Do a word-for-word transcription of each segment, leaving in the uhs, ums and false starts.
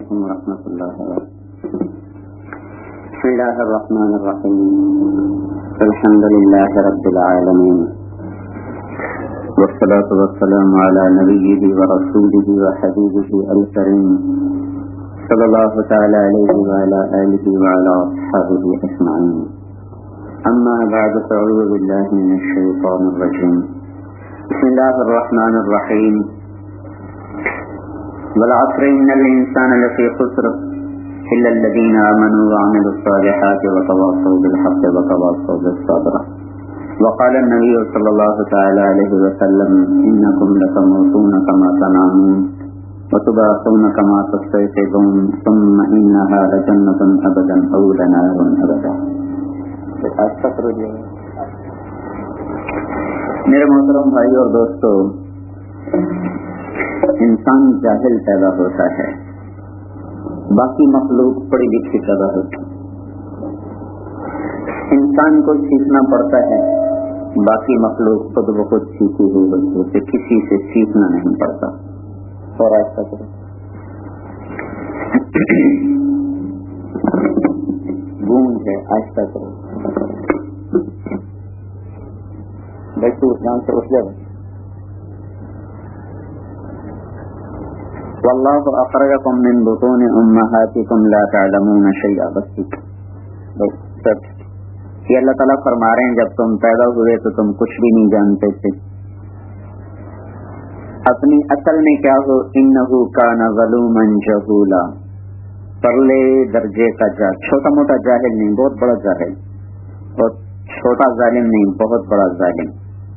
عليكم ورحمة الله وبركاته. بسم الله الرحمن الرحيم. الحمد لله رب العالمين، والصلاة والسلام على نبيه ورسوله وحبيبه الكريم صلى الله تعالى عليه وعلى آله وعلى أصحابه أجمعين. أما بعد فأعوذ بالله من الشيطان الرجيم. بسم الله الرحمن الرحيم. والعصر إن الإنسان لفي خسر إلا الذين آمنوا وعملوا الصالحات وتواصوا بالحق وتواصوا بالصبر. وقال النبي صلى الله تعالى عليه وسلم إنكم لتموتون كما تنامون وتبعثون كما تستيقظون ثم إنها لجنة أبدا أو لنار أبدا. میرے محترم بھائی اور دوستو، انسان جاہل پیدا ہوتا ہے، باقی مخلوق پڑھی لکھی پیدا ہوتی ہے. انسان کو سیکھنا پڑتا ہے، باقی مخلوق خود بخود سیکھی ہوئی ہوتی ہے، اسے کسی سے سیکھنا نہیں پڑتا. اور ایسا کرو گونج ہے، آہستہ کرو بھائی، تو اس نام سے اٹھ جائے. واللہ اخرجکم من بطون امہاتکم لا تعلمون شیئا. بس یہ اللہ تعالیٰ فرما رہے ہیں جب تم پیدا ہوئے تو تم کچھ بھی نہیں جانتے تھے. اپنی اصل میں کیا ہو، انہ کان ظلوما جہولا، پرلے درجے کا جاہل، چھوٹا موٹا جاہل نہیں، بہت بڑا جاہل، اور چھوٹا ظالم نہیں، بہت بڑا ظالم.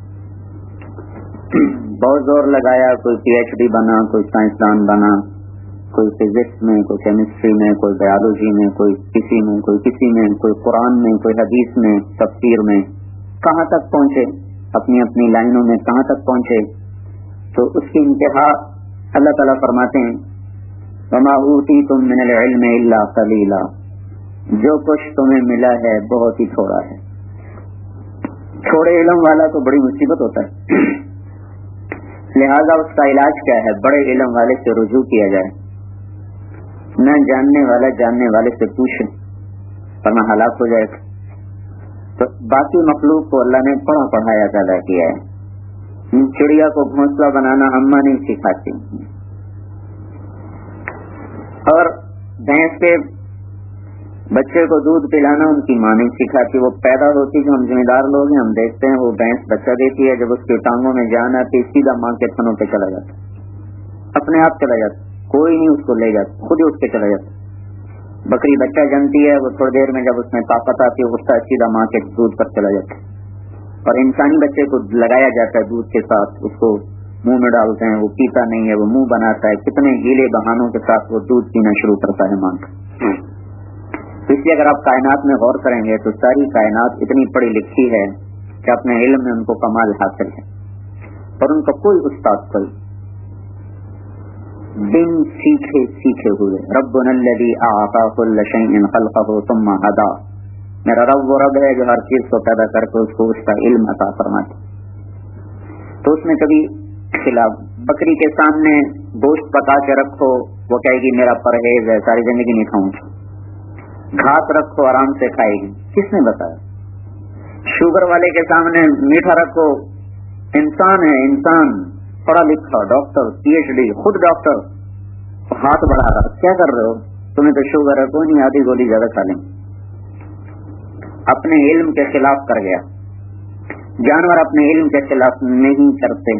بہت زور لگایا، کوئی پی ایچ ڈی بنا، کوئی سائنسدان بنا، کوئی فزکس میں، کوئی کیمسٹری میں، کوئی بایولوجی میں، کوئی کسی میں، کوئی کسی میں، کوئی قرآن میں، کوئی حدیث میں، تفسیر میں، کہاں تک پہنچے، اپنی اپنی لائنوں میں کہاں تک پہنچے. تو اس کی انتہا اللہ تعالیٰ فرماتے ہیں وما اوتیتم من العلم الا قلیلا، جو کچھ تمہیں ملا ہے بہت ہی تھوڑا ہے. تھوڑے علم والا تو بڑی مصیبت ہوتا ہے، لہذا اس کا علاج کیا ہے، بڑے علم والے سے رجوع کیا جائے. نہ جاننے والا جاننے والے سے پوچھے ورنہ ہلاک ہو جائے. تو باقی مخلوق کو اللہ نے پڑھا پڑھایا پیدا کیا ہے. چڑیا کو گھونسلہ بنانا اماں نہیں سکھاتی، اور بھینس کے بچے کو دودھ پلانا ان کی ماں نہیں سکھاتی. وہ پیدا ہوتی جو ہم ذمہ دار لوگ ہیں، ہم دیکھتے ہیں وہ بھینس بچہ دیتی ہے، جب اس کی ٹانگوں میں جان آتی سیدھا ماں کے تھنوں پہ چلا جاتا، اپنے آپ چلا جاتا، کوئی نہیں اس کو لے جاتا، خود ہی اٹھ کے چلا جاتا. بکری بچہ جنتی ہے، وہ تھوڑی دیر میں جب اس میں طاقت آتی ہے اٹھتا ہے، سیدھا ماں کے دودھ پر چلا جاتا. اور انسانی بچے کو لگایا جاتا ہے دودھ کے ساتھ، اس کو منہ میں ڈالتے ہیں، وہ پیتا نہیں ہے، وہ منہ بناتا ہے، کتنے گیلے بہانوں کے ساتھ وہ دودھ پینا شروع کرتا ہے ماں کا. اس لیے اگر آپ کائنات میں غور کریں گے تو ساری کائنات اتنی پڑھی لکھی ہے کہ اپنے علم میں ان کو کمال حاصل ہے، اور ان کا کوئی استاد کوئی بن سیکھے سیکھے ہوئے. ربنا الذی اعطى كل شيء خلقه ثم هدى، میرا رب وہ رب ہے جو ہر چیز کو پیدا کر کے اس کو اس کا علم عطا فرماتا. تو اس میں کبھی خلاف، بکری کے سامنے گوشت پکا کے رکھو، وہ کہے گی میرا پرہیز ہے، ساری زندگی نہیں کھاؤں گی. گھاس رکھو آرام سے کھائے گی، کس نے بتایا. شوگر والے کے سامنے میٹھا رکھو، انسان ہے، انسان پڑھا لکھا، ڈاکٹر، پی ایچ ڈی، خود ڈاکٹر، ہاتھ بڑھا رہا، کیا کر رہے ہو، تمہیں تو شوگر ہے، کوئی نہیں، آدھی گولی زیادہ کھا لیں. اپنے علم کے خلاف کر گیا. جانور اپنے علم کے خلاف نہیں کرتے.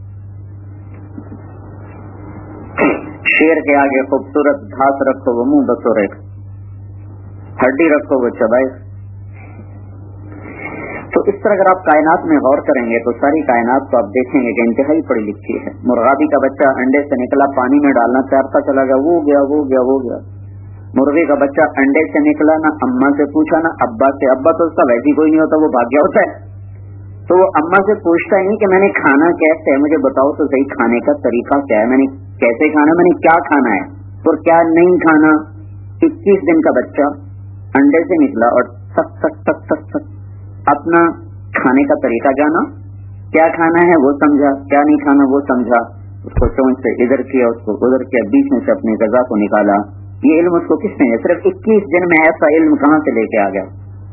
شیر کے آگے خوبصورت گھاس رکھو وہ منہ بسورے، ہڈی رکھو وہ چبائے. تو اس طرح اگر آپ کائنات میں غور کریں گے تو ساری کائنات کو آپ دیکھیں گے کہ انتہائی پڑھی لکھی ہے. مرغابی کا بچہ انڈے سے نکلا، پانی میں ڈالنا تیرتا چلا گیا، وہ گیا وہ گیا وہ گیا. مرغی کا بچہ انڈے سے نکلا، نہ اماں سے پوچھا نہ ابا سے، ابا تو اس کا ویسے کوئی نہیں ہوتا، وہ بھاگ گیا ہوتا ہے. تو وہ اماں سے پوچھتا ہی نہیں کہ میں نے کھانا کیسے ہے، مجھے بتاؤ تو صحیح کھانے کا طریقہ کیا ہے، میں نے کیسے کھانا، میں نے کیا کھانا ہے اور کیا نہیں کھانا. اکیس دن کا بچہ انڈے سے نکلا اور سک سک سک سک سک اپنا کھانے کا طریقہ جانا، کیا کھانا ہے وہ سمجھا، کیا نہیں کھانا وہ سمجھا، اس کو چونچ سے ادھر کیا، اس کو ادھر کیا، بیچ میں سے اپنی غذا کو نکالا یہ علم اس کو کس نے؟ صرف اکیس دن میں ایسا علم کہاں سے لے کے آ گیا؟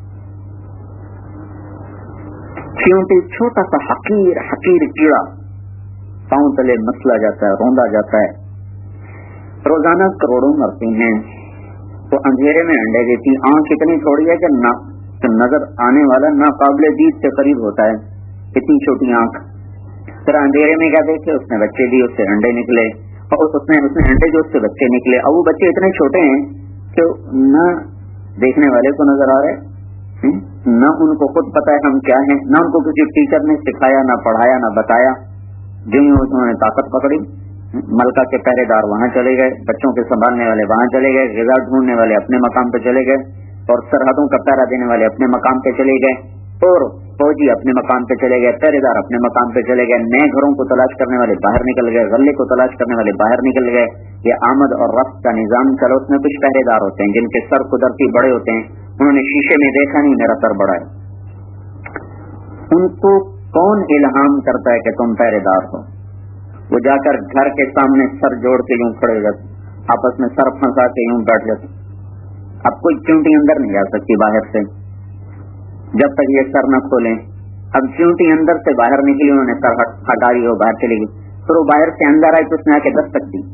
چیونٹی چھوٹا سا حقیر حقیر کیڑا پاؤں تلے مسلا جاتا ہے، روندا جاتا ہے. روزانہ کروڑوں مرتے ہیں. تو اندھیرے میں انڈے دیتی، آنکھ اتنی تھوڑی ہے کہ نہ نظر آنے والا نہ قابل دید سے قریب ہوتا ہے، اتنی چھوٹی آنکھ. پھر اندھیرے میں کیا دیکھے؟ اس نے بچے دی، اس سے انڈے نکلے، اور اس نے اس نے انڈے جو اس سے بچے نکلے. اور وہ بچے اتنے چھوٹے ہیں کہ نہ دیکھنے والے کو نظر آ رہے، نہ ان کو خود پتا ہے ہم کیا ہیں، نہ ان کو کسی ٹیچر نے سکھایا، نہ پڑھایا، نہ بتایا. جو ہی انہوں نے طاقت پکڑی، ملکہ کے پہرے دار وہاں چلے گئے، بچوں کے سنبھالنے والے وہاں چلے گئے، غذا ڈھونڈنے والے اپنے مقام پہ چلے گئے، اور سرحدوں کا پہرا دینے والے اپنے مقام پہ چلے گئے، اور فوجی اپنے مقام پہ چلے گئے، پہرے دار اپنے مقام پہ چلے گئے، نئے گھروں کو تلاش کرنے والے باہر نکل گئے، غلے کو تلاش کرنے والے باہر نکل گئے. یہ آمد اور رفت کا نظام چلو. اس میں کچھ پہرے دار ہوتے ہیں جن کے سر قدرتی بڑے ہوتے ہیں، انہوں نے شیشے میں دیکھا نہیں میرا سر بڑا ہے. ان کو کون الہام کرتا ہے کہ تم پہرے دار ہو؟ وہ جا کر گھر کے سامنے سر جوڑ کے یوں کھڑے جاتے، آپس میں سر پھنسا کے یوں بیٹھ جاتے. اب کوئی چونٹی اندر نہیں جا سکتی باہر سے جب تک یہ سر نہ کھولیں. اب چونٹی اندر سے باہر نکلی، انہوں نے سر ہٹا دی، وہ باہر چلی گئی. پھر وہ باہر سے اندر آئی تو اس نے آ کے دستک دی.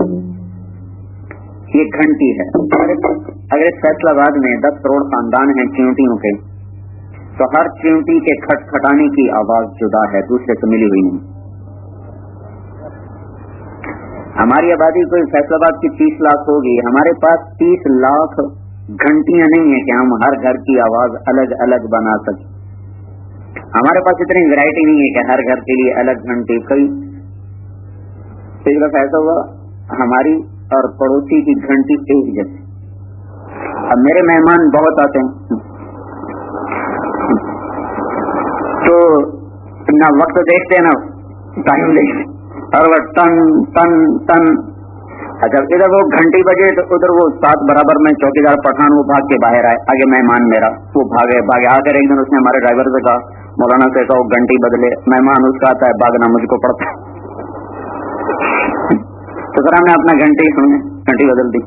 یہ گھنٹی ہے. اگر فیصلہ آباد میں دس کروڑ خاندان ہیں چونٹیوں کے، تو ہر چونٹی کے کھٹ کھٹانے کی آواز جدا ہے، دوسرے سے ملی ہوئی نہیں. ہماری آبادی کوئی فیصلہ آباد کی تیس لاکھ ہوگی، ہمارے پاس تیس لاکھ گھنٹیاں نہیں ہیں کہ ہم ہر گھر کی آواز الگ الگ بنا سکیں. ہمارے پاس اتنی ویرائٹی نہیں ہے کہ ہر گھر کے لیے الگ گھنٹی. کئی کئی دفعہ ایسا ہوا ہماری اور پڑوسی کی گھنٹی ایک جیسی. اب میرے مہمان بہت آتے ہیں تو نہ وقت دیکھتے نہ ٹائم دیکھتے، اور وہ ٹن ٹن ٹن. اچھا ادھر وہ گھنٹی بجے تو ادھر وہ سات برابر میں چوکیدار پٹھان وہ بھاگ کے باہر آئے، آگے مہمان میرا وہ بھاگے بھاگے آ کر ایک دن اس نے ہمارے ڈرائیور سے کہا، مولانا سے کہا وہ گھنٹی بدلے. مہمان اس کا آتا ہے بھاگنا مجھ کو پڑتا. تو پھر ہم نے اپنا گھنٹی گھنٹی بدل دی.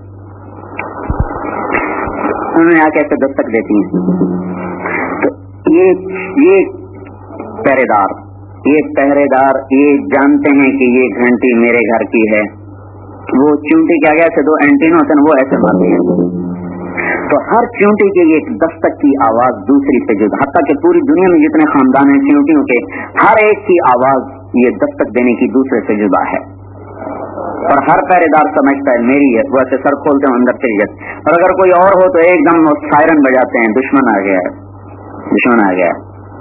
انہوں نے آ کے ایسے دستک دیتی ہیں. تو یہ یہ پہرے دار یہ پہرے دار یہ جانتے ہیں کہ یہ گھنٹی میرے گھر کی ہے. وہ چونٹی کیا گیا سے دو اینٹینا ہوتے ہیں وہ ایسے مارتے ہیں. تو ہر چونٹی کی ایک دستک کی آواز دوسری سے جدا، حتیٰ کہ پوری دنیا میں جتنے خاندان ہیں چونٹیوں کے، ہر ایک کی آواز یہ دستک دینے کی دوسرے سے جدا ہے. اور ہر پہرے دار سمجھتا ہے میری ہے، وہ ایسے سر کھولتے ہیں اندر چلی جاتے. اور اگر کوئی اور ہو تو ایک دم وہ سائرن بجاتے ہیں، دشمن آ گیا ہے دشمن آ گیا ہے.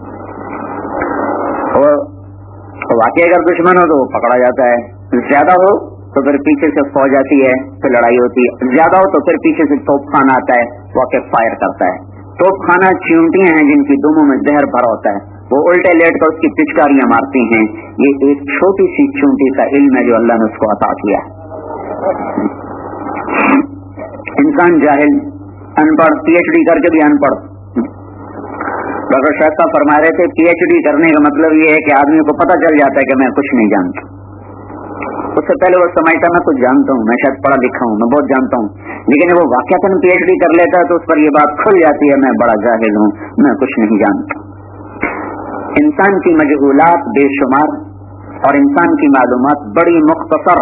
اور واقعی اگر دشمن ہو تو وہ پکڑا جاتا ہے، زیادہ ہو تو پھر پیچھے سے فوج آتی ہے، پھر لڑائی ہوتی ہے. زیادہ ہو تو پھر پیچھے سے توپ خانہ آتا ہے، وہ کے فائر کرتا ہے. توپ خانہ چونٹیاں ہیں جن کی دموں میں زہر بھرا ہوتا ہے، وہ الٹے لیٹ کر اس کی پچکاریاں مارتی ہیں. یہ ایک چھوٹی سی چونٹی کا علم ہے جو اللہ نے اس کو عطا کیا. انسان جاہل، ان پڑھ، پی ایچ ڈی کر کے بھی ان پڑھ. ڈاکٹر شاہد صاحب فرما رہے تھے پی ایچ ڈی کرنے کا مطلب یہ ہے کہ آدمی کو پتہ چل جاتا ہے کہ میں کچھ نہیں جانتا. اس سے پہلے وہ سمجھتا میں کچھ جانتا ہوں، میں شاید پڑھا لکھا ہوں، میں بہت جانتا ہوں. لیکن وہ واقعتاً پی ایچ ڈی کر لیتا ہے تو اس پر یہ بات کھل جاتی ہے میں بڑا جاہل ہوں، میں کچھ نہیں جانتا. انسان کی مجہولات بے شمار اور انسان کی معلومات بڑی مختصر.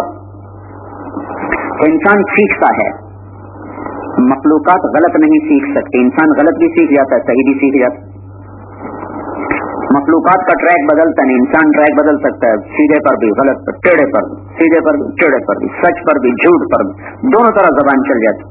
انسان سیکھتا ہے، مخلوقات غلط نہیں سیکھ سکتی. انسان غلط بھی سیکھ جاتا ہے، صحیح بھی سیکھ جاتا ہے. مخلوقات کا ٹریک بدلتا نہیں، انسان ٹریک بدل سکتا ہے، سیدھے پر بھی، غلط پر، ٹیڑھے پر بھی، سیدھے پر بھی، ٹیڑھے پر بھی، سچ پر بھی، جھوٹ پر بھی، دونوں طرح زبان چل جاتی.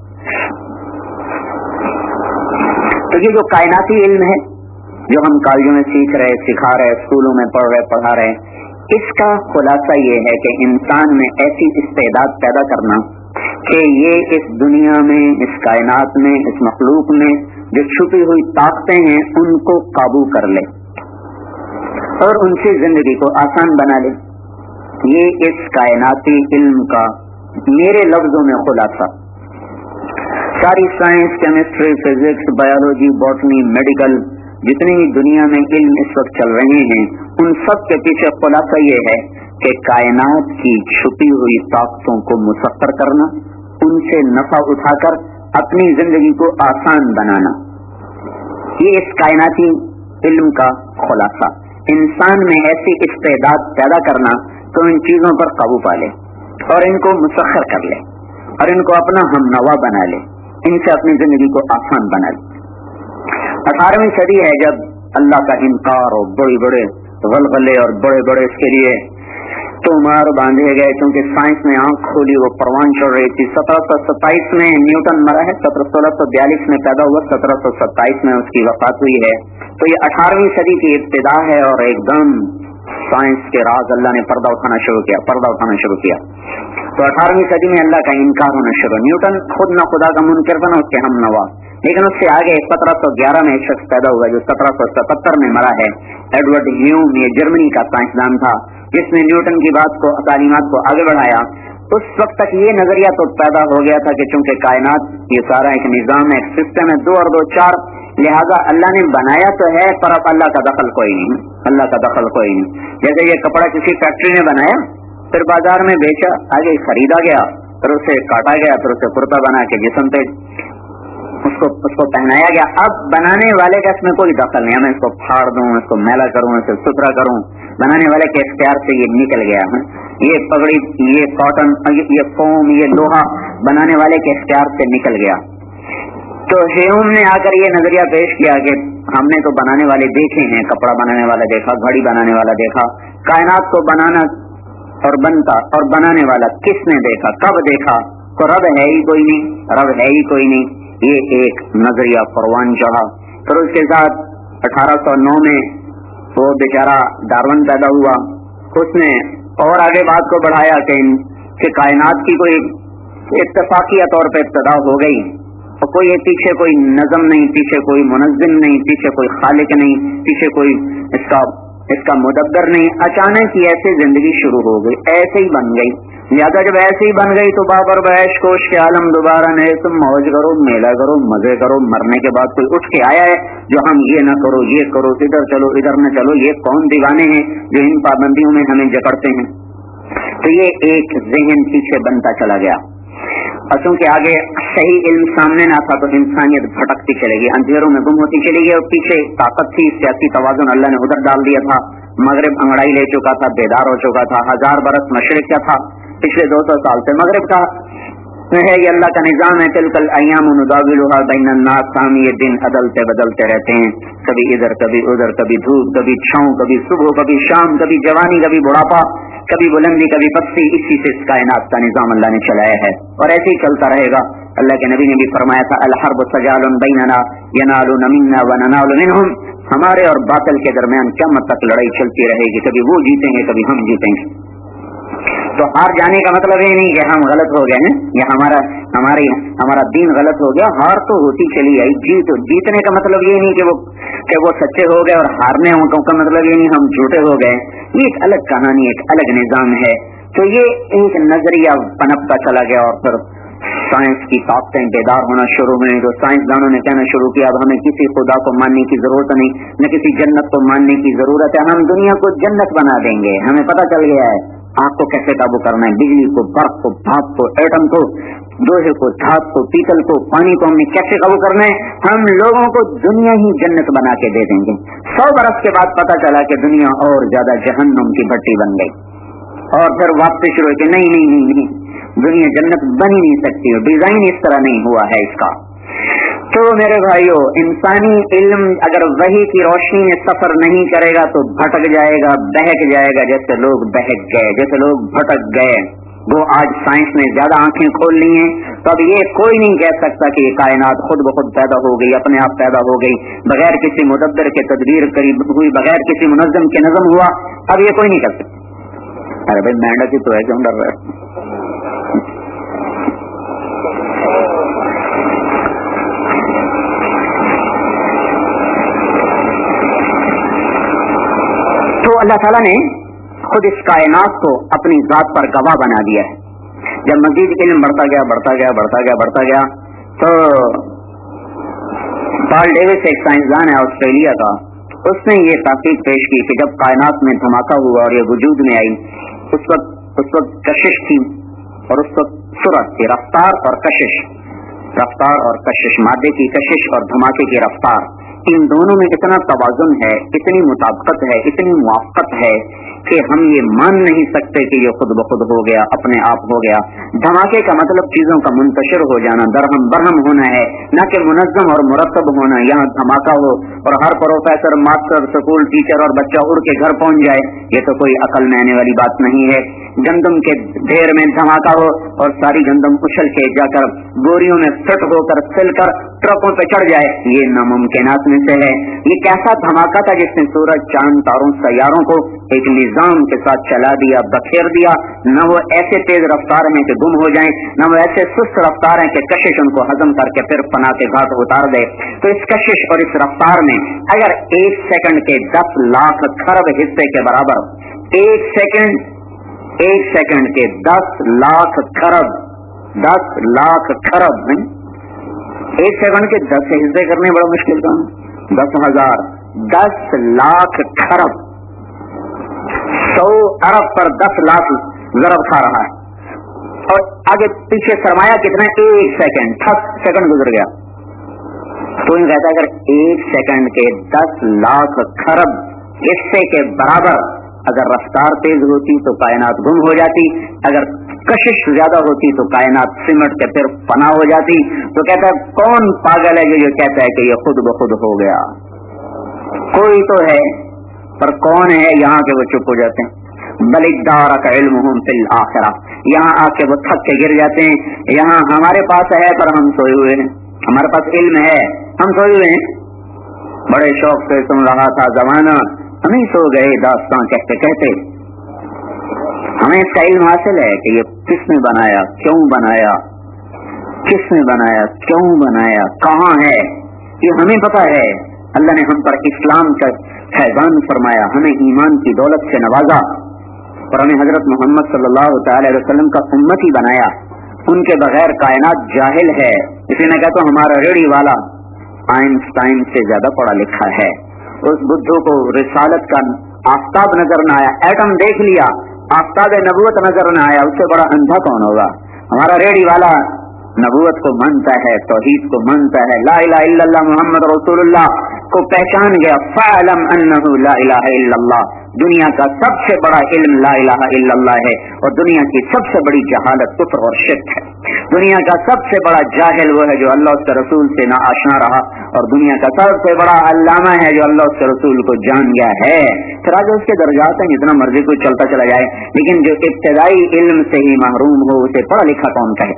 تو یہ جو کائناتی علم ہے جو ہم کالجوں میں سیکھ رہے، سکھا رہے، اسکولوں میں پڑھ رہے، پڑھا رہے، اس کا خلاصہ یہ ہے کہ انسان میں ایسی استعداد پیدا کرنا کہ یہ اس دنیا میں، اس کائنات میں، اس مخلوق میں جو چھپی ہوئی طاقتیں ہیں ان کو قابو کر لے اور ان سے زندگی کو آسان بنا لے. یہ اس کائناتی علم کا میرے لفظوں میں خلاصہ. ساری science, chemistry, physics, biology, botany, medical, جتنی بھی دنیا میں علم اس وقت چل رہے ہیں ان سب کے پیچھے خلاصہ یہ ہے کہ کائنات کی چھپی ہوئی طاقتوں کو مسخر کرنا، ان ان سے نفع اٹھا کر اپنی زندگی کو آسان بنانا، یہ اس کائناتی علم کا خلاصہ۔ انسان میں ایسی استعداد پیدا کرنا تو ان چیزوں پر قابو پا لے اور ان کو مسخر کر لے اور ان کو اپنا ہم نوا بنا لے، ان سے اپنی زندگی کو آسان بنا لے۔ اٹھارہویں صدی ہے جب اللہ کا انکار اور بڑے بڑے غلغلے اور بڑے بڑے اس کے لیے تومار باندھے گئے، کیونکہ سائنس نے آنکھ کھولی، وہ پروان چڑھ رہی تھی۔ سترہ سو ستائیس میں نیوٹن مرا ہے، سترہ سولہ سو بیالیس میں پیدا ہوا، سترہ سو ستائیس میں اس کی وفات ہوئی ہے۔ تو یہ اٹھارہویں صدی کی ابتدا ہے اور ایک دم سائنس کے راز اللہ نے پردہ اٹھانا شروع کیا پردہ اٹھانا شروع کیا تو اٹھارہویں صدی میں اللہ کا انکار ہونا شروع۔ نیوٹن خود نہ خدا کا منکر بنا، اس کے ہم نوا، لیکن اس سے آگے سترہ سو گیارہ میں ایک شخص پیدا ہوا جو سترہ سو ستہتر میں مرا ہے، ایڈورڈ ہیوم، یہ جرمنی کا سائنسدان تھا جس نے نیوٹن کی بات کو تعلیمات کو آگے بڑھایا۔ اس وقت تک یہ نظریہ تو پیدا ہو گیا تھا کہ چونکہ کائنات یہ سارا ایک نظام ہے، ایک سسٹم ہے، دو اور دو چار، لہذا اللہ نے بنایا تو ہے پر اب اللہ کا دخل کوئی نہیں، اللہ کا دخل کوئی نہیں۔ جیسے یہ کپڑا کسی فیکٹری نے بنایا، پھر بازار میں بیچا، آگے خریدا گیا، پھر اسے کاٹا گیا، پھر اسے کرتا بنا کے جسم پہ اس کو اس کو پہنایا گیا۔ اب بنانے والے کا اس میں کوئی دخل نہیں، میں اس کو پھاڑ دوں، اس کو میلا کروں، اسے ستھرا کروں، بنانے والے کے اختیار سے یہ نکل گیا ہے۔ یہ پگڑی، یہ کاٹن، یہ فوم، یہ لوہا بنانے والے کے اختیار سے نکل گیا۔ تو ہیوم نے آ کر یہ نظریہ پیش کیا کہ ہم نے تو بنانے والے دیکھے ہیں، کپڑا بنانے والا دیکھا، گھڑی بنانے والا دیکھا، کائنات کو بنانا اور بنتا اور بنانے والا کس نے دیکھا، کب دیکھا؟ تو رب ہے ہی کوئی نہیں، رب ہے ہی کوئی نہیں۔ یہ ایک نظریہ پروان چڑھا۔ پھر اس کے ساتھ اٹھارہ سو نو میں وہ بیچارہ ڈارون پیدا ہوا، اس نے اور آگے بات کو بڑھایا کہ کہ کائنات کی کوئی اتفاقیہ طور پہ ابتدا ہو گئی اور کوئی پیچھے کوئی نظم نہیں، پیچھے کوئی منظم نہیں، پیچھے کوئی خالق نہیں، پیچھے کوئی اس کا اس کا مدبر نہیں۔ اچانک ہی ایسے زندگی شروع ہو گئی، ایسے ہی بن گئی۔ لہٰذا جب ایسے ہی بن گئی تو بابر بیش کوش کے عالم دوبارہ نئے، تم موج کرو، میلہ کرو، مزے کرو۔ مرنے کے بعد کوئی اٹھ کے آیا ہے جو ہم یہ نہ کرو، یہ کرو، ادھر چلو، ادھر نہ چلو؟ یہ کون دیوانے ہیں جو ان پابندیوں میں ہمیں جکڑتے ہیں؟ تو یہ ایک ذہن پیچھے بنتا چلا گیا، اور چونکہ آگے صحیح علم سامنے نہ تھا تو انسانیت بھٹکتی چلے گی، اندھیروں میں گم ہوتی چلی گئی، اور پیچھے طاقت تھی، سیاسی توازن اللہ نے ادھر ڈال دیا تھا، مغرب انگڑائی لے چکا تھا، بیدار ہو چکا تھا۔ ہزار برس مشرق کا تھا، پچھلے دو سو سال سے مغرب کا ہے، یہ اللہ کا نظام ہے۔ تلک الایام نداولها بین الناس، ہم یہ دن عدلتے بدلتے رہتے ہیں، کبھی ادھر کبھی ادھر، کبھی دھوپ کبھی چھاؤں، کبھی صبح کبھی شام، کبھی جوانی کبھی بڑھاپا، کبھی بلندی کبھی پستی۔ اسی سے اس کائنات کا نظام اللہ نے چلایا ہے اور ایسے ہی چلتا رہے گا۔ اللہ کے نبی نے بھی فرمایا تھا الحرب سجال بیننا ینالون منا وننال منہم، ہمارے اور باطل کے درمیان قیامت تک لڑائی چلتی رہے گی، کبھی وہ جیتیں گے کبھی ہم جیتیں گے۔ تو ہار جانے کا مطلب یہ نہیں کہ ہم غلط ہو گئے ہیں یا ہمارا ہماری ہمارا دین غلط ہو گیا، ہار تو ہوتی چلی آئی۔ جیت جیتنے کا مطلب یہ نہیں کہ وہ کہ وہ سچے ہو گئے، اور ہارنے کا مطلب یہ نہیں ہم جھوٹے ہو گئے۔ یہ ایک الگ کہانی، ایک الگ نظام ہے۔ تو یہ ایک نظریہ پنپتا چلا گیا، اور پھر سائنس کی طاقتیں بیدار ہونا شروع ہوئی، تو سائنسدانوں نے کہنا شروع کیا اب ہمیں کسی خدا کو ماننے کی ضرورت نہیں، نہ کسی جنت کو ماننے کی ضرورت ہے، ہم دنیا کو جنت بنا دیں گے۔ ہمیں پتہ چل گیا ہے آنکھ کو کیسے قابو کرنا ہے، بجلی کو، برف کو، بھاپ کو، ایٹم کو، لوہے کو، دھات کو، پیتل کو، پانی کو ہم نے کیسے قابو کرنا ہے؟ ہم لوگوں کو دنیا ہی جنت بنا کے دے دیں گے۔ سو برس کے بعد پتہ چلا کہ دنیا اور زیادہ جہنم کی بھٹی بن گئی، اور پھر واپس شروع کہ نہیں نہیں نہیں نہیں دنیا جنت بن ہی نہیں سکتی، ڈیزائن اس طرح نہیں ہوا ہے اس کا۔ تو میرے بھائیو، انسانی علم اگر وحی کی روشنی میں سفر نہیں کرے گا تو بھٹک جائے گا، بہک جائے گا، جیسے لوگ بہک گئے، جیسے لوگ بھٹک گئے۔ وہ آج سائنس نے زیادہ آنکھیں کھول لی ہیں، تو اب یہ کوئی نہیں کہہ سکتا کہ یہ کائنات خود بخود پیدا ہو گئی، اپنے آپ پیدا ہو گئی، بغیر کسی مدبر کے تدبیر قریب ہوئی، بغیر کسی منظم کے نظم ہوا۔ اب یہ کوئی نہیں کر سکتا۔ ارے بھائی مینڈک ہی تو ہے، کیوں ڈر رہا ہے؟ تو اللہ تعالیٰ نے خود اس کائنات کو اپنی ذات پر گواہ بنا دیا ہے۔ جب مزید علم بڑھتا گیا بڑھتا گیا بڑھتا گیا بڑھتا گیا تو پال ڈیوس ایک سائنسدان ہے آسٹریلیا کا، اس نے یہ تحقیق پیش کی کہ جب کائنات میں دھماکہ ہوا اور یہ وجود میں آئی، اس وقت اس وقت کشش تھی اور اس وقت सूरत की रफ्तार और कशिश, रफ्तार और कशिश, मादे की कशिश और धमाके की रफ्तार, इन दोनों में इतना तवाजुन है, इतनी मुताबिकत है, इतनी मुआफ़क़त है कि हम ये मान नहीं सकते कि ये खुद ब खुद हो गया, अपने आप हो गया। धमाके का मतलब चीजों का मुंतशिर हो जाना, दरहम बरहम होना है, न कि मुनज़्ज़म और मुरतब होना। यहाँ धमाका हो और हर प्रोफेसर, मास्टर, स्कूल टीचर और बच्चा उड़ के घर पहुंच जाए, ये तो कोई अकल में आने वाली बात नहीं है। गंदम के ढेर में धमाका हो और सारी गंदम उछल के जाकर बोरियों में फिट होकर सिलकर ट्रकों पे चढ़ जाए, ये नामुमकिनात में से है। ये कैसा धमाका था जिसने सूरज, चांद, तारों, सैयारों को एक निजाम के साथ चला दिया, बखेर दिया। न वो ऐसे तेज रफ्तार हैं कि गुम हो जाएं, न वो ऐसे सुस्त रफ्तार हैं कि कशिश उनको हजम करके फिर पनाह के घाट उतार दे। तो इस कशिश और इस रफ्तार में अगर एक सेकंड के दस लाख खरब हिस्से के बराबर, एक सेकंड एक सेकंड के दस लाख खरब, दस लाख खरब नहीं, एक सेकंड के दस हिस्से करने बड़ा मुश्किल काम, दस हजार, दस लाख खरब, सौ अरब पर दस लाख ज़रब खा रहा है। और आगे पीछे सरमाया कितना, एक सेकंड, दस सेकंड गुजर गया। तो ये कहता है अगर एक सेकंड के दस लाख खरब हिस्से के बराबर अगर रफ्तार तेज होती तो कायनात गुम हो जाती, अगर कशिश ज्यादा होती तो कायनात सिमट के फिर पनाह हो जाती। तो कहता है कौन पागल है जो ये कहता है कि ये खुद ब खुद हो गया? कोई तो है, पर कौन है यहाँ के वो चुप हो जाते हैं। बलिदारक इल्मुहुम फिल आखिरा, यहाँ आके वो थक के गिर जाते हैं। यहाँ हमारे पास है पर हम सोए हुए हैं, हमारे पास इल्म है, हम सोए हुए हैं। बड़े शौक से सुन रहा था जमाना, हम ही सो गए दास्तां कहते कहते। हमें इसका इल्म हासिल है कि ये किसने बनाया, क्यों बनाया, किसने बनाया, क्यों बनाया, कहाँ है, ये हमें पता है। अल्लाह ने हम पर इस्लाम का फैजान फरमाया, हमें ईमान की दौलत से नवाजा और हमें हजरत मोहम्मद सल्लल्लाहु अलैहि वसल्लम का उम्मती बनाया। उनके बगैर कायनात जाहिल है। इसी ने कहता हमारा रेडी वाला आइंस्टाइन से ज्यादा पढ़ा लिखा है। उस बुद्धू को रिसालत का आफताब नजर न आया, एटम देख लिया, आफताब नबूवत नजर न आया, उससे बड़ा अंधा कौन होगा? हमारा रेडी वाला नबूवत को मानता है, तौहीद को मानता है, ला इलाहा इल्लल्लाह मुहम्मद रसूलुल्लाह को पहचान गया। फअलम अन्नहु ला इलाहा इल्लल्लाह, दुनिया का सबसे बड़ा इल्म ला इलाहा इल्लल्लाह है और दुनिया की सबसे बड़ी जहालत कुफ्र और शिर्क है। दुनिया का सबसे बड़ा जाहिल वो है जो अल्लाह उसके रसूल से ना आशना रहा, और दुनिया का सबसे बड़ा अल्लामा है जो अल्लाह उसके रसूल को जान गया है। फिर आगे उसके दर्जात हैं, जितना मर्जी कोई चलता चला जाए, लेकिन जो इब्तिदाई इल्म से ही महरूम हो उसे पढ़ा लिखा कौन कहे?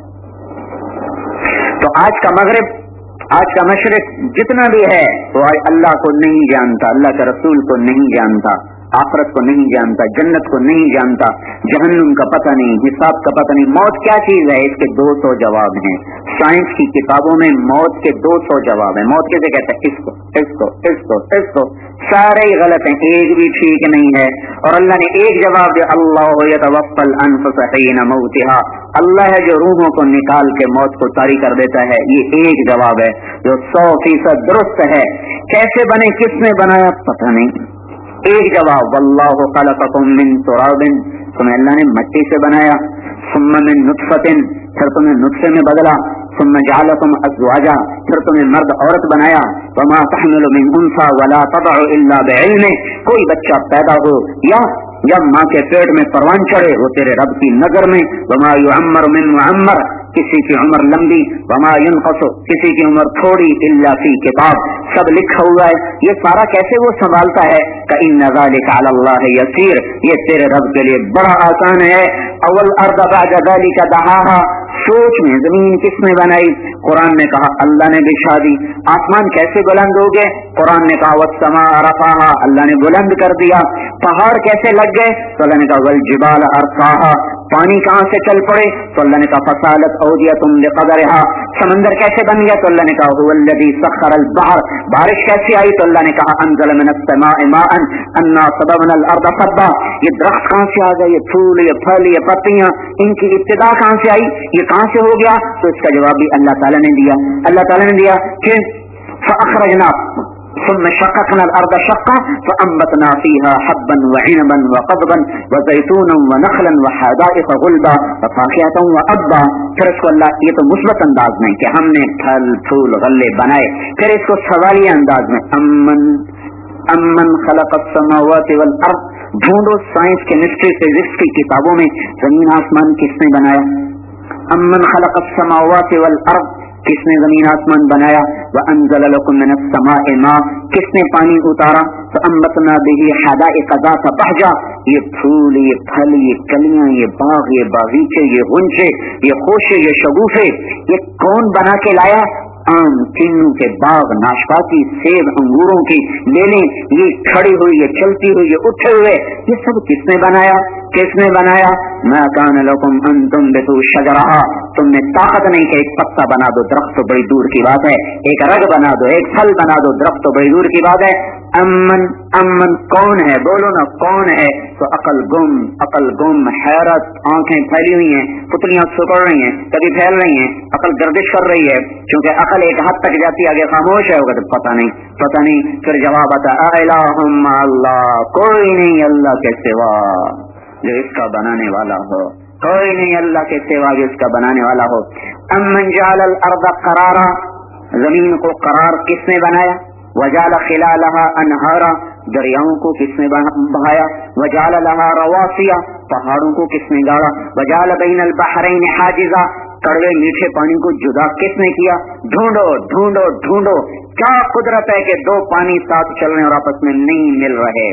तो आज का मगरिब, आज का मशरिक जितना भी है वो तो अल्लाह को नहीं जानता, अल्लाह के रसूल को नहीं जानता, आखिरत को नहीं जानता, जन्नत को नहीं जानता, जहन्नुम का पता नहीं, हिसाब का पता नहीं, मौत क्या चीज है इसके दो सौ जवाब हैं। साइंस की किताबों में मौत के दो सौ जवाब हैं। मौत कैसे कहते हैं? इसको इसको इसको इसको, सारे ही गलत हैं, एक भी ठीक नहीं है। और अल्लाह ने एक जवाब दिया, अल्लाह यतवफ़्फ़ल अनफुसहीना मौतिहा, अल्लाह है जो रूहों को निकाल के मौत को तारी कर देता है। ये एक जवाब है जो सौ फीसद दुरुस्त है। कैसे बने, किसने बनाया, पता नहीं। एक जवाब, वल्लाहु खलक़कुम मिन तुराबिन, तुम्हें अल्लाह ने मिट्टी से बनाया, सुम्मा मिन नुत्फ़तिन, फिर तुम्हें नुत्फ़े में बदला, सुम्मा जअलकुम अज़वाजा, फिर तुम्हें मर्द औरत बनाया, वमा तहमिलु मिन उन्सा वला तदअु इल्ला बिइल्मिह, कोई बच्चा पैदा हो या जब माँ के पेट में परवान चढ़े वो तेरे रब की नजर में। वमा युअम्मर मिन मुअम्मर, किसी की उम्र लंबी, वमा युनक़सु, किसी की उम्र थोड़ी, इल्ला फी किताब, सब लिखा हुआ है। ये सारा कैसे वो संभालता है? इन्ना ज़ालिका अलल्लाहि यसीर, ये तेरे रब के लिए बड़ा आसान है। अवल अर्द बअद ज़ालिका दहाहा, सोच में जमीन किसने बनाई? कुरान ने कहा अल्लाह ने बिछा दी। आसमान कैसे बुलंद हो गए? कुरान ने कहा वस्समा रफ़ाहा, अल्लाह ने बुलंद कर दिया। पहाड़ कैसे लग गए? तो अल्लाह ने कहा वल जिबाल अरसाहा, पानी कहाँ से चल पड़े? तो अल्लाह ने कहा फसालत औदियतुम लिक़दरिहा, समंदर कैसे बन गया? तो अल्लाह ने कहा हुवल्लज़ी सख़्ख़रल बहर, बारिश कैसे आई? तो अल्लाह ने कहा अंज़ल मिनस समाइ माअन अन्ना सबबनल अर्द सबा, ये दरख्त कहाँ से आ गए? ये फूल, ये फल, ये पत्तियां, इनकी इब्तिदा कहाँ से आई? ये कहाँ से हो गया? तो इसका जवाब भी अल्लाह ताला ने दिया। अल्लाह ताला ने दिया कि फअख़रजना, ثم شققنا الارض شقا فانبتنا فيها حبا وعنبا وقضبا وزيتونا ونخلا وحدائق غلبا وفاكهة وابا. پھر اس کو اللہ یہ تو مثبت انداز میں کہ ہم نے پھل پھول غلے بنائے. پھر اس کو سوالیہ انداز میں امن امن خلق السماوات والارض. ڈھونڈو سائنس کیمسٹری فزکس کی کتابوں میں زمین آسمان کس نے بنایا. امن خلق السماوات والارض کس نے زمین آسمان بنایا. وانزل لكم من السماء ماء کس نے پانی اتارا. فانبتنا به حدائق ذات بهجة یہ پھول یہ پھل یہ کلیاں یہ باغ یہ باغیچے یہ غنچے یہ خوشے یہ شگوفے یہ کون بنا کے لایا. آم کینوں کے باغ ناشپاتی سیب انگوروں کی لینے یہ کھڑی ہوئی یہ چلتی ہوئی یہ اٹھے ہوئے یہ سب کس نے بنایا. کس نے بنایا. ما کان لکم ان تنبتوا شجرها تم نے طاقت نہیں کہ ایک پتا بنا دو درخت تو بڑی دور کی بات ہے. ایک رگ بنا دو ایک پھل بنا دو درخت تو بڑی دور کی بات ہے. امن امن کون ہے بولو نا کون ہے. تو عقل گم عقل گم حیرت آنکھیں پھیلی ہوئی ہیں پتلیاں سکڑ رہی ہیں کبھی پھیل رہی ہیں عقل گردش کر رہی ہے کیونکہ عقل ایک حد تک جاتی ہے آگے خاموش ہے ہوگا تو پتہ نہیں پتہ نہیں. پھر جواب آتا الہ مع اللہ کوئی نہیں اللہ کے سوا جو اس کا بنانے والا ہو. کوئی نہیں اللہ کے سوا جو اس کا بنانے والا ہو. امن جعل الارض قرارا زمین کو قرار کس نے بنایا. وجعل خلالها انہارا دریاؤں کو کس نے بہایا. وجعل لها رواسیا پہاڑوں کو کس نے گاڑا. وجعل بین البحرین حاجزا کڑوے میٹھے پانی کو جدا کس نے کیا. ڈھونڈو ڈھونڈو ڈھونڈو کیا قدرت ہے کہ دو پانی ساتھ چل رہے اور آپس میں نہیں مل رہے.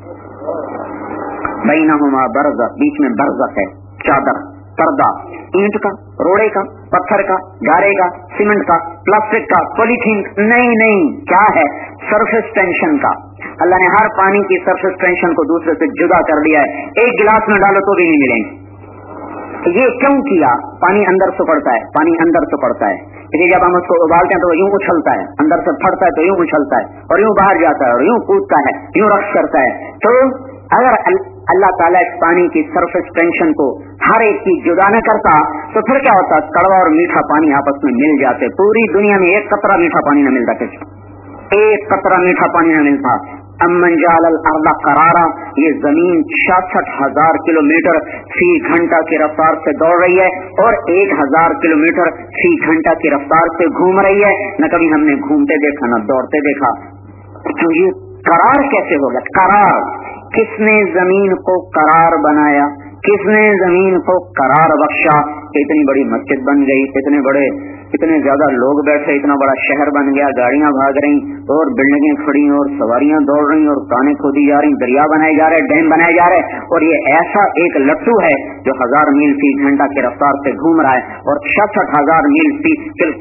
بینہما برزخ بیچ میں برزخ ہے چادر پردہ اینٹ کا روڑے کا پتھر کا گارے کا سیمنٹ کا پلاسٹک کا پولیتھین نہیں نہیں کیا ہے سرفیس ٹینشن کا. اللہ نے ہر پانی کی سرفیس ٹینشن کو دوسرے سے جدا کر دیا ہے. ایک گلاس میں ڈالو تو بھی نہیں ملیں گے. یہ کیوں کیا. پانی اندر سے پڑتا ہے پانی اندر سے پڑتا ہے لیکن جب ہم اس کو ابالتے ہیں تو وہ یوں اچھلتا ہے اندر سے پھٹتا ہے تو یوں اچھلتا ہے اور یوں باہر جاتا ہے اور یوں کودتا ہے یوں رقص کرتا ہے. تو اگر اللہ تعالیٰ اس پانی کی سرفیس ٹینشن کو ہر ایک کی جدا نہ کرتا تو پھر کیا ہوتا. کڑوا اور میٹھا پانی آپس میں مل جاتے. پوری دنیا میں ایک قطرہ میٹھا پانی نہ ملتا کسی ایک قطرہ میٹھا پانی نہ ملتا. امن جعل الارض قرارا یہ زمین چھیاسٹھ ہزار کلو میٹر فی گھنٹہ کی رفتار سے دوڑ رہی ہے اور ایک ہزار کلو میٹر فی گھنٹہ کی رفتار سے گھوم رہی ہے. نہ کبھی ہم نے گھومتے دیکھا نہ دوڑتے دیکھا. تو یہ قرار کیسے ہوگا. قرار کس نے زمین کو قرار بنایا. کس نے زمین کو قرار بخشا. اتنی بڑی مسجد بن گئی اتنے بڑے اتنے زیادہ لوگ بیٹھے اتنا بڑا شہر بن گیا گاڑیاں بھاگ رہی اور بلڈنگیں کھڑی اور سواریاں دوڑ رہی اور کانیں کھودی جا رہی دریا بنائے جا رہے ڈیم بنائے جا رہے اور یہ ایسا ایک لٹو ہے جو ہزار میل فی گھنٹہ کی رفتار سے گھوم رہا ہے اور چھیاسٹھ ہزار میل فی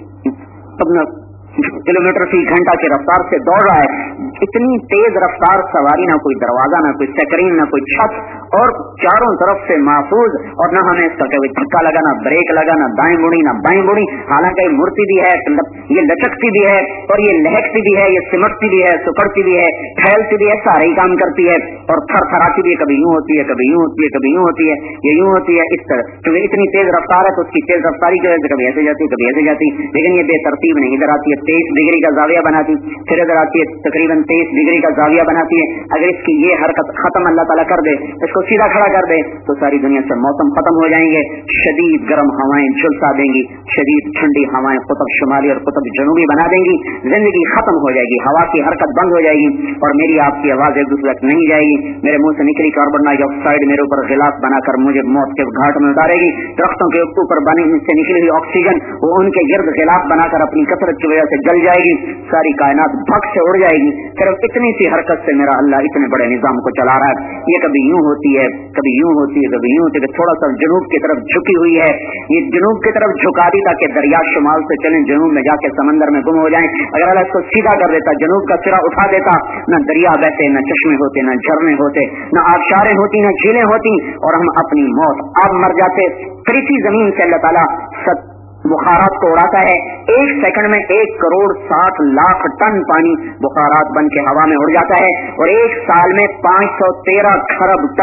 کلو میٹر فی گھنٹہ کی رفتار سے دوڑ رہا ہے. اتنی تیز رفتار سواری نہ کوئی دروازہ نہ کوئی سکرین نہ کوئی چھت اور چاروں طرف سے محفوظ اور نہ ہمیں اس کا کوئی دھکا لگا نہ بریک لگا نہ دائیں مڑی نہ بائیں مڑی. حالانکہ مڑتی بھی ہے یہ لچکتی بھی ہے اور یہ لہکتی بھی ہے یہ سمٹتی بھی ہے سکڑتی بھی ہے پھیلتی بھی ہے سارے ہی کام کرتی ہے اور تھر تھراتی بھی ہے کبھی یوں ہوتی ہے کبھی یوں ہوتی ہے کبھی یوں ہوتی ہے یہ یوں ہوتی ہے اس طرح. کیونکہ اتنی تیز رفتار ہے تو اس کی تیز رفتاری کی وجہ سے کبھی ایسے جاتی کبھی ایسے جاتی. لیکن یہ بے ترتیب نہیں. ادھر آتی ہے تیئیس ڈگری کا زاویہ بناتی پھر ادھر آتی ہے تقریباً تیئیس ڈگری کا زاویہ بناتی ہے. اگر اس کی یہ حرکت ختم اللہ تعالیٰ کر دے اس کو سیدھا کھڑا کر دے تو ساری دنیا سے موسم ختم ہو جائیں گے. شدید گرم ہوائیں جھلسا دیں گی شدید ٹھنڈی ہوائیں قطب شمالی اور قطب جنوبی بنا دیں گی. زندگی ختم ہو جائے گی ہوا کی حرکت بند ہو جائے گی اور میری آپ کی آواز ایک دوسرے تک نہیں جائے گی. میرے منہ سے نکلی کاربن ڈائی آکسائڈ میرے اوپر غلاف بنا کر مجھے موت کے گھاٹ میں اتارے گی. درختوں کے اوپر بنی سے نکلی ہوئی آکسیجن وہ ان کے گرد غلاف بنا کر اپنی کثرت کی وجہ سے جل جائے گی. ساری کائنات بھگ سے اڑ جائے گی. صرف اتنی سی حرکت سے میرا اللہ اتنے بڑے نظام کو چلا رہا ہے. یہ کبھی یوں ہوتی ہے کبھی یوں ہوتی ہے کبھی یوں ہوتی ہے. تھوڑا سا جنوب کی طرف جھکی ہوئی ہے یہ جنوب کی طرف جھکا دی تاکہ دریا شمال سے چلیں جنوب میں جا کے سمندر میں گم ہو جائیں. اگر اللہ اس کو سیدھا کر دیتا جنوب کا سرا اٹھا دیتا نہ دریا بہتے نہ چشمے ہوتے نہ جھرنے ہوتے نہ آبشاریں ہوتی نہ جھیلیں ہوتی اور ہم اپنی موت اب مر جاتے. پھر اسی زمین سے اللہ تعالیٰ ست بخارات کو اڑاتا ہے. ایک سیکنڈ میں ایک کروڑ ساٹھ لاکھ ٹن پانی بخارات بن کے ہوا میں اڑ جاتا ہے اور ایک سال میں پانچ سو تیرہ کھرب ٹن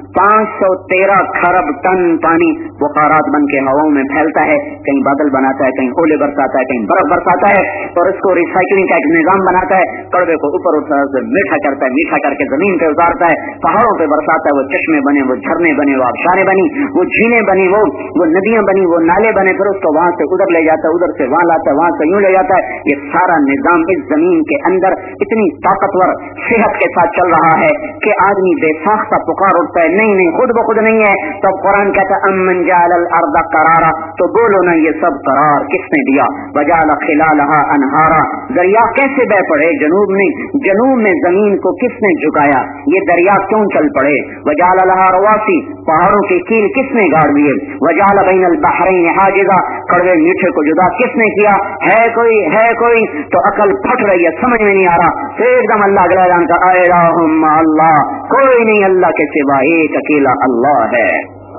पाँच सौ तेरह खरब टन पानी बुखारात बन के हवाओं में फैलता है, कहीं बादल बनाता है, कहीं ओले बरसाता है, कहीं बर्फ बरसाता है, और इसको रिसाइकलिंग का एक निजाम बनाता है। कड़वे को ऊपर उठा से मीठा करता है, मीठा करके जमीन पे उतारता है, पहाड़ों पे बरसाता है, वो चश्मे बने, वो झरने बने, वो आबशारें बनी, वो झीलें बनी, वो वो नदियां बनी, वो नाले बने, फिर उसको वहां से उधर ले जाता है, उधर से वहां लाता है, वहां से यूं ले जाता है। ये सारा निजाम इस जमीन के अंदर इतनी ताकतवर सेहत के साथ चल रहा है कि आदमी बेसाख्ता पुकार उठता है, नहीं नहीं खुद ब खुद नहीं है। तो कुरान कहता है अम्मन जाअल अर्द करारा, तो बोलो ना ये सब करार किसने दिया। वजाल खिलालहा अनहारा, दरिया कैसे बह पड़े जनूब में, जनूब में जमीन को किसने झुकाया, ये दरिया क्यों चल पड़े। वजाल लहा रवासी, पहाड़ों के कील किसने गाड़ दिए। वजाल बैनल बहरैन हाजिजा, कड़वे मीठे को जुदा किसने किया। है कोई है कोई, तो अकल फट रही है, समझ में नहीं आ रहा। तो एकदम अल्लाह अगला जानता आए अल्लाह, कोई नहीं अल्लाह के सिवा एक अकेला अल्लाह है।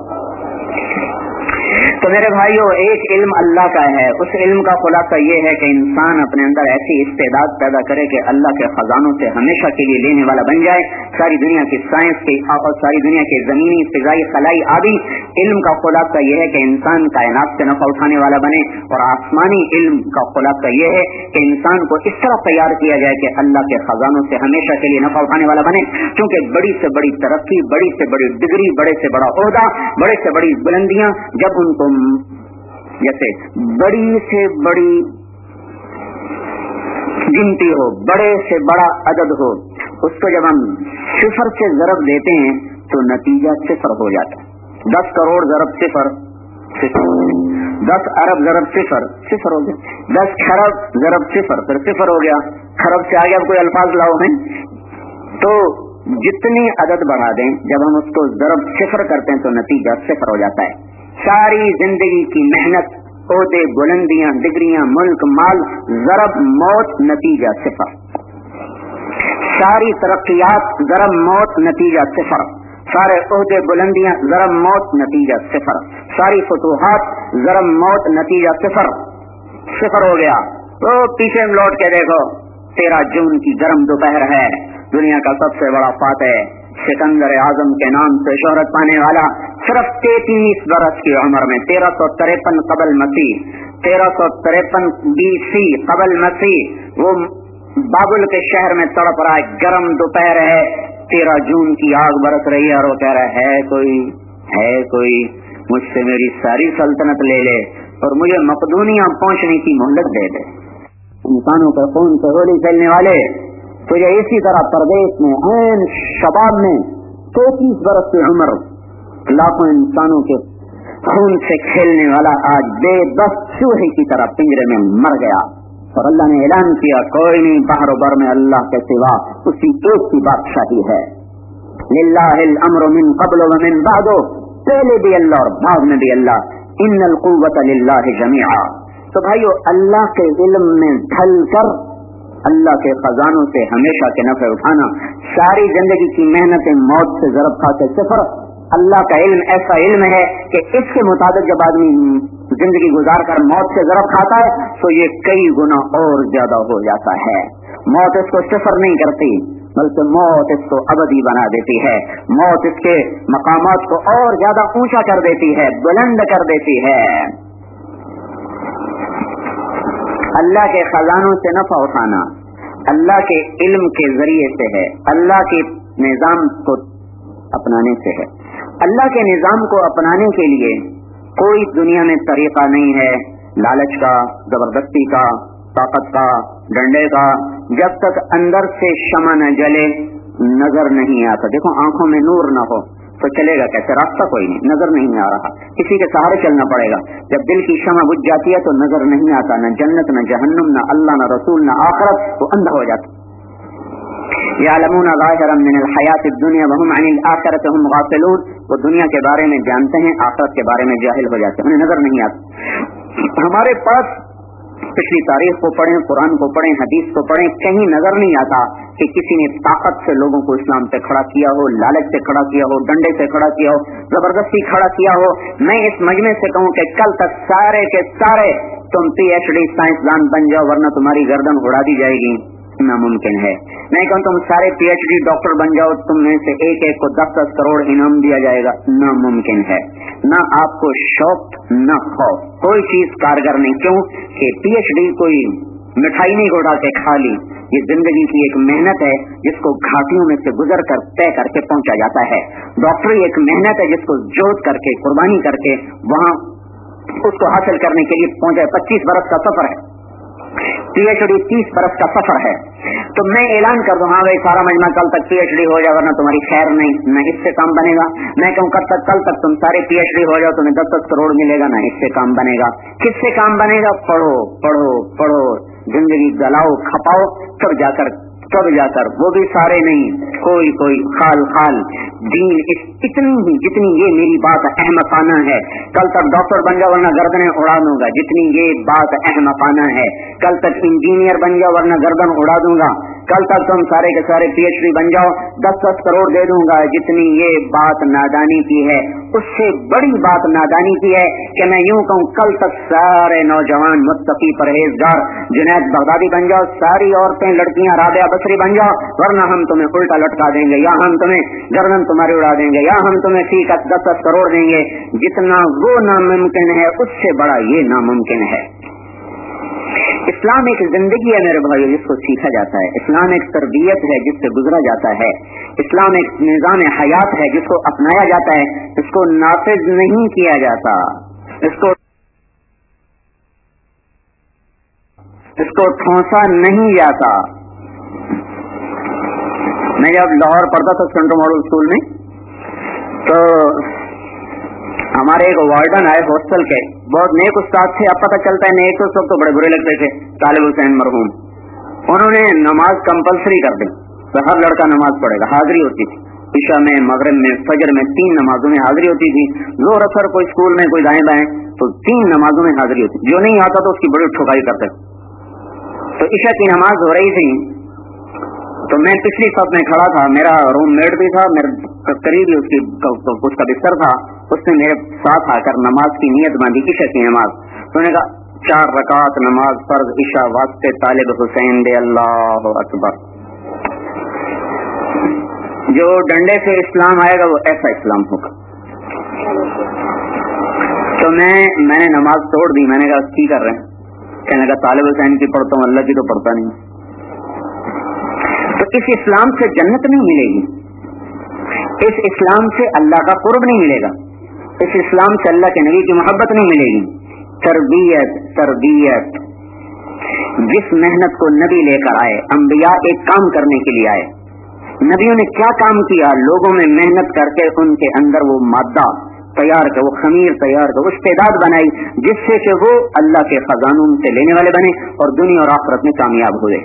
तो मेरे भाइयों, एक इल्म अल्लाह का है, उस इल्म का खुलासा ये है कि इंसान अपने अंदर ऐसी इस्तेदाद पैदा करे कि अल्लाह के खजानों से हमेशा के लिए लेने वाला बन जाए। सारी दुनिया की साइंस की और सारी दुनिया के जमीनी फिजाई खलाई आदि इल्म का खुलासा ये है कि इंसान कायनात से नफा उठाने वाला बने, और आसमानी इल्म का खुलासा ये है कि इंसान को इस तरह तैयार किया जाए कि अल्लाह के खजानों से हमेशा के लिए नफा उठाने वाला बने। क्योंकि बड़ी से बड़ी तरक्की, बड़ी से बड़ी डिग्री, बड़े से बड़ा ओहदा, बड़े से बड़ी बुलंदियां जब उनको जैसे बड़ी से बड़ी गिनती हो, बड़े से बड़ा अदद हो, उसको जब हम सिफर से ज़रब देते हैं तो नतीजा सिफर हो जाता है। दस करोड़ ज़रब सिफर सिफर, दस अरब ज़रब सिफर सिफर हो गया, दस खरब ज़रब सिफर फिर सिफर हो गया, खरब से आगे अब कोई अल्फाज लाओ हैं। तो जितनी अदद बढ़ा दें, जब हम उसको ज़रब सिफर करते हैं तो नतीजा सिफर हो जाता है। सारी जिंदगी की मेहनत, ओहदे, बुलंदियां, डिग्रियां, मुल्क, माल, ज़रब मौत, नतीजा सिफर। सारी तरक्कियात, ज़रब मौत, नतीजा सिफर। सारे ओहदे, बुलंदियां, ज़रब मौत, नतीजा सिफर। सारी फतूहात, ज़रब मौत, नतीजा सिफर। सिफर हो गया। तो पीछे लौट के देखो, तेरह जून की गर्म दोपहर है, दुनिया का सबसे बड़ा फातेह सिकंदर आजम के नाम से शोहरत पाने वाला, सिर्फ तैतीस बरस की उम्र में, तेरह सौ तिरपन कबल मसीह, तेरह सौ तिरपन बीसी कबल मसीह, वो बाबुल के शहर में तड़प रहा है, गर्म दोपहर है, तेरह जून की आग बरस रही है, और वो कह रहा है कोई है कोई मुझसे मेरी सारी सल्तनत ले ले और मुझे मकदूनिया पहुंचने की मोहलत दे दे। इंसानों के खून से होली खेलने वाले, तुझे इसी तरह प्रदेश में ऐन शबाब में तैतीस बरस की उम्र, लाखों इंसानों के खून से खेलने वाला आज बेबस चूहे की तरह पिंजरे में मर गया, और अल्लाह ने ऐलान किया कोई नहीं बाहर बर में अल्लाह के सिवा उसी एक की बादशाही है। लिल्लाहिल अम्रु मिन क़ब्ल व मिन बादो, पहले भी अल्लाह और बाद में भी अल्लाह, इन्नल कुव्वत लिल्लाहि जमीआ। तो भाइयों, अल्लाह के इल्म में ढल कर अल्लाह के खजानों से हमेशा के नफे उठाना, सारी जिंदगी की मेहनतें मौत से ज़रब खाते सिफर। अल्लाह का इल्म ऐसा इल्म है कि इसके मुताबिक जब आदमी जिंदगी गुजार कर मौत से ज़रब खाता है तो ये कई गुना और ज्यादा हो जाता है। मौत इसको सिफर नहीं करती, बल्कि मौत इसको अबदी बना देती है। मौत इसके मकामात को और ज्यादा ऊंचा कर देती है, बुलंद कर देती है। अल्लाह के खजानों से नफा उठाना अल्लाह के इल्म के जरिए से है, अल्लाह के निजाम को अपनाने से है। अल्लाह के निजाम को अपनाने के लिए कोई दुनिया में तरीका नहीं है, लालच का, जबरदस्ती का, ताकत का, डंडे का। जब तक अंदर से शमा न जले नजर नहीं आता। देखो, आंखों में नूर न हो तो चलेगा कैसे, रास्ता कोई नहीं, नजर नहीं आ रहा, किसी के सहारे चलना पड़ेगा। जब दिल की शमा बुझ जाती है तो नजर नहीं आता, न जन्नत, न जहन्नुम, न अल्लाह, न रसूल, न आखिरत, वो अंधा हो जाता। यालमून ज़ाहिरन मिनल हयातिद दुनिया व हुम अनिल आखिरति हुम गाफिलून, वो दुनिया के बारे में जानते हैं, आखिरत के बारे में जाहिल हो जाते हैं, उन्हें नजर नहीं आता। हमारे पास पिछली तारीख को पढ़ें, कुरान को पढ़ें, हदीस को पढ़ें, कहीं नजर नहीं आता कि किसी ने ताकत से लोगों को इस्लाम पे खड़ा किया हो, लालच से खड़ा किया हो, डंडे से खड़ा किया हो, जबरदस्ती खड़ा किया हो। मैं इस मजमे से कहूं कि कल तक सारे के सारे तुम पीएचडी साइंसदान बन जाओ, वरना तुम्हारी गर्दन उड़ा दी जाएगी। नामुमकिन है। मैं कहूँ तुम सारे पीएचडी डॉक्टर बन जाओ, तुम में से एक एक को दस दस करोड़ इनाम दिया जाएगा, नामुमकिन है। ना आपको शौक न खौफ, कोई चीज कारगर नहीं। क्यों कि पीएचडी कोई मिठाई नहीं उड़ा के खा ली, ये जिंदगी की एक मेहनत है जिसको घाटियों में से गुजर कर तय करके पहुंचा जाता है। डॉक्टरी एक मेहनत है जिसको जोत करके कुर्बानी करके वहां उसको हासिल करने के लिए पहुंचा। पच्चीस बरस का सफर है, पीएचडी तीस बरस का सफर है। तो मैं ऐलान कर दूं, हाँ भाई सारा मजमा कल तक पीएचडी हो जाए वरना तुम्हारी खैर नहीं, न इससे काम बनेगा। मैं कहूँ कल तक कल तक तुम सारे पीएचडी हो जाओ, तुम्हें दस दस करोड़ मिलेगा, ना इससे काम बनेगा। किससे काम बनेगा? पढ़ो पढ़ो पढ़ो, जिंदगी गलाओ खपाओ, तब जाकर तब जाकर वो भी सारे नहीं, कोई कोई खाल खाल दीन इस इतनी ही जितनी ये मेरी बात अहमकाना है। कल तक डॉक्टर बन जाओ वरना गर्दनें उड़ा दूंगा, जितनी ये बात अहमकाना है। कल तक इंजीनियर बन जाओ वरना गर्दन उड़ा दूंगा। कल तक तुम सारे के सारे पीएचडी बन जाओ, दस दस करोड़ दे दूंगा, जितनी ये बात नादानी की है। उससे बड़ी बात नादानी की है कि मैं यूं कहूँ कल तक सारे नौजवान मुत्तकी परहेजगार जुनैद बगदादी बन जाओ, सारी औरतें लड़कियां राबिया बसरी बन जाओ, वरना हम तुम्हें उल्टा लटका देंगे, या हम तुम्हें गर्दन तुम्हारी उड़ा देंगे, या हम तुम्हें फीस दस दस करोड़ देंगे। जितना वो नामुमकिन है उससे बड़ा ये नामुमकिन है। इस्लाम एक जिंदगी है मेरे भाइयों जिसको सीखा जाता है। इस्लाम एक तरबियत है जिससे गुजरा जाता है। इस्लाम एक निजाम हयात है जिसको अपनाया जाता है, इसको नाफिज नहीं किया जाता, इसको इसको ठोंसा नहीं जाता। मैं जब लाहौर पढ़ता था सेंट्रल मॉडल स्कूल में, तो हमारे एक वार्डन आए हॉस्टल के, बहुत नेक उस्ताद थे। अब पता चलता है नेक तो सब तो बड़े बुरे लगते थे, तालिब हुसैन मरहूम। उन्होंने नमाज कंपलसरी कर दी, तो हर लड़का नमाज पढ़ेगा। हाजिरी होती थी इशा में, मगरिब में, फजर में, तीन नमाजों में हाजिरी होती थी। जोर असर कोई स्कूल में कोई दाएं बाएं, तो तीन नमाजों में हाजिरी होती। जो नहीं आता तो उसकी बड़ी ठुकाई करते। तो इशा की नमाज हो रही थी, तो मैं पिछली सफ में खड़ा था, मेरा रूम मेट भी था, मेरे करीब ही उसकी उसका बिस्तर था। उसने मेरे साथ आकर नमाज की नियत बांधी, इशा की नमाज। तो उन्होंने कहा चार रकात नमाज फर्ज इशा वास्ते तालिब हुसैन दे अल्लाह अकबर। जो डंडे से इस्लाम आएगा वो ऐसा इस्लाम होगा। तो मैं मैंने नमाज तोड़ दी। मैंने कहा की कर रहे हैं? कहने लगा तालिब हुसैन की पढ़ता हूँ, अल्लाह की तो पढ़ता नहीं। तो इस इस्लाम से जन्नत नहीं मिलेगी, इस इस्लाम से अल्लाह का कुर्ब नहीं मिलेगा, इस इस्लाम से अल्लाह के नबी की मोहब्बत नहीं मिलेगी। तरबियत तरबियत जिस मेहनत को नबी लेकर आए, अंबिया एक काम करने के लिए आए। नबियों ने क्या काम किया? लोगों में मेहनत करके उनके अंदर वो मादा तैयार कर, वो खमीर तैयार कर, इस्तेदाद बनाई जिससे कि वो अल्लाह के खजानों से लेने वाले बने और दुनिया और आखिरत में कामयाब हुए।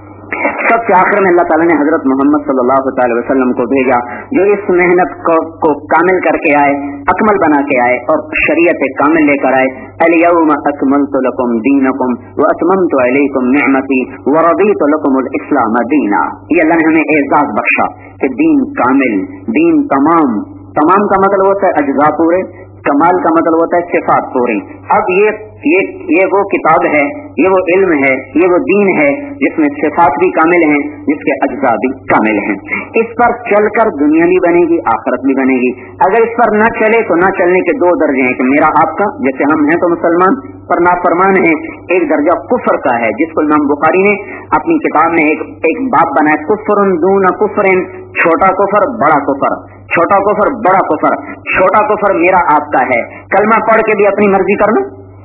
सबसे आखिर में अल्लाह ताला ने हजरत मोहम्मद सल्लल्लाहु अलैहि वसल्लम को भेजा, जो इस मेहनत को, को कामिल करके आए, अकमल बना के आए और शरीयत कामिल लेकर आए। अल-यौम अकमलतु लकुम दीनकुम व अतममतु अलैकुम निअमती व रदीतु लकुमुल इस्लाम दीना। ये अल्लाह ने हमें एजाज बख्शा कि दीन कामिल, दीन तमाम। तमाम का मतलब होता है अज्जा पूरे, कमाल का मतलब होता है सिफात पूरी। अब ये ये ये वो किताब है, ये वो इल्म है, ये वो दीन है जिसमें सिफात भी कामिल हैं, जिसके अज्जा भी कामिल हैं। इस पर चलकर दुनिया भी बनेगी, आखिरत भी बनेगी। अगर इस पर न चले तो न चलने के दो दर्जे हैं कि मेरा आपका, जैसे हम हैं तो मुसलमान पर नाफरमान है। एक दर्जा कुफर का है जिसको इमाम बुखारी ने अपनी किताब में एक एक बाब बनाया, कुफरुन दून कुफरिन, छोटा कुफर बड़ा कुफर, छोटा कुफर बड़ा कुफर। छोटा कुफर मेरा आपका है, कलमा पढ़ के भी अपनी मर्जी करना।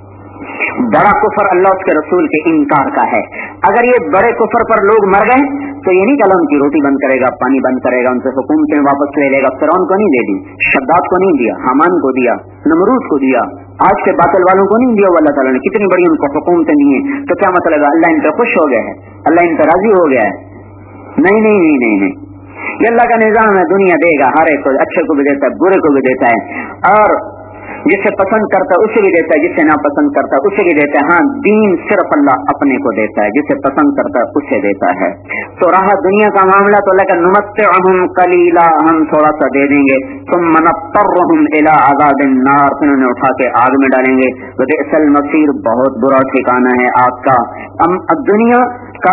बड़ा कुफर अल्लाह उसके रसूल के इनकार का है। अगर ये बड़े कुफर पर लोग मर गए तो ये नहीं कल उनकी रोटी बंद करेगा, पानी बंद करेगा, उनसे हुकूमतें वापस ले लेगा। फिरौन को नहीं दे दी, शद्दाद को नहीं दिया, हामान को दिया, नमरूद को दिया, आज के बातिल वालों को नहीं दिया। अल्लाह ताला ने कितनी बड़ी उनको हुकूमतें दी हैं। तो क्या मतलब है? अल्लाह इन पर खुश हो गया है, अल्लाह इन पर राजी हो गया है? नहीं नहीं नहीं नहीं नहीं, ये अल्लाह का निजाम है। दुनिया देगा हर एक को, अच्छे को भी देता है, बुरे को भी देता है, और जिसे पसंद करता है उसे भी देता है, जिसे ना पसंद करता है उसे भी देता है। हाँ, दीन सिर्फ अल्लाह अपने को देता है, जिसे पसंद करता है उसे देता है। तो रहा दुनिया का मामला, तो लगा नुमत्तिउहुम कलीला, हम थोड़ा सा दे देंगे, सुम्मा नत्तर्रुहुम इला अज़ाबिन नार, फिर उन्हें उठा के आग में डालेंगे। वबिअसल मसीर, बहुत बुरा ठिकाना है आग का। अब दुनिया का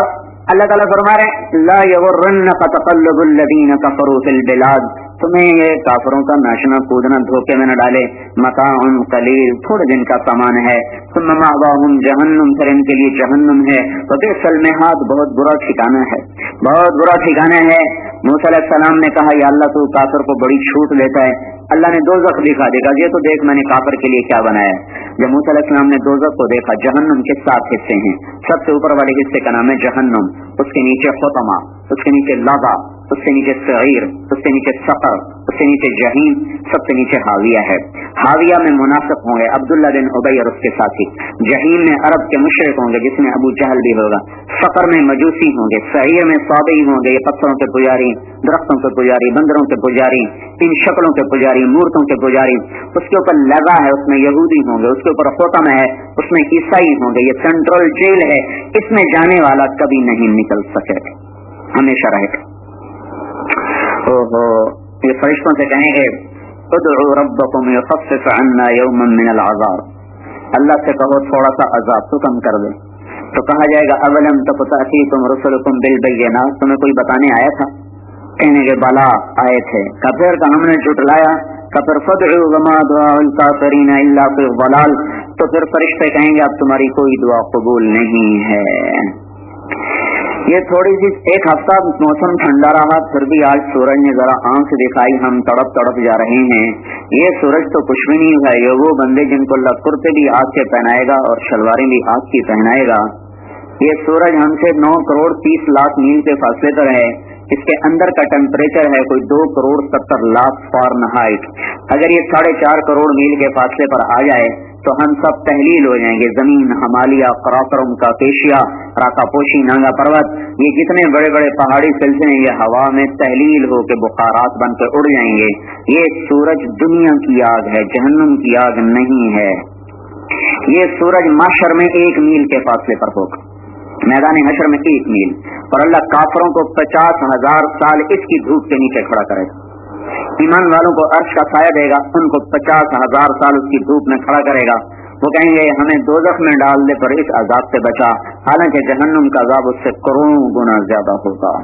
اللہ تعالیٰ فرما رہے لا یغرنک تقلب الذین کفروا فی البلاد، تمہیں یہ کافروں کا ناچنا کودنا دھوکے میں نہ ڈالے، متاع قلیل، تھوڑے دن کا سامان ہے، ثم مأواہم جہنم، پھر ان کے لیے جہنم ہے، وبئس المہاد، بہت برا ٹھکانہ ہے، بہت برا ٹھکانہ ہے۔ موسیٰ علیہ السلام نے کہا یا اللہ تو کافر کو بڑی چھوٹ لیتا ہے، اللہ نے دوزخ دکھا دیکھا یہ تو دیکھ میں نے کافر کے لیے کیا بنایا ہے۔ جب موسیٰ علیہ السلام نے دوزخ کو دیکھا، جہنم کے سات حصے ہیں، سب سے اوپر والے حصے کا نام ہے جہنم، اس کے نیچے خطمہ، اس کے نیچے لظہ، اس سے نیچے سعیر، اس سے نیچے سقر، اس سے نیچے جہیم، سب سے نیچے حاویہ ہے۔ حاویہ میں منافق ہوں گے عبداللہ بن ابی اور اس کے ساتھی، جہیم میں عرب کے مشرک ہوں گے جس میں ابو جہل بھی ہوگا، سقر میں مجوسی ہوں گے، سعیر میں صابئی ہوں گے، یہ پتھروں کے پجاری، درختوں کے پجاری، بندروں کے پجاری، ان شکلوں کے پجاری، مورتوں کے پجاری۔ اس کے اوپر لگا ہے، اس میں یہودی ہوں گے، اس کے اوپر ختم ہے، اس میں عیسائی ہوں گے۔ یہ سینٹرل جیل ہے، اس میں جانے والا کبھی نہیں نکل سکے، ہمیشہ رہے گا۔ اوہو، یہ فرشتوں سے کہیں گے ادعوا ربکم یخفف عنا یوما من العذاب، اللہ سے کہو تھوڑا سا عذاب تو کم کر دے۔ تو کہا جائے گا اولم تک تأتیکم رسلکم بالبینات، تمہیں کوئی بتانے آیا تھا؟ کہنے کے بلا آئے تھے، کفر کا ہم نے جھٹلایا، کفر فدعوا وما دعاء الکافرین الا فی الضلال، تو پھر فرشتے کہیں گے اب تمہاری کوئی دعا قبول نہیں ہے۔ یہ تھوڑی سی ایک ہفتہ موسم ٹھنڈا رہا، پھر بھی آج سورج نے ذرا آنکھ دکھائی، ہم تڑپ تڑپ جا رہے ہیں۔ یہ سورج تو کچھ بھی نہیں ہے، یہ وہ بندے جن کو اللہ کرتے بھی آگ کے پہنائے گا اور شلواریں بھی آگ کی پہنائے گا۔ یہ سورج ہم سے نو کروڑ تیس لاکھ میل کے فاصلے پر ہے، اس کے اندر کا ٹیمپریچر ہے کوئی دو کروڑ ستر لاکھ فارنہائٹ۔ اگر یہ ساڑھے چار کروڑ میل کے فاصلے پر آ جائے تو ہم سب تحلیل ہو جائیں گے، زمین، ہمالیہ، قراقرم، کاکیشیا، راکاپوشی، نانگا پروت، یہ جتنے بڑے بڑے پہاڑی سلسلے یہ ہوا میں تحلیل ہو کے بخارات بن کر اڑ جائیں گے۔ یہ سورج دنیا کی آگ ہے، جہنم کی آگ نہیں ہے۔ یہ سورج محشر میں ایک میل کے فاصلے پر ہوگا، میدان حشر میں ایک میل، اور اللہ کافروں کو پچاس ہزار سال اس کی دھوپ کے نیچے کھڑا کرے گا۔ ایمان والوں کو عرش کا سایہ دے گا، ان کو پچاس ہزار سال اس کی دھوپ میں کھڑا کرے گا۔ وہ کہیں گے ہمیں دوزخ میں ڈال دے پر اس عذاب سے بچا، حالانکہ جہنم کا عذاب اس سے کروڑوں گنا زیادہ ہوگا۔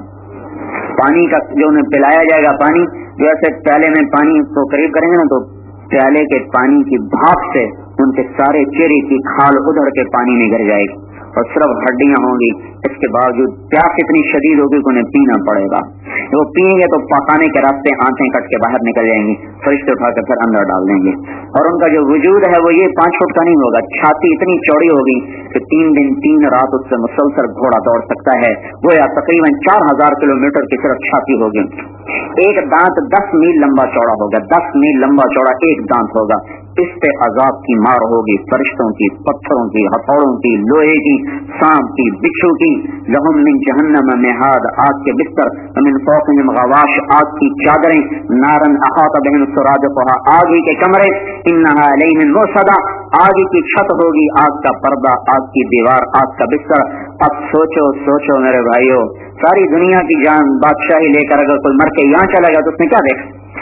پانی کا جو انہیں پلایا جائے گا، پانی جو ایسے پیالے میں پانی کو قریب کریں گے نا تو پیالے کے پانی کی بھاپ سے ان کے سارے چہرے کی کھال ادھر کے پانی میں گر جائے گی اور صرف ہڈیاں ہوں گی۔ اس کے باوجود پیاس اتنی شدید ہوگی کہ انہیں پینا پڑے گا، وہ پیئیں گے تو پکانے کے راستے آنتیں کٹ کے باہر نکل جائیں گی، فرشتے اٹھا کے پھر اندر ڈال دیں گے۔ اور ان کا جو وجود ہے وہ یہ پانچ فٹ کا نہیں ہوگا، چھاتی اتنی چوڑی ہوگی کہ تین دن تین رات اس سے مسلسل گھوڑا دوڑ سکتا ہے، وہ یا تقریباً چار ہزار کلو میٹر کی صرف چھاتی ہوگی۔ ایک دانت دس میل لمبا چوڑا ہوگا، دس میل لمبا چوڑا ایک دانت ہوگا۔ اس پہ عذاب کی مار ہوگی، فرشتوں کی، پتھروں کی، ہتھوڑوں کی، لوہے کی، سانپ کی، بچھو کی۔ لہم من جہنم مہاد، آگ کے بستر، من فوقہم غواش، آگ کی چادریں، نارن احاط بہم سرادقها، آگ ہی کے کمرے، انہا علیہم موصدہ، آگ کی چھت ہوگی، آگ کا پردہ، آگ کی دیوار، آگ کا بستر۔ اب سوچو سوچو میرے بھائیو، ساری دنیا کی جان بادشاہی لے کر اگر کوئی مر کے یہاں چلا گیا تو اس نے کیا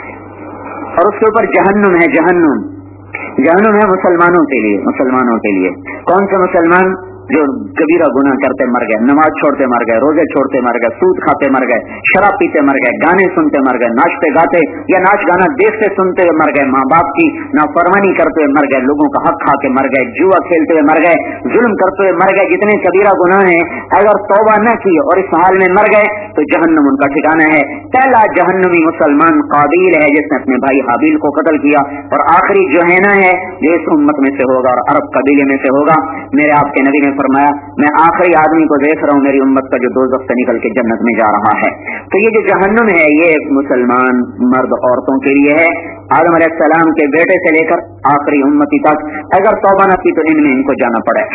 دیکھا؟ اور اس کے اوپر جہنم ہے، جہنم جہنم ہے مسلمانوں کے لیے، مسلمانوں کے لیے۔ کون سے مسلمان؟ جو کبیرہ گناہ کرتے مر گئے، نماز چھوڑتے مر گئے، روزے چھوڑتے مر گئے، سود کھاتے مر گئے، شراب پیتے مر گئے، گانے سنتے مر گئے، ناچتے گاتے یا ناچ گانا دیکھتے سنتے ہوئے مر گئے، ماں باپ کی نافرمانی کرتے ہوئے مر گئے، لوگوں کا حق کھا کے مر گئے، جوا کھیلتے ہوئے مر گئے، ظلم کرتے ہوئے مر گئے، جتنے کبیرہ گناہ ہیں اگر توبہ نہ کی اور اس حال میں مر گئے تو جہنم ان کا ٹھکانہ ہے۔ پہلا جہنمی مسلمان قابیل ہے جس نے اپنے بھائی حابیل کو قتل کیا، اور آخری جوہینہ ہے جو اس امت میں سے ہوگا اور عرب قبیلے میں سے ہوگا۔ میرے آپ کے نبی نے فرمایا میں آخری آدمی کو دیکھ رہا ہوں میری امت کا جو دوزخ سے نکل کے جنت میں جا رہا ہے۔ تو یہ جو جہنم ہے یہ مسلمان مرد عورتوں کے لیے ہے، آدم علیہ السلام کے بیٹے سے لے کر آخری امتی تک، اگر توبہ نہ کی تو ان میں ان کو جانا پڑے۔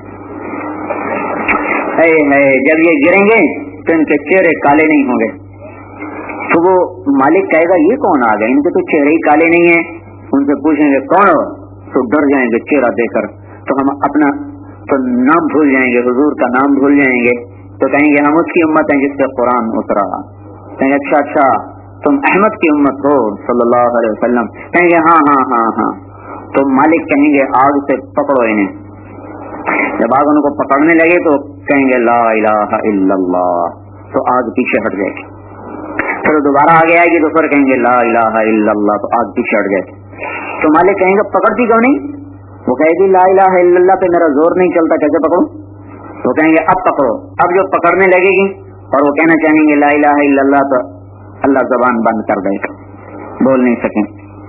اے ہے جب یہ گریں گے تو ان کے چہرے کالے نہیں ہوں گے، تو وہ مالک کہے گا یہ کون آ گئے، ان کے تو چہرے ہی کالے نہیں ہیں۔ ان سے پوچھیں گے کون ہو تو ڈر جائیں گے چہرہ دے کر، تو ہم اپنا تو نام بھول جائیں گے، حضور کا نام بھول جائیں گے، تو کہیں گے ہم اس کی امت ہیں جس پہ قرآن اترا۔ کہیں گے اچھا اچھا تم احمد کی امت ہو صلی اللہ علیہ وسلم، کہیں گے ہاں ہاں ہاں ہاں۔ تو مالک کہیں گے آگ سے پکڑو انہیں۔ جب آگ ان کو پکڑنے لگے تو کہیں گے لا الہ الا اللہ تو آگ پیچھے ہٹ جائے گی. پھر دوبارہ آگے آئے گی تو پھر کہیں گے لا الہ الا اللہ تو آگ پیچھے ہٹ جائے گی. تو مالک کہیں گے پکڑتی کیوں نہیں؟ وہ کہے گی لا الہ الا اللہ پہ میرا زور نہیں چلتا, کیسے پکڑوں؟ تو کہیں گے اب پکڑو. اب جو پکڑنے لگے گی اور وہ کہنا چاہیں گے لا الہ الا اللہ تو اللہ زبان بند کر دے گا, بول نہیں سکیں.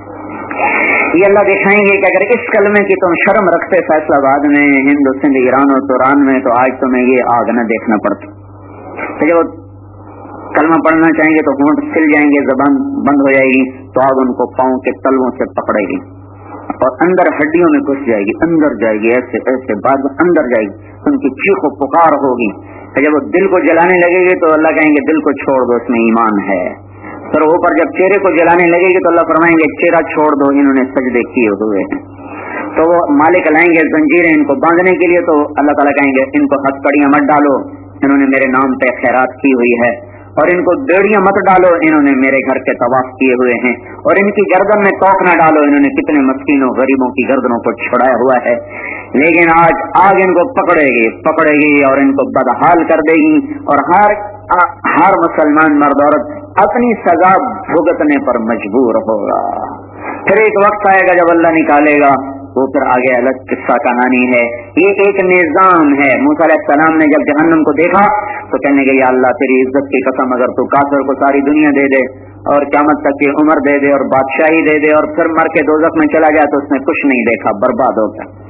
یہ اللہ دکھائیں گے کہ اگر اس کلمے کی تم شرم رکھتے فیصلہ آباد میں, ہند سندھ ایران اور توران میں, تو آج تمہیں یہ آگ نہ دیکھنا پڑتا. تو جب کلمہ پڑھنا چاہیں گے تو ہونٹ سل جائیں گے, زبان بند ہو جائے گی, تو آگ ان کو پاؤں کے تلووں سے پکڑے گی اور اندر ہڈیوں میں گھس جائے گی, اندر جائے گی, ایسے ایسے بعد اندر جائے گی, ان کی چیخ و پکار ہوگی. جب وہ دل کو جلانے لگے گی تو اللہ کہیں گے دل کو چھوڑ دو, اس میں ایمان ہے. پھر اوپر جب چہرے کو جلانے لگے گی تو اللہ فرمائیں گے چہرہ چھوڑ دو, انہوں نے سجدے کیے ہوئے ہیں. تو وہ مالک لائیں گے زنجیریں ان کو باندھنے کے لیے, تو اللہ تعالیٰ کہیں گے ان کو ہتھکڑیاں مت ڈالو, انہوں نے میرے نام پہ خیرات کی ہوئی ہے. اور ان کو بیڑیاں مت ڈالو, انہوں نے میرے گھر کے طواف کیے ہوئے ہیں. اور ان کی گردن میں توق نہ ڈالو, انہوں نے کتنے مسکینوں غریبوں کی گردنوں کو چھڑایا ہوا ہے. لیکن آج آگ ان کو پکڑے گی پکڑے گی اور ان کو بدحال کر دے گی, اور ہر ہر مسلمان مرد عورت اپنی سزا بھگتنے پر مجبور ہوگا. پھر ایک وقت آئے گا جب اللہ نکالے گا, وہ پھر آگے الگ قصہ کہانی ہے. یہ ایک نظام ہے. موسیٰ علیہ السلام نے جب جہنم کو دیکھا تو کہنے کہ یا اللہ تیری عزت کی قسم, اگر تو کافر کو ساری دنیا دے دے اور قیامت تک کی عمر دے دے اور بادشاہی دے دے اور پھر مر کے دوزخ میں چلا جائے تو اس نے کچھ نہیں دیکھا, برباد ہو گیا.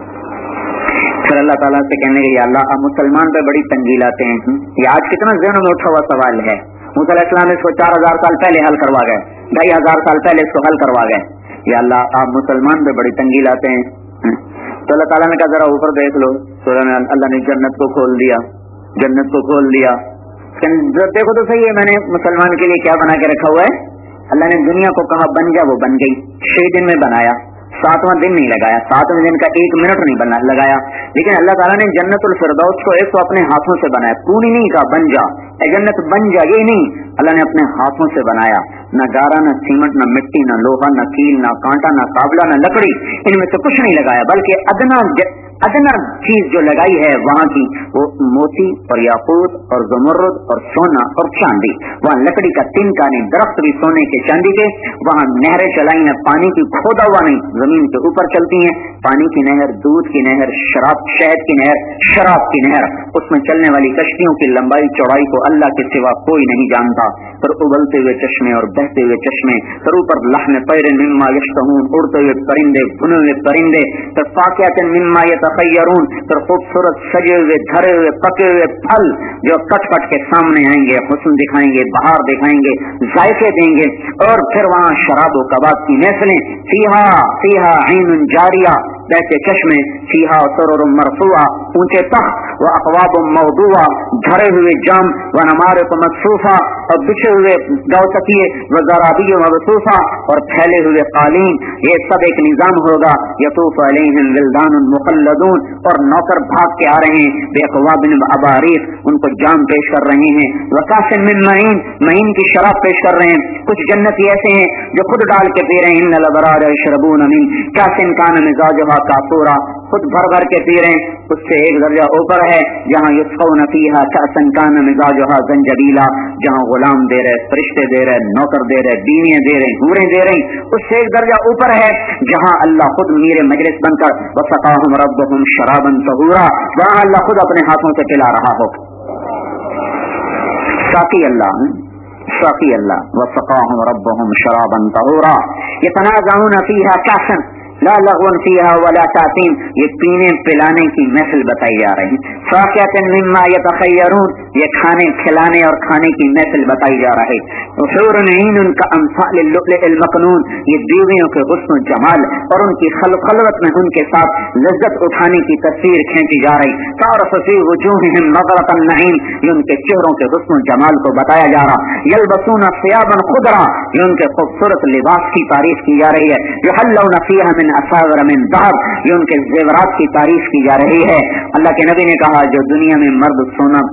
پھر اللہ تعالیٰ سے کہنے کہ یا اللہ آپ مسلمان پہ بڑی تنگی لاتے ہیں. یہ آج کتنا ذہن میں اٹھا ہوا سوال ہے. موسیٰ علیہ السلام اس کو چار ہزار سال پہلے حل کروا گئے, ڈھائی ہزار سال پہلے اس کو حل کروا گئے. یا اللہ آپ مسلمان پہ بڑی تنگی لاتے ہیں. تو اللہ تعالیٰ نے کہا ذرا اوپر دیکھ لو. تو اللہ نے جنت کو کھول دیا, جنت کو کھول دیا. دیکھو تو صحیح ہے میں نے مسلمان کے لیے کیا بنا کے رکھا ہوا ہے. اللہ نے دنیا کو کہا بن جا, وہ بن گئی. چھ دن میں بنایا, ساتواں دن نہیں لگایا, ساتویں دن کا ایک منٹ نہیں بنا لگایا. لیکن اللہ تعالیٰ نے جنت الفردوس کو ایک تو اپنے ہاتھوں سے بنایا, تو نہیں کہا بن جا اے جنت بن جا, یہ نہیں, اللہ نے اپنے ہاتھوں سے بنایا. نہ گارا, نہ سیمنٹ, نہ مٹی, نہ لوہا, نہ کیل, نہ کانٹا, نہ قابلہ, نہ لکڑی, ان میں سے کچھ نہیں لگایا. بلکہ ادنا ادنا چیز جو لگائی ہے وہاں کی وہ موتی اور یاقوت اور زمرد اور سونا اور چاندی. وہاں لکڑی کا تن کا نہیں, درخت بھی سونے کے چاندی کے. وہاں نہریں چلائی ہیں, پانی کی کھودا ہوا نہیں, زمین کے اوپر چلتی ہیں. پانی کی نہر, دودھ کی نہر, شراب شہد کی نہر, شراب کی نہر. اس میں چلنے والی کشتیوں کی لمبائی چوڑائی کو اللہ کے سوا کوئی نہیں جانتا. پھر ابلتے ہوئے چشمے اور بہتے ہوئے چشمے, پھر اوپر لحم طیر مما یشتہون, اڑتے ہوئے پرندے, بھنے ہوئے پرندے, پھر فاکہۃ مما یتخیرون, پھر خوبصورت سجے ہوئے دھرے ہوئے پکے ہوئے پھل جو کٹ کٹ کے سامنے آئیں گے, حسن دکھائیں گے, بہار دکھائیں گے, ذائقے دیں گے. اور پھر وہاں شراب و کباب کی محفلیں, فیہا فیہا عین جاریہ, بہتے چشمے, فیہا سرر مرفوعہ, اونچے تخت, و اقواب موضوعہ, دھرے ہوئے جام, و نمارق مصفوفہ, اور بچھے ہوئے گو تکیے, و زرابی مبثوثہ, اور پھیلے ہوئے قالین. یہ سب ایک نظام ہوگا. یطوف علیہم ولدان مخلدون, اور نوکر بھاگ کے آ رہے ہیں, بے اقواب اباریق, ان کو جام پیش کر رہے ہیں, وکاس من معین, معین کی شراب پیش کر رہے ہیں. کچھ جنتی ایسے ہیں جو خود ڈال کے پی رہے ہیں, ان الابرار یشربون من کاس کان مزاجها کافورا, خود بھر بھر کے پی رہے ہیں. اس سے ایک درجہ اوپر ہے جہاں یسقون فیہا کأسا کان مزاجها زنجبیلا, جہاں غلام دے رہے, فرشتے دے رہے, نوکر دے رہے, بیویاں دے رہے, حوریں دے رہی. اس سے ایک درجہ اوپر ہے جہاں اللہ خود میر مجلس بن کر وسقاہم ربہم شرابا طہورا, وہاں اللہ خود اپنے ہاتھوں سے پلا رہا ہو. ساقی اللہ, ساقی اللہ, وسقاہم ربہم شرابا طہورا, یتنازعون فیہا کأسا لا لغو فیہا ولا تأثیم, یہ پینے پلانے کی محفل بتائی جا رہی ہے. فاکہۃ مما یتخیرون, یہ کھانے کھلانے اور کھانے کی محفل بتائی جا رہی ہے. حور عین کامثال اللؤلؤ المکنون, یہ بیویوں کے حسن و جمال اور ان کی خلوت میں ان کے ساتھ لذت اٹھانے کی تصویر کھینچی جا رہی. تعرف فی وجوہہم نظرۃ النعیم, یہ ان کے چہروں کے حسن و جمال کو بتایا جا رہا. یلبسون ثیابا خضرا, یہ ان کے خوبصورت لباس کی تعریف کی جا رہی ہے. یحلون فیہا من اساور من ذهب, یہ ان کے زیورات کی تعریف کی جا رہی ہے. اللہ کے نبی نے کہا جو دنیا میں مرد سونا پہنے گا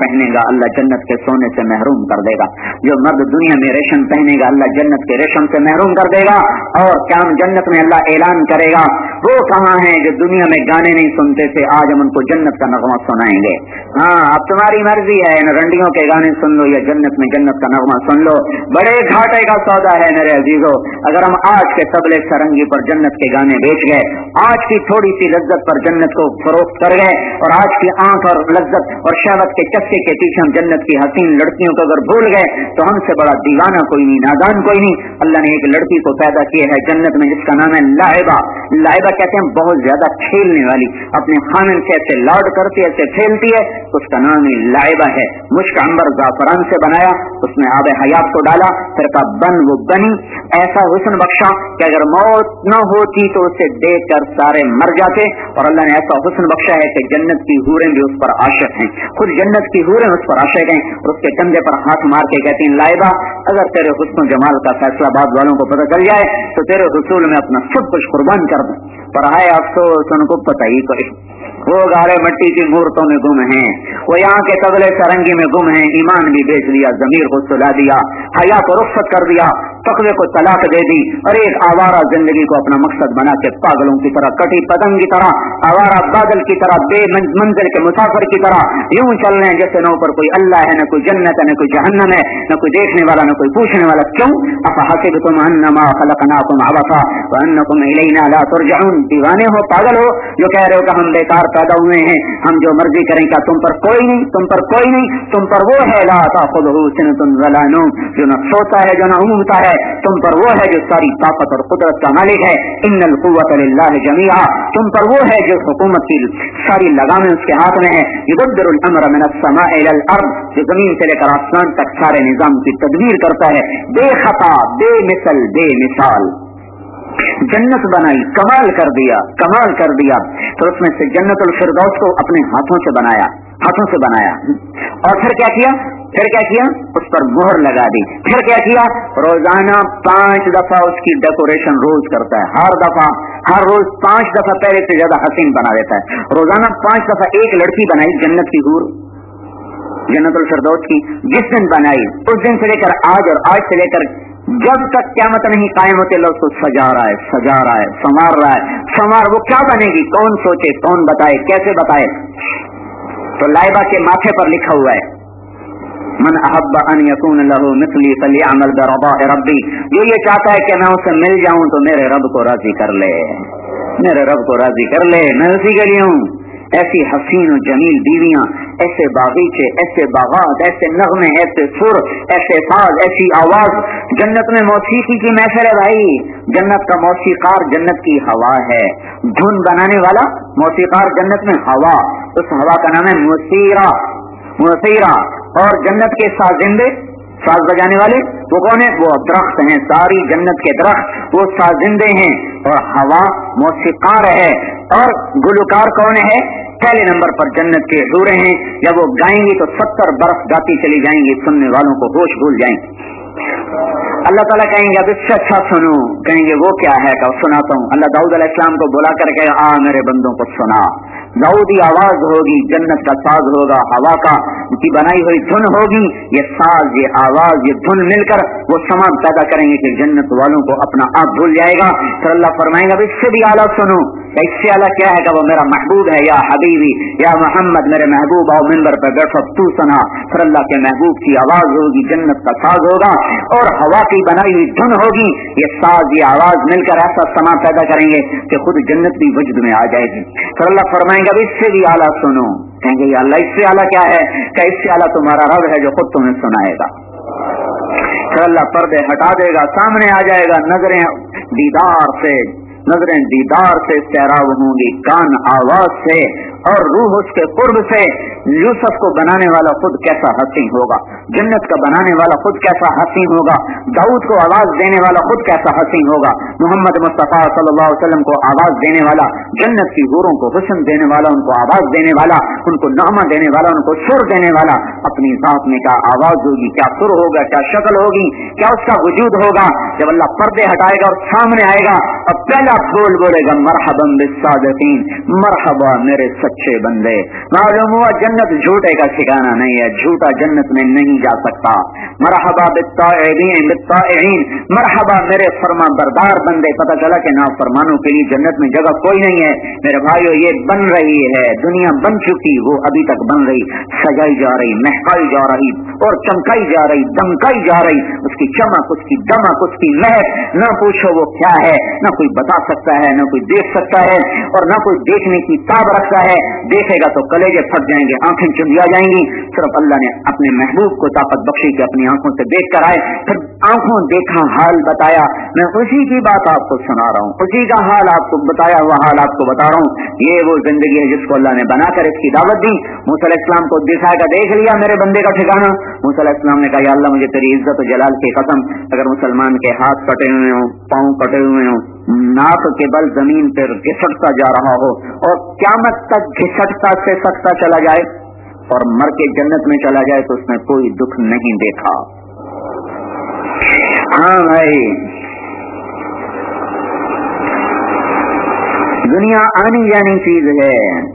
اللہ جنت کے سونے سے محروم کر دے گا. جو مرد دنیا میں ریشم پہنے گا اللہ جنت کے ریشم سے محروم کر دے گا. اور قیام جنت میں اللہ اعلان کرے گا وہ کہاں ہیں جو دنیا میں گانے نہیں سنتے تھے, آج ہم ان کو جنت کا نغمہ سنائیں گے. ہاں اب تمہاری مرضی ہے, ان رنڈیوں کے گانے سن لو یا جنت میں جنت کا نغمہ سن لو. بڑے گھاٹے کا سودا ہے میرے عزیزو اگر ہم آج کے تبلے سرنگی پر جنت کے گانے بیچ گئے, آج کی تھوڑی سی لذت پر جنت کو فروخت کر گئے, اور آج کی آنکھ اور لذت اور شہوت کے چسکے کے پیچھے ہم جنت کی حسین لڑکیوں کو اگر بھول گئے تو ہم سے بڑا دیوانہ کوئی نہیں, نادان کوئی نہیں. اللہ نے ایک لڑکی کو پیدا کیا ہے جنت میں جس کا نام ہے لائبہ. لائبہ کہتے ہیں بہت زیادہ کھیلنے والی, اپنے خامن سے ایسے لاڈ کرتی ہے ایسے کھیلتی ہے, اس کا نام ہی لائبہ ہے. مشک عنبر زعفران سے بنایا, اس میں آب حیات کو ڈالا, پھر کا بن وہ بنی, ایسا حسن بخشا کہ اگر موت نہ ہوتی تو اسے دیکھ کر سارے مر جاتے. اور اللہ نے ایسا حسن بخشا ہے کہ جنت کی حوریں بھی اس پر عاشق ہیں, خود جنت کی حوریں اس پر عاشق ہیں, اور اس کے کندھے پر ہاتھ مار کے کہتی ہیں لائبہ اگر تیرے حسن و جمال کا فیصلہ بعد والوں کو پتہ چل جائے تو تیرے حصول میں اپنا سب کچھ قربان کر دوں. پر ہے افسوس ان کو پتہ ہی کوئی, وہ گارے مٹی کی مورتوں میں گم ہیں, وہ یہاں کے تبلے سرنگی میں گم ہیں. ایمان بھی بیچ لیا, ضمیر کو سلا دیا, حیا کو رخصت کر دیا, تقوی کو طلاق دے دی, اور ایک آوارہ زندگی کو اپنا مقصد بنا کے پاگلوں کی طرح, کٹی پتنگ کی طرح, آوارہ بادل کی طرح, بے منزل کے مسافر کی طرح یوں چل رہے ہیں جیسے نہ اوپر کوئی اللہ ہے, نہ کوئی جنت ہے, نہ کوئی جہنم ہے, نہ کوئی دیکھنے والا, نہ کوئی پوچھنے والا. کیوں؟ افحسبتم انما خلقناکم عبثا وانکم الینا لا ترجعون. دیوانے ہو, پاگل ہو جو کہہ رہے ہو کہ ہم بیکار پیدا ہوئے ہیں, ہم جو مرضی کریں, کیا تم پر کوئی نہیں, تم پر کوئی نہیں, تم پر وہ ہے لا تاخذہ سنۃ ولا نوم, جو نہ سوتا ہے جو نہ اونگتا ہے, تم پر وہ ہے جو ساری طاقت اور قدرت کا مالک ہے. ان القوۃ للہ جمیعا, تم پر وہ ہے جو حکومت کی ساری لگامیں اس کے ہاتھ میں ہے. یدبر الامر من السماء الى الارض, جو زمین سے لے کر آسمان تک سارے نظام کی تدبیر کرتا ہے, بے خطا, بے مثل, بے مثال. جنت بنائی, کمال کر دیا, کمال کر دیا. تو اس میں سے جنت الفردوس کو اپنے ہاتھوں سے بنایا, ہاتھوں سے بنایا. اور پھر کیا کیا, پھر کیا کیا, اس پر مہر لگا دی. پھر کیا کیا, روزانہ پانچ دفعہ اس کی ڈیکوریشن روز کرتا ہے, ہر دفعہ, ہر روز پانچ دفعہ پہلے سے زیادہ حسین بنا دیتا ہے. روزانہ پانچ دفعہ ایک لڑکی بنائی جنت کی حور, جنت الفردوس کی. جس دن بنائی اس دن سے لے کر آج, اور آج سے لے کر جب تک قیامت نہیں قائم ہوتے, لوگ کو سجا رہا ہے, سجا رہا ہے, سنوار رہا ہے, سنوار. وہ کیا بنے گی, کون سوچے, کون بتائے, کیسے بتائے. تو لائبہ کے ماتھے پر لکھا ہوا ہے من احب ان یکون له مثلی فلیعمل برضاء ربی, جو یہ چاہتا ہے کہ میں اسے مل جاؤں تو میرے رب کو راضی کر لے, میرے رب کو راضی کر لے, میں اسی کے لیے ہوں. ایسی حسین و جمیل بیویاں, ایسے باغیچے, ایسے باغات, ایسے نغمے, ایسے سر, ایسے ساز, ایسی آواز. جنت میں موسیقی کی محفل ہے بھائی. جنت کا موسیقار جنت کی ہوا ہے, دھن بنانے والا موسیقار جنت میں ہوا, اس ہوا کا نام ہے موسیرا, موسیرا. اور جنت کے سازندے, ساز بجانے والے وہ کون ہیں, وہ درخت ہیں, ساری جنت کے درخت وہ سازندے ہیں, اور ہوا موسیقار ہے. اور گلوکار کون ہے, پہلے نمبر پر جنت کے حوریں ہیں. جب وہ گائیں گی تو ستر برس گاتی چلی جائیں گی, سننے والوں کو ہوش بھول جائیں. اللہ تعالیٰ کہیں گے اب اس سے اچھا سنو, کہیں گے وہ کیا ہے, کہ سناتا ہوں. اللہ داؤد علیہ السلام کو بلا کر کہے آ میرے بندوں کو سنا. داؤدی آواز ہوگی, جنت کا ساز ہوگا, ہوا کا کی بنائی ہوئی دھن ہوگی. یہ ساز, یہ آواز, یہ دھن مل کر وہ سماج پیدا کریں گے کہ جنت والوں کو اپنا آپ بھول جائے گا. پھر اللہ فرمائے گا اب اس سے بھی اعلیٰ سنو. اس سے اعلیٰ کیا ہے, کہ وہ میرا محبوب ہے, یا حبیبی یا محمد, میرے محبوب آؤ ممبر پہ بیٹھو تو سنا. پھر اللہ کے محبوب کی آواز ہوگی, جنت کا ساز ہوگا, اور ہوا کی بنائی ہوئی دھن ہوگی. یہ ساز, یہ آواز مل کر ایسا سما پیدا کریں گے کہ خود جنت بھی وجود میں آ جائے گی. پھر اللہ فرمائیں گے اب اس سے بھی اعلیٰ سنو. کہیں گے یا اللہ اس سے اعلیٰ کیا ہے, کہ اس سے اعلیٰ تمہارا رب ہے جو خود تمہیں سنائے گا. پھر اللہ پردے ہٹا دے گا, سامنے آ جائے گا, نظریں دیدار سے, نظریں دیدار سے سیراب ہوں گی, کان آواز سے, اور روح اس کے قرب سے. یوسف کو بنانے والا خود کیسا حسین ہوگا, جنت کا بنانے والا خود کیسا حسین ہوگا, داؤد کو آواز دینے والا خود کیسا حسین ہوگا, محمد مصطفیٰ صلی اللہ علیہ وسلم کو آواز دینے والا, جنت کی حوروں کو حسن دینے والا, ان کو آواز دینے والا, ان کو نغمہ دینے والا, ان کو سر دینے والا. اپنی ذات میں کیا آواز ہوگی, کیا سر ہوگا, کیا شکل ہوگی, کیا اس کا وجود ہوگا. جب اللہ پردے ہٹائے گا اور سامنے آئے گا, اور پہلا بول بولے گا مرحبا بالصادقین, مرحبا میرے سچے بندے. معلوم ہوا جنت जन्नत झूठे का ठिकाना नहीं है, झूठा जन्नत में नहीं जा सकता। मरहबा बित्ताईन बित्ताईन, मरहबा मेरे फरमा बरदार बंदे। पता चला कि नाफरमानों के लिए जन्नत में जगह कोई नहीं है। मेरे भाइयों, ये बन रही है, दुनिया बन चुकी, वो अभी तक बन रही, सजाई जा रही, महकाई जा रही और चमकाई जा रही, दमकाई जा रही। उसकी चमक, उसकी दमक, उसकी महक, न पूछो वो क्या है, न कोई बता सकता है, न कोई देख सकता है और न कोई देखने की ताब रखता है। देखेगा तो कलेजे फट जाएंगे, आंखें चुंधिया जाएंगी। सिर्फ अल्लाह ने अपने महबूब को ताकत बख्शी कि अपनी आंखों से देख कर आए, फिर आंखों देखा हाल बताया। मैं उसी की बात आपको सुना रहा हूँ, उसी का हाल आपको बताया हुआ हाल आपको बता रहा हूँ। ये वो जिंदगी है जिसको अल्लाह ने बनाकर इसकी दावत दी। मूसा अलैहिस्सलाम को दिखाएगा, देख लिया मेरे बंदे का ठिकाना। मूसा अलैहिस्सलाम ने कहा, या अल्लाह मुझे तेरी इज्जत और जलाल की कसम, अगर मुसलमान के हाथ कटे हुए हों, पांव कटे हुए हों, नाक के बल जमीन पर घिसटता जा रहा हो और क़यामत तक घिसटता से सकता चला जाए और मर के जन्नत में चला जाए तो उसने कोई दुख नहीं देखा। हाँ भाई, दुनिया आनी जानी चीज है,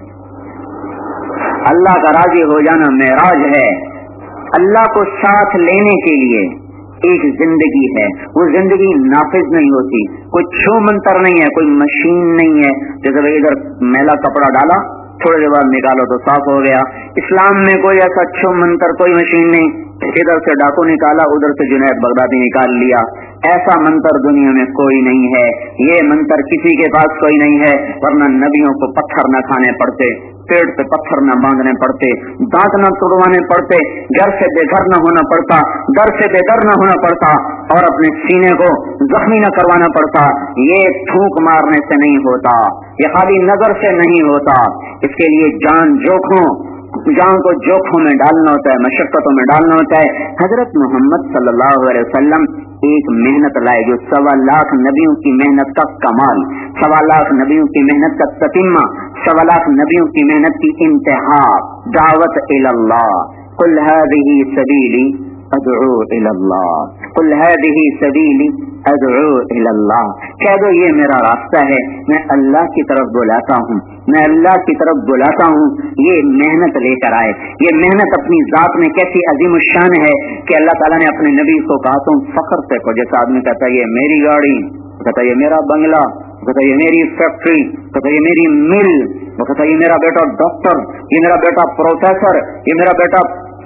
अल्लाह का राजी हो जाना मेराज है। अल्लाह को साथ लेने के लिए एक जिंदगी है, वो जिंदगी नाफिज नहीं होती, कोई छू मंतर नहीं है, कोई मशीन नहीं है। जैसे भाई इधर मैला कपड़ा डाला, थोड़ी देर बाद निकालो तो साफ हो गया। इस्लाम में कोई ऐसा छू मंतर, कोई मशीन नहीं, इधर से डाकू निकाला, उधर से जुनैद बगदादी निकाल लिया। ऐसा मंतर दुनिया में कोई नहीं है, ये मंतर किसी के पास कोई नहीं है। वरना नबियों को पत्थर न खाने पड़ते, पेड़ पे पत्थर न बांधने पड़ते, दांत न तोड़वाने पड़ते, घर से बेघर न होना पड़ता, दर से बेदर न होना पड़ता और अपने सीने को जख्मी न करवाना पड़ता। ये थूक मारने से नहीं होता, ये खाली नजर से नहीं होता। इसके लिए जान जोखों जान को जोखों में डालना होता है, मशक्कतों में डालना होता है। हजरत मोहम्मद सल्लल्लाहु अलैहि वसल्लम एक मेहनत लाए जो सवा लाख नबियों की मेहनत का कमाल, सवा लाख नबियों की मेहनत का ततिम्मा, सवा लाख नबियों की मेहनत की इंतहा, दावत इलल्लाह। कुल हाज़िही सबीली अदऊ इलल्लाह, कुल हाज़िही सबीली अदऊ इलल्लाह। कह दो ये मेरा रास्ता है, मैं अल्लाह की तरफ बुलाता हूँ, मैं अल्लाह की तरफ बुलाता हूँ। ये मेहनत लेकर आए। ये मेहनत अपनी जात में कैसी अजीम शान है कि अल्लाह ताला ने अपने नबी को कहा तुम फख्र से को। जैसा आदमी कहता है ये मेरी गाड़ी, कहता ये मेरा बंगला, कहता ये मेरी फैक्ट्री, कहता ये मेरी मिल, वो कहता ये मेरा बेटा डॉक्टर, ये मेरा बेटा प्रोफेसर, ये मेरा बेटा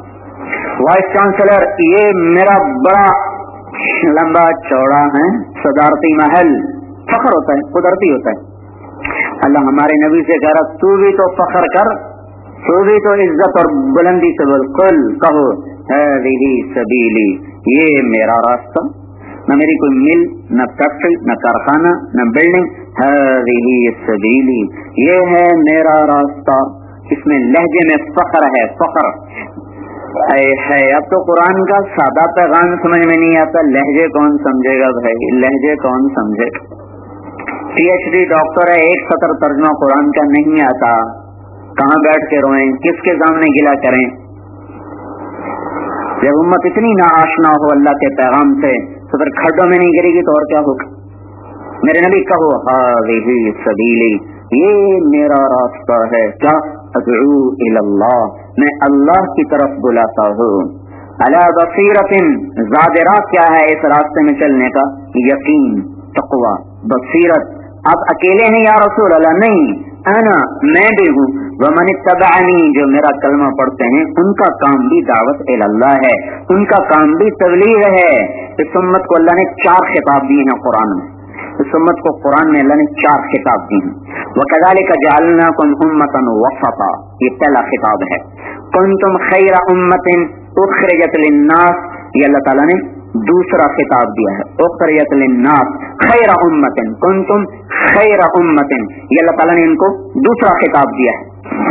वाइस चांसलर, ये मेरा बड़ा लंबा चौड़ा है सदारती महल। फख्र होता है, कुदरती होता है। अल्लाह हमारे नबी से कह रहा तू भी तो फख्र कर, तू भी तो इज्जत और बुलंदी से बोल, कुल कहो हाज़िही सबीली, ये मेरा रास्ता, न मेरी कोई मिल, न फैक्ट्री, न कारखाना, न बिल्डिंग, हाज़िही सबीली, ये है मेरा रास्ता। इसमें लहजे में फख्र है, फख्र है। अब तो कुरान का सादा पैगाम समझ में नहीं आता, लहजे कौन समझेगा भाई, लहजे कौन समझेगा। पीएचडी डॉक्टर है, एक सतर तर्जुमा कुरान का नहीं आता, कहाँ बैठ के रोएं, किसके सामने गिला करें। जब उम्मत इतनी नाआशना हो अल्लाह के पैगाम से तो फिर खड्डों में नहीं गिरेगी तो और क्या होगा। मेरे नबी कहो हाज़िही सबीली, ये मेरा रास्ता है। क्या अदऊ इलल्लाह, मैं अल्लाह की तरफ बुलाता हूँ। अला बसीरतिन, ज़ादिरा क्या है इस रास्ते में चलने का? यकीन, तक़वा, बसीरत। आप अकेले हैं या रसूल अल्लाह? नहीं, अना, मैं भी हूँ। वमन इत्तबअनी, जो मेरा कलमा पढ़ते हैं उनका काम भी दावत इलल्लाह है, उनका काम भी तबलीग है। इस उम्मत को अल्लाह ने चार खिताब दिए हैं कुरान में, इस उम्मत को कुरान में अल्लाह ने चार खिताब दिए हैं। वकज़ालिका जअलनाकुम उम्मतन वसता, ये पहला खिताब है। कुंतुम खैरा उम्मतिन उखरिजत लिन्नास, ये अल्लाह ताला ने दूसरा खिताब दिया है। उखरिजत लिन्नास खैरा उम्मतिन, कुंतुम खैरा उम्मतिन, ये अल्लाह ताला ने इनको दूसरा खिताब दिया है।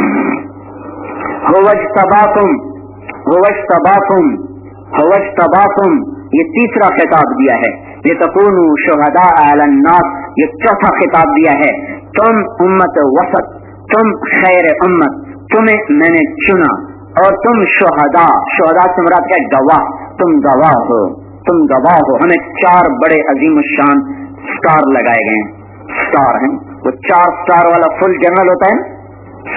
हुवज्तबाकुम, हुवज्तबाकुम, हुवज्तबाकुम, ये तीसरा खिताब दिया है। लितकूनु शुहदा अलन नास, ये चौथा खिताब दिया है। तुम उम्मत वसत, तुम खैर उम्मत, तुम्हें मैंने चुना और तुम शुहदा, शुहदा से मुराद है गवाह, तुम गवाह हो, तुम गवाह हो। हमें चार बड़े अजीम शान स्टार लगाए गए हैं, स्टार हैं वो चार स्टार वाला फुल जनरल होता है,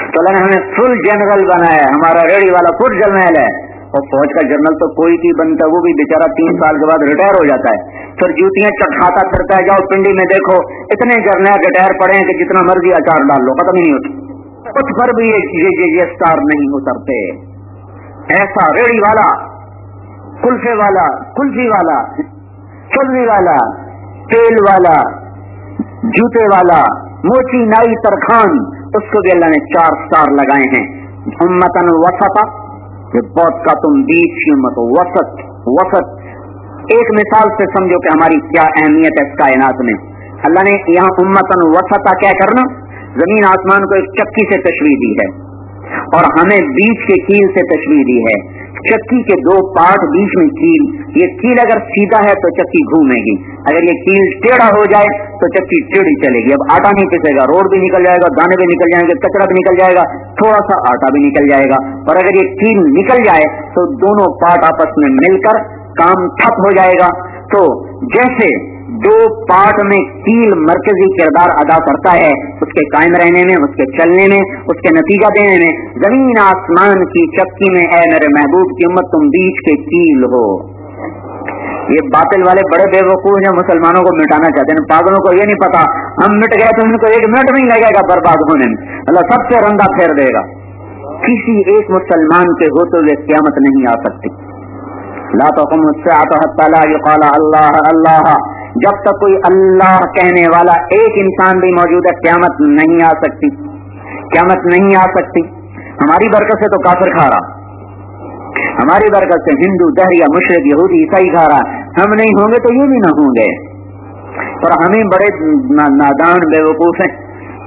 तो अल्लाह ने हमें फुल जनरल बनाया, हमारा रेडी वाला फुल जर्नल है। और फौज का जनरल तो कोई भी बनता है, वो भी बेचारा तीन साल के बाद रिटायर हो जाता है, फिर जूतियां चटखाता फिरता है। जाओ पिंडी में देखो, इतने जर्नल रिटायर पड़े हैं कि जितना मर्जी अचार डाल लो खत्म ही नहीं होता, कुछ पर भी ये ये ये स्टार नहीं उतरते। ऐसा रेडी वाला, कुल्फे वाला, कुल्फी वाला, चुल्ली वाला, तेल वाला, जूते वाला, मोची नाई तरखान, उसको भी अल्लाह ने चार स्टार लगाए हैं। उम्मतन वसता, ये बहुत का तुम बीच की उम्मत हो, वसत वसत। एक मिसाल से समझो कि हमारी क्या अहमियत है इस कायनात में। अल्लाह ने यहाँ उम्मतन वसता क्या करना, जमीन आसमान को एक चक्की से तशबीह दी है और हमें बीच के कील से तशबीह दी है। चक्की के दो पार्ट, बीच में कील। ये कील अगर सीधा है तो चक्की घूमेगी, अगर ये कील टेढ़ा हो जाए तो चक्की टेढ़ी चलेगी। अब आटा नहीं पिसेगा, रोड भी निकल जाएगा, दाने भी निकल जाएंगे, कचरा भी निकल जाएगा, थोड़ा सा आटा भी निकल जाएगा। और अगर ये कील निकल जाए तो दोनों पार्ट आपस में मिलकर काम ठप हो जाएगा। तो जैसे दो पार्ट में कील मरकजी किरदार अदा करता है उसके कायम रहने में, उसके चलने में, उसके नतीजा देने में, जमीन आसमान की चक्की में ऐ मेरे महबूब की उम्मत तुम बीच के कील हो। ये बातिल वाले बड़े बेवकूफ हैं, मुसलमानों को मिटाना चाहते हैं। पागलों को ये नहीं पता हम मिट गए तो उनको एक मिनट नहीं लगेगा बर्बाद होने में, अल्लाह सबसे रंगा फेर देगा। किसी एक मुसलमान के होते हुए क़यामत नहीं आ सकती। ला तक़ूमु अस्साअतु हत्ता ला युक़ाल अल्लाह अल्लाह, जब तक कोई अल्लाह कहने वाला एक इंसान भी मौजूद है क़यामत नहीं आ सकती, क़यामत नहीं आ सकती। हमारी बरकत से तो काफिर खा रहा, हमारी बरकत से हिंदू, दहरिया, मुशरिक, यहूदी, ईसाई खा रहा, हम नहीं होंगे तो ये भी ना होंगे। और हमें बड़े ना, नादान बेवकूफ हैं,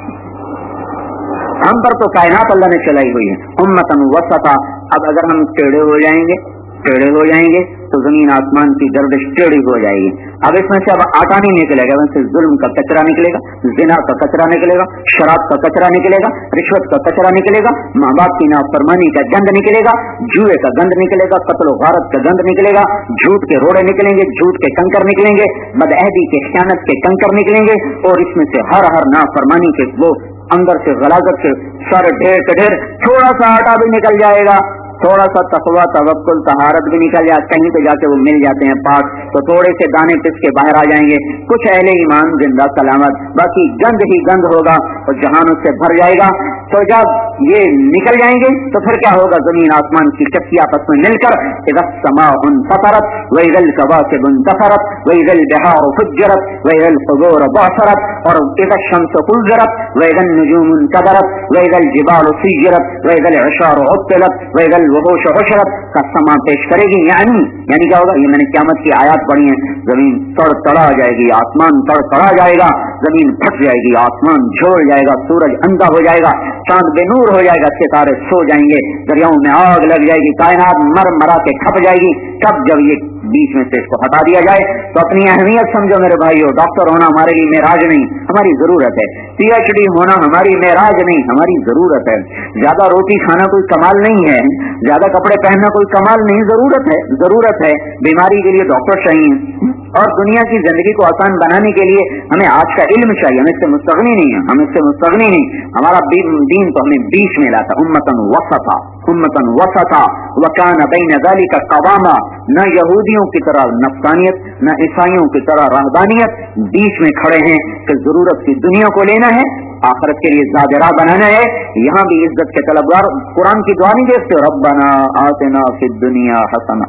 हम पर तो कायनात अल्लाह ने चलाई हुई है। उम्मतन वसता, अब अगर हम टेढ़े हो जाएंगे, टेढ़े हो जाएंगे तो जमीन आसमान की गर्दिश टेढ़ी हो जाएगी। अब इसमें से अब आटा नहीं निकलेगा, इसमें जुल्म का कचरा निकलेगा, जिना का कचरा निकलेगा, शराब का कचरा निकलेगा, रिश्वत का कचरा निकलेगा, माँ बाप की नाफरमानी का गंद निकलेगा, जुए का गंद निकलेगा, कत्ल गारत का गंद निकलेगा, झूठ के रोड़े निकलेंगे, झूठ के कंकर निकलेंगे, बदअहदी के खयानत के कंकर निकलेंगे। और इसमें से हर हर नाफरमानी के वो अंदर से गलाजत से सर ढेर के ढेर, थोड़ा सा आटा भी निकल जाएगा, थोड़ा सा तकवा, तवक्कुल, तहारत भी निकल जाए, कहीं पे जाके वो मिल जाते हैं पाक, तो थोड़े से दाने पिस के बाहर आ जाएंगे। कुछ अहले ईमान जिंदा सलामत, बाकी गंद ही गंद होगा और जहान उससे भर जाएगा। तो जब ये निकल जाएंगे तो फिर क्या होगा, जमीन आसमान की चक्की आपस में मिलकर इज़ा समाउन फतरत व इज़ल कवाकिब इंतफरत व इज़ल बिहार फुज्जरत व इज़ल क़ुबूर बअसरत और इज़ा शम्स कुव्विरत व इज़ल नुजूम इंकदरत व इज़ल जिबाल सुय्यरत व इज़ल इशार उत्तिलत व इज़ल वहुश हुशरत का समा पेश करेगी। यानी यानी क्या होगा, ये मैंने क़यामत की आयत पढ़ी है, जमीन तड़ तड़ा जाएगी, आसमान तड़ तड़ा जाएगा, जमीन फट जाएगी, आसमान झोल जाएगा, सूरज अंधा हो जाएगा, चांद बेनूर हो जाएगा, सितारे सो जाएंगे, दरियाओं में आग लग जाएगी, कायनात मर मरा के खप जाएगी। कब जब ये बीच में से इसको हटा दिया जाए तो अपनी अहमियत समझो मेरे भाइयों। डॉक्टर होना हमारे लिए मेराज नहीं, हमारी जरूरत है। पीएचडी होना हमारी मेराज नहीं, हमारी जरूरत है। ज्यादा रोटी खाना कोई कमाल नहीं है, ज्यादा कपड़े पहनना कोई कमाल नहीं, जरूरत है जरूरत है। बीमारी के लिए डॉक्टर चाहिए और दुनिया की जिंदगी को आसान बनाने के लिए हमें आज का इल्म चाहिए। हम इससे मुस्तगनी नहीं है, हम इससे मुस्तगनी नहीं। हमारा दीन तो हमें बीच में लाता, उम्मतन वसता, उम्मतन वसता वकान बैन ज़ालिका क़वामा। न यहूदियों की तरह नफ्सानियत, न ईसाइयों की तरह रहबानियत, बीच में खड़े हैं कि जरूरत की दुनिया को लेना है, आखिरत के लिए ज़ादिरा बनाना है। यहाँ भी इज्जत के तलबगार कुरान की दुआ नहीं देखते, रब्बना आतिना फिद दुनिया हसना।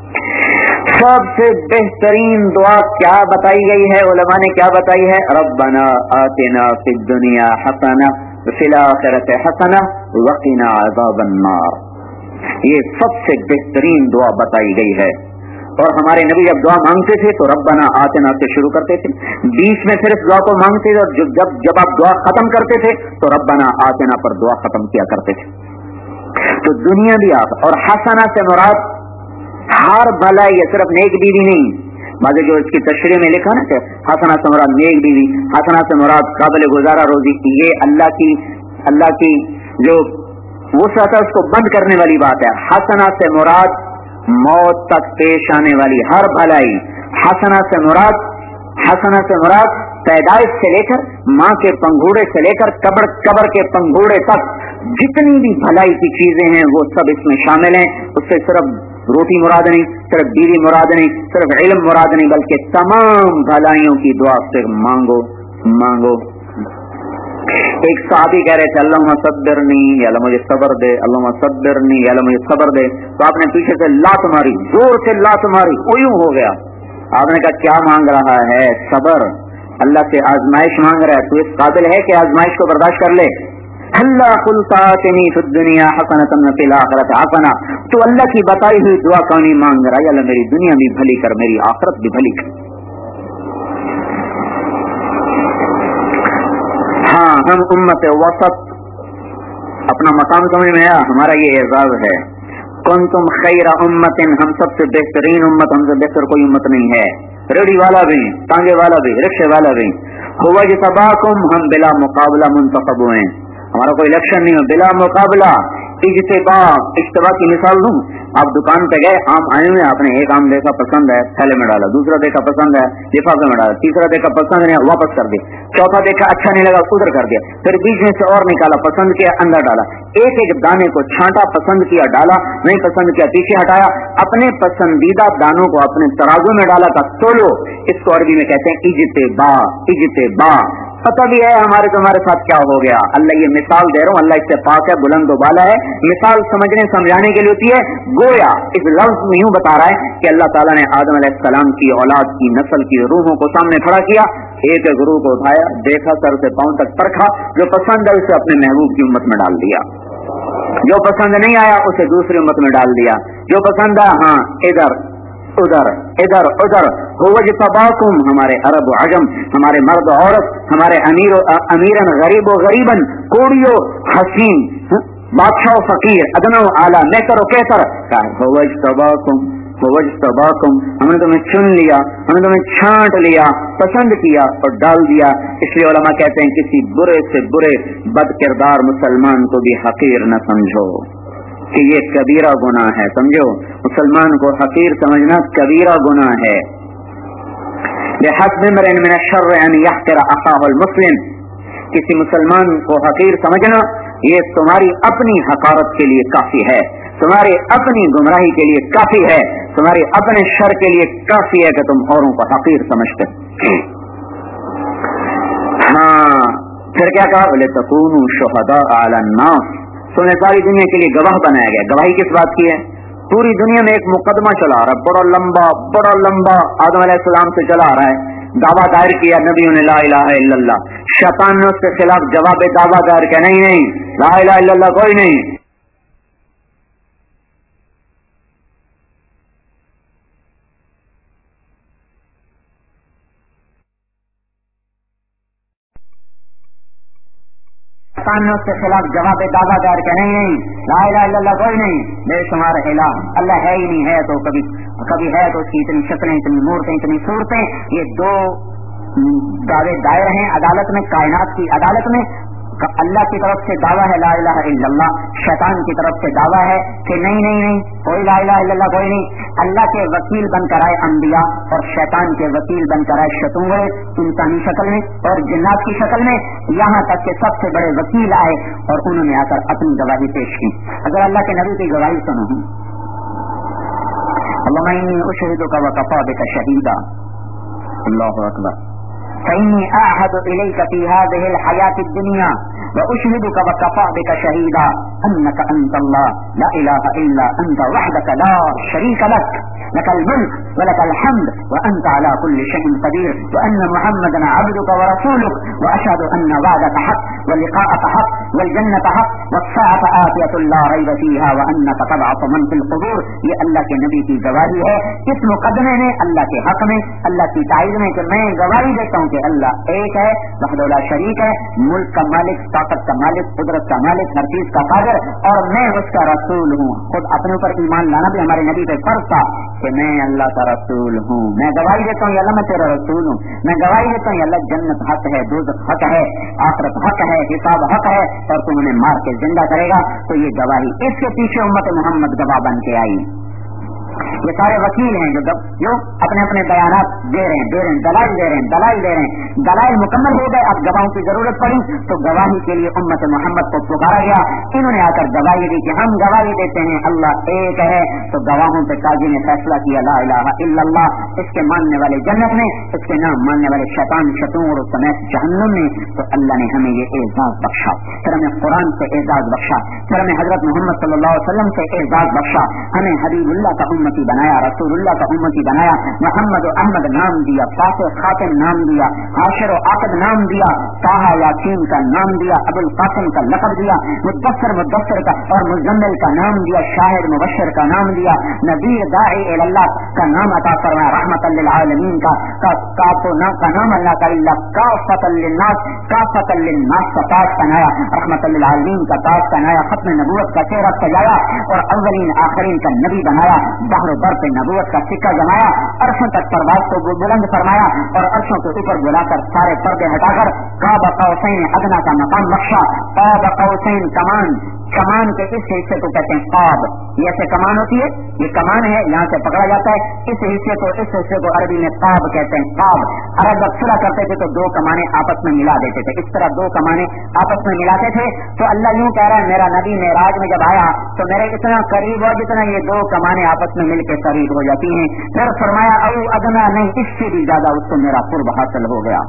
सबसे बेहतरीन दुआ क्या बताई गई है, उलमा ने क्या बताई है, रब्बना आतिना फिद दुनिया हसना फिल आखिरति हसना वक़िना अज़ाबन नार। ये सबसे बेहतरीन दुआ बताई गई है। और हमारे नबी जब दुआ मांगते थे तो रब्बना आतिना से शुरू करते थे, बीच में फिर इस दुआ को मांगते थे, और जब जब आप दुआ खत्म करते थे तो रब्बना आतिना पर दुआ खत्म किया करते थे। तो दुनिया भी आप, और हसना से मुराद हर भला, ये सिर्फ नेक बीवी नहीं, बाकी जो इसकी तशरीह में लिखा ना कि हसना से मुराद नेक बीवी, हसना से मुराद काबिल गुजारा रोजी, ये अल्लाह की अल्लाह की जो वुसअत है उसको बंद करने वाली बात है। हसना से मुराद मौत तक पेश आने वाली हर भलाई। हसना से मुराद हसना से मुराद पैदाइश से लेकर माँ के पंघूड़े से लेकर कब्र कब्र के पंघूड़े तक جتنی بھی بھلائی کی چیزیں ہیں وہ سب اس میں شامل ہیں. اس سے صرف روٹی مراد نہیں، صرف بیوی مراد نہیں، صرف علم مراد نہیں، بلکہ تمام بھلائیوں کی دعا سے مانگو مانگو. ایک صحابی کہہ رہے تھے اللہم صبرنی، یا اللہ مجھے صبر دے، اللہم صبرنی، یا اللہ مجھے صبر دے. تو آپ نے پیچھے سے لات ماری، زور سے لات ماری، یوں ہو گیا. آپ نے کہا کیا مانگ رہا ہے؟ صبر. اللہ سے آزمائش مانگ رہا ہے. تو اس قابل ہے کہ آزمائش کو برداشت کر لے. اللہ قل آتنی فی الدنیا حسنۃ وفی الآخرۃ حسنہ. تو اللہ کی بتائی ہوئی دعا کون ہی مانگ رہا ہے؟ اللہ میری دنیا بھی بھلی کر، میری آخرت بھی بھلی کر. ہاں ہم امت وسط، اپنا مقام سمجھ میں آیا، ہمارا یہ اعزاز ہے. کنتم خیر امت، ہم سب سے بہترین امت، ہم سے بہتر کوئی امت نہیں ہے. ریڑھی والا بھی، ٹانگے والا بھی، رکشے والا بھی. هو اجتباکم، ہم بلا مقابلہ منتخب ہوئے ہیں، ہمارا کوئی الیکشن نہیں ہے، بلا مقابلہ. اجتبا، اجتبا کی مثال دوں. آپ دکان پہ گئے، آم آئے ہوئے، آپ نے ایک آم دیکھا پسند ہے، تھیلے میں ڈالا. دوسرا دیکھا پسند ہے، لفافے میں ڈالا. تیسرا دیکھا پسند نہیں، واپس کر دیا. چوتھا دیکھا اچھا نہیں لگا، ادھر کر دیا. پھر بیچ میں سے اور نکالا، پسند کیا، اندر ڈالا. ایک ایک دانے کو چھانٹا، پسند کیا ڈالا، نہیں پسند کیا پیچھے ہٹایا. اپنے پسندیدہ دانوں کو اپنے ترازو میں ڈالا تھا. تولو، اس کو عربی میں کہتے ہیں اجتبا. اجتبا پتہ بھی ہے ہمارے تمہارے ساتھ کیا ہو گیا. اللہ یہ مثال دے رہا ہوں، اللہ اس سے پاک ہے، بلند و بالا ہے. مثال سمجھنے سمجھانے کے لیے ہوتی ہے. گویا اس لفظ میں یوں بتا رہا ہے کہ اللہ تعالیٰ نے آدم علیہ السلام کی اولاد کی نسل کی روحوں کو سامنے کھڑا کیا. ایک ایک روح کو اٹھایا، دیکھا، سر سے پاؤں تک پرکھا. جو پسند ہے اسے اپنے محبوب کی امت میں ڈال دیا، جو پسند نہیں آیا اسے دوسری امت میں ڈال دیا. جو پسند آیا ہاں ادھر ادھر ادھر ادھر. هو اجتباکم، ہمارے عرب و عجم، ہمارے مرد و عورت، ہمارے امیر و امیرن، غریب و غریبن، کوڑی و حسین، بادشاہ و فقیر، ادنا و اعلیٰ، بہتر و کہتر. هو اجتباکم، هو اجتباکم، ہم نے تمہیں چن لیا، ہم نے تمہیں چھانٹ لیا، پسند کیا اور ڈال دیا. اس لیے علماء کہتے ہیں کسی برے سے برے بد کردار مسلمان کو بھی حقیر نہ سمجھو کہ یہ کبیرہ گناہ ہے. سمجھو، مسلمان کو حقیر سمجھنا کبیرہ گناہ ہے. بحسب امرئ من الشر ان يحقر اخاه المسلم، کسی مسلمان کو حقیر سمجھنا یہ تمہاری اپنی حقارت کے لیے کافی ہے، تمہاری اپنی گمراہی کے لیے کافی ہے، تمہاری اپنے شر کے لیے کافی ہے کہ تم اوروں کو حقیر سمجھتے. ہاں پھر کیا کہا؟ لِتَكُونُوا شُهَدَاءَ عَلَى النَّاسِ، تمہیں ساری دنیا کے لیے گواہ بنایا گیا. گواہی کس بات کی ہے؟ پوری دنیا میں ایک مقدمہ چلا رہا ہے، بڑا لمبا بڑا لمبا، آدم علیہ السلام سے چلا رہا ہے. دعویٰ دائر کیا نبیوں نے لا الہ الا اللہ. شیطان نے اس کے خلاف جواب دعویٰ دائر کیا، نہیں نہیں لا الہ الا اللہ کوئی نہیں. شیطان نے اس کے خلاف جواب دعویٰ دار کہ نہیں نہیں لا الہ الا اللہ کوئی نہیں، بے شمار الہ، اللہ ہے ہی نہیں ہے تو کبھی کبھی ہے تو اس کی اتنی شکلیں، اتنی مورتیں، اتنی صورتیں. یہ دو دعوے دائر ہیں عدالت میں، کائنات کی عدالت میں. اللہ کی طرف سے دعویٰ ہے لا الہ الا اللہ، شیطان کی طرف سے دعویٰ ہے کہ نہیں نہیں نہیں کوئی لا الہ الا اللہ کوئی نہیں. اللہ کے وکیل بن کر آئے انبیاء اور شیطان کے وکیل بن کر آئے شتونگڑے انسانی شکل میں اور جنات کی شکل میں، یہاں تک کہ سب سے بڑے وکیل آئے اور انہوں نے آ کر اپنی گواہی پیش کی. اگر اللہ کے نبی کی گواہی سنو، اللہم انی اشہدک وکفی بک شہیدا، اللہ اکبر، فإني أعهد إليك في هذه الحياة الدنيا وأشهدك وكفى بك شهيدا أنك أنت الله لا إله إلا أنت وحدك لا شريك لك لك الملك ولك الحمد وأنت على كل شيء قدير وأن محمدا عبدك ورسولك وأشهد أن وعدك حق ولقاءك حق والجنة حق والساعة آتية لا ريب فيها وأنك تبعث من في القبور. یہ اللہ کے نبی کی گواہی ہے اس مقدمے میں، اللہ کے حق میں، اللہ کی تائید میں کہ میں گواہی دیتا ہوں کہ اللہ ایک ہے، وحدہ لا شریک ہے، ملک کا مالک، طاقت کا مالک، قدرت کا مالک، ہر چیز کا قادر، اور میں اس کا رسول ہوں. خود اپنے اوپر ایمان لانا بھی ہمارے نبی پہ فرض تھا کہ میں اللہ کا رسول ہوں. میں گواہی دیتا ہوں یا اللہ میں تیرا رسول ہوں. میں گواہی دیتا ہوں یا اللہ جنت حق ہے، دوزخ حق ہے، آخرت حق ہے، حساب حق ہے اور تم انہیں مار کے زندہ کرے گا. تو یہ گواہی، اس کے پیچھے امت محمد گواہ بن کے آئی. یہ سارے وکیل ہیں جو جو اپنے اپنے بیانات دے رہے ہیں دے رہے ہیں دلائل دے رہے ہیں دلائل دے رہے ہیں دلائل مکمل ہو گئے. اب گواہوں کی ضرورت پڑی تو گواہی کے لیے امت محمد کو پکارا گیا. انہوں نے آ کر گواہی دی کہ ہم گواہی دیتے ہیں اللہ ایک ہے. تو گواہوں پہ قاضی نے فیصلہ کیا لا الہ الا اللہ. اس کے ماننے والے جنت میں, اس کے نام ماننے والے شیطان شتور اور سمیت جہنم میں. تو اللہ نے ہمیں یہ اعزاز بخشا, پھر ہمیں قرآن سے اعزاز بخشا, پھر ہمیں حضرت محمد صلی اللہ علیہ وسلم سے اعزاز بخشا, ہمیں حبیب اللہ کا امتی بنایا, رسول اللہ کا امتی بنایا, محمد و احمد نام دیا, فاتح خاتم نام دیا, حاشر و عاقب نام دیا, طٰہٰ یاسین کا نام دیا, ابو القاسم کا لقب دیا, مدثر مدثر کا اور مزمل کا نام دیا, شاہد مبشر کا نام دیا, نذیر داعی الی اللہ کا نام عطا فرمایا, رحمت للعالمین کا کا نام اللہ کا اللہ کافۃ للناس کافۃ للناس کا تاج پہنایا, رحمت للعالمین کا تاج پہنایا, ختم نبوت کا چہرہ سجایا اور اولین آخرین کا نبی بنایا, بحر و بر پہ نبوت کا سکہ جمایا, عرشوں تک پرواز کو بلند فرمایا اور عرشوں کے اوپر بلا کر سارے پردے ہٹا کر قاب قوسین ادنیٰ کا مقام بخشا. قاب قوسین کمان, کمان کے اس حصے کو کہتے ہیں قاب. یہ ایسے کمان ہوتی ہے, یہ کمان ہے یہاں سے پکڑا جاتا ہے, اس حصے کو اس حصے کو عربی میں قاب کہتے ہیں. قاب عرب جب صلح کرتے تھے تو دو کمانے آپس میں ملا دیتے تھے, اس طرح دو کمانے آپس میں ملاتے تھے. تو اللہ یوں کہہ رہا ہے میرا نبی معراج میں جب آیا تو میرے اتنا قریب ہوا جتنا یہ دو کمانے آپس میں مل کے قریب ہو جاتی ہیں. پھر فرمایا او ادنا نہیں, اس سے بھی زیادہ اس کو میرا قرب حاصل ہو گیا.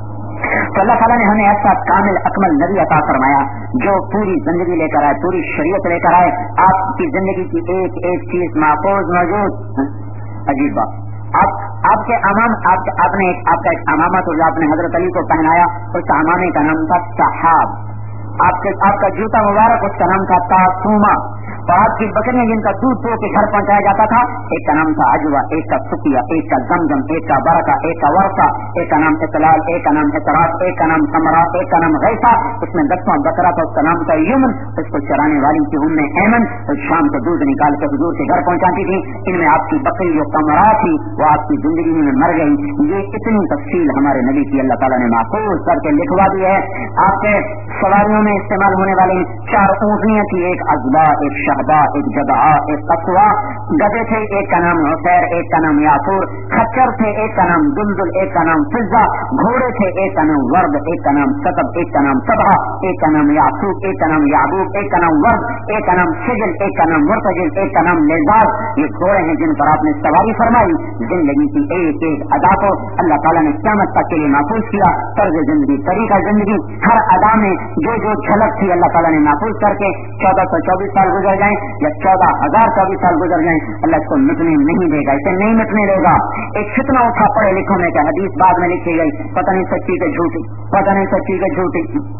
تو اللہ تعالیٰ نے ہمیں ایسا کامل اکمل نبی عطا فرمایا جو پوری زندگی لے کر آئے, پوری شریعت لے کر آئے, آپ کی زندگی کی ایک ایک چیز محفوظ موجود. عجیب بات, آپ آپ کے امام آپ آپ نے آپ کا ایک امامہ تو جو آپ نے حضرت علی کو پہنایا اس امامے کا نام تھا صحاب. آپ کے آپ کا جوتا مبارک اس کا نام تھا تاسوما. اور آپ کی بکریاں جن کا دودھ دو کے گھر پہنچایا جاتا تھا, ایک کا نام تھا اجوا, ایک کا سکیا, ایک کا زمزم, ایک کا برکہ, ایک کا ورثہ, ایک کا نام اطلال, ایک کا نام اعتراف, ایک کا نام سمرا, ایک کا نام غیثہ. اس میں دسواں بکرا تھا, اس کا نام تھا یمن. اس کو چرانے والی کی ام ایمن شام کو دودھ نکال کے حضور کے گھر پہنچاتی تھی. ان میں آپ کی بکری جو سمرا تھی وہ آپ کی زندگی میں مر گئی. یہ اتنی تفصیل ہمارے نبی کی اللہ تعالیٰ نے محفوظ کر کے لکھوا دی ہے. آپ کے سواریوں میں استعمال ہونے والے چار اونٹنیاں تھی, ایک ازبا, ایک شہبا, ایک جدہ, ایک قصوا. گدے تھے, ایک کا نام حسیر, ایک کا نام یافور. خچر تھے, ایک کا نام دلدل, ایک کا نام فضا. گھوڑے تھے, ایک کا نام ورد, ایک کا نام سطب, ایک کا نام سبھا, ایک کا نام یاسوب, ایک کا نام یعبوب, ایک کا نام ورد, ایک کا نام سجل, ایک کا نام مرتجل, ایک کا نام لیزار. یہ گھوڑے ہیں جن پر آپ نے سواری فرمائی. زندگی کی ایک ایک ادا کو اللہ تعالیٰ نے قیامت تک کے لیے محفوظ کیا. طرز زندگی, طریقہ زندگی, ہر ادا میں جو جو جھلک تھی اللہ تعالیٰ نے محفوظ کر کے چودہ سو چوبیس سال گزر جائیں یا چودہ ہزار چوبیس سال گزر جائیں, اللہ اس کو مٹنے نہیں دے گا, اسے نہیں مٹنے دے گا. ایک فتنہ اٹھا پڑھے لکھوں میں کہ حدیث بعد میں لکھی گئی, پتہ نہیں سچی کہ جھوٹی, پتہ نہیں سچی کہ جھوٹی.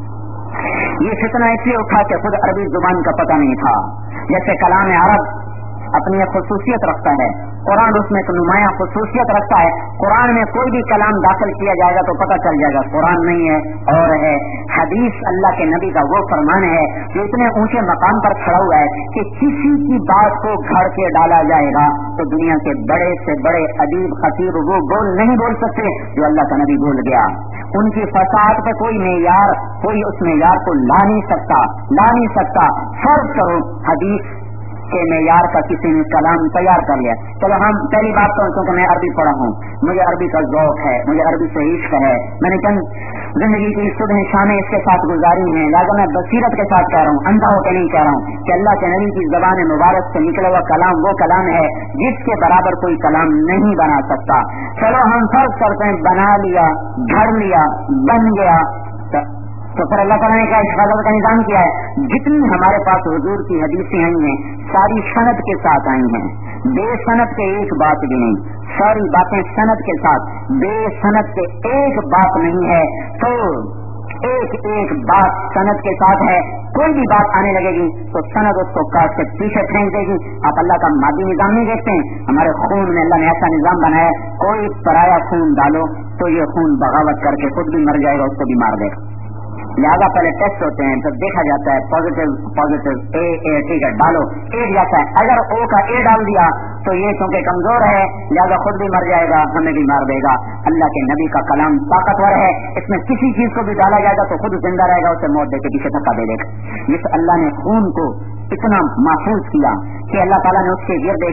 یہ فتنہ اس لیے اٹھا کہ خود عربی زبان کا پتہ نہیں تھا. جیسے کلام عرب اپنی ایک خصوصیت رکھتا ہے, قرآن اس میں ایک نمایاں خصوصیت رکھتا ہے. قرآن میں کوئی بھی کلام داخل کیا جائے گا تو پتہ چل جائے گا قرآن نہیں ہے اور ہے. حدیث اللہ کے نبی کا وہ فرمان ہے جو اتنے اونچے مقام پر کھڑا ہوا ہے کہ کسی کی بات کو گھڑ کے ڈالا جائے گا تو دنیا کے بڑے سے بڑے ادیب خطیب وہ بول نہیں بول سکتے جو اللہ کا نبی بول گیا. ان کی فساد پہ کوئی معیار, کوئی اس معیار کو لا نہیں سکتا لا نہیں سکتا فرض کرو حدیث کے معیار کا کسی نے کلام تیار کر لیا. چلو ہم پہلی بات تو کیونکہ میں عربی پڑھا ہوں, مجھے عربی کا ذوق ہے, مجھے عربی سے عشق ہے, میں نے چند زندگی کی صبح شامیں اس کے ساتھ گزاری ہیں, لہٰذا میں بصیرت کے ساتھ کہہ رہا ہوں, اندھا ہو کے نہیں کہہ رہا ہوں کہ اللہ کے نبی کی زبان مبارک سے نکلا ہوا کلام وہ کلام ہے جس کے برابر کوئی کلام نہیں بنا سکتا. چلو ہم فرض کرتے ہیں بنا لیا, گھڑ لیا, بن گیا, تو پھر اللہ تعالیٰ نے کیا حفاظت کا نظام کیا ہے. جتنی ہمارے پاس حضور کی حدیثیں آئی ہیں ساری سند کے ساتھ آئی ہیں, بے سند کے ایک بات بھی نہیں, ساری باتیں سند کے ساتھ, بے سند کے ایک بات نہیں ہے. تو ایک ایک بات سند کے ساتھ ہے. کوئی بھی بات آنے لگے گی تو سند اس کو کاٹ کے پیچھے پھینک دے گی. آپ اللہ کا مادی نظام نہیں دیکھتے ہیں, ہمارے خون میں اللہ نے ایسا نظام بنایا ہے کوئی پرایا خون ڈالو تو یہ خون بغاوت کر کے خود بھی مر جائے گا, اس کو بھی مار دے گا. لہٰذا پہلے ٹیسٹ ہوتے ہیں تو دیکھا جاتا ہے پازیٹیو پازیٹیو اے اے ٹھیک ہے ڈالو, اے جاتا ہے, اگر او کا اے ڈال دیا تو یہ چونکہ کمزور ہے لہٰذا خود بھی مر جائے گا, ہمیں بھی مار دے گا. اللہ کے نبی کا کلام طاقتور ہے, اس میں کسی چیز کو بھی ڈالا جائے گا تو خود زندہ رہے گا, اسے موت دے کے پیچھے دھکا دے دے گا. اس اللہ نے خون کو اتنا محفوظ کیا کہ اللہ تعالیٰ نے اس کے گرد ایک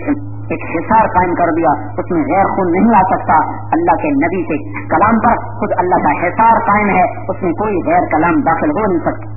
ایک حصار قائم کر دیا، اس میں غیر خون نہیں آ سکتا. اللہ کے نبی کے کلام پر خود اللہ کا حصار قائم ہے، اس میں کوئی غیر کلام داخل ہو نہیں سکتا.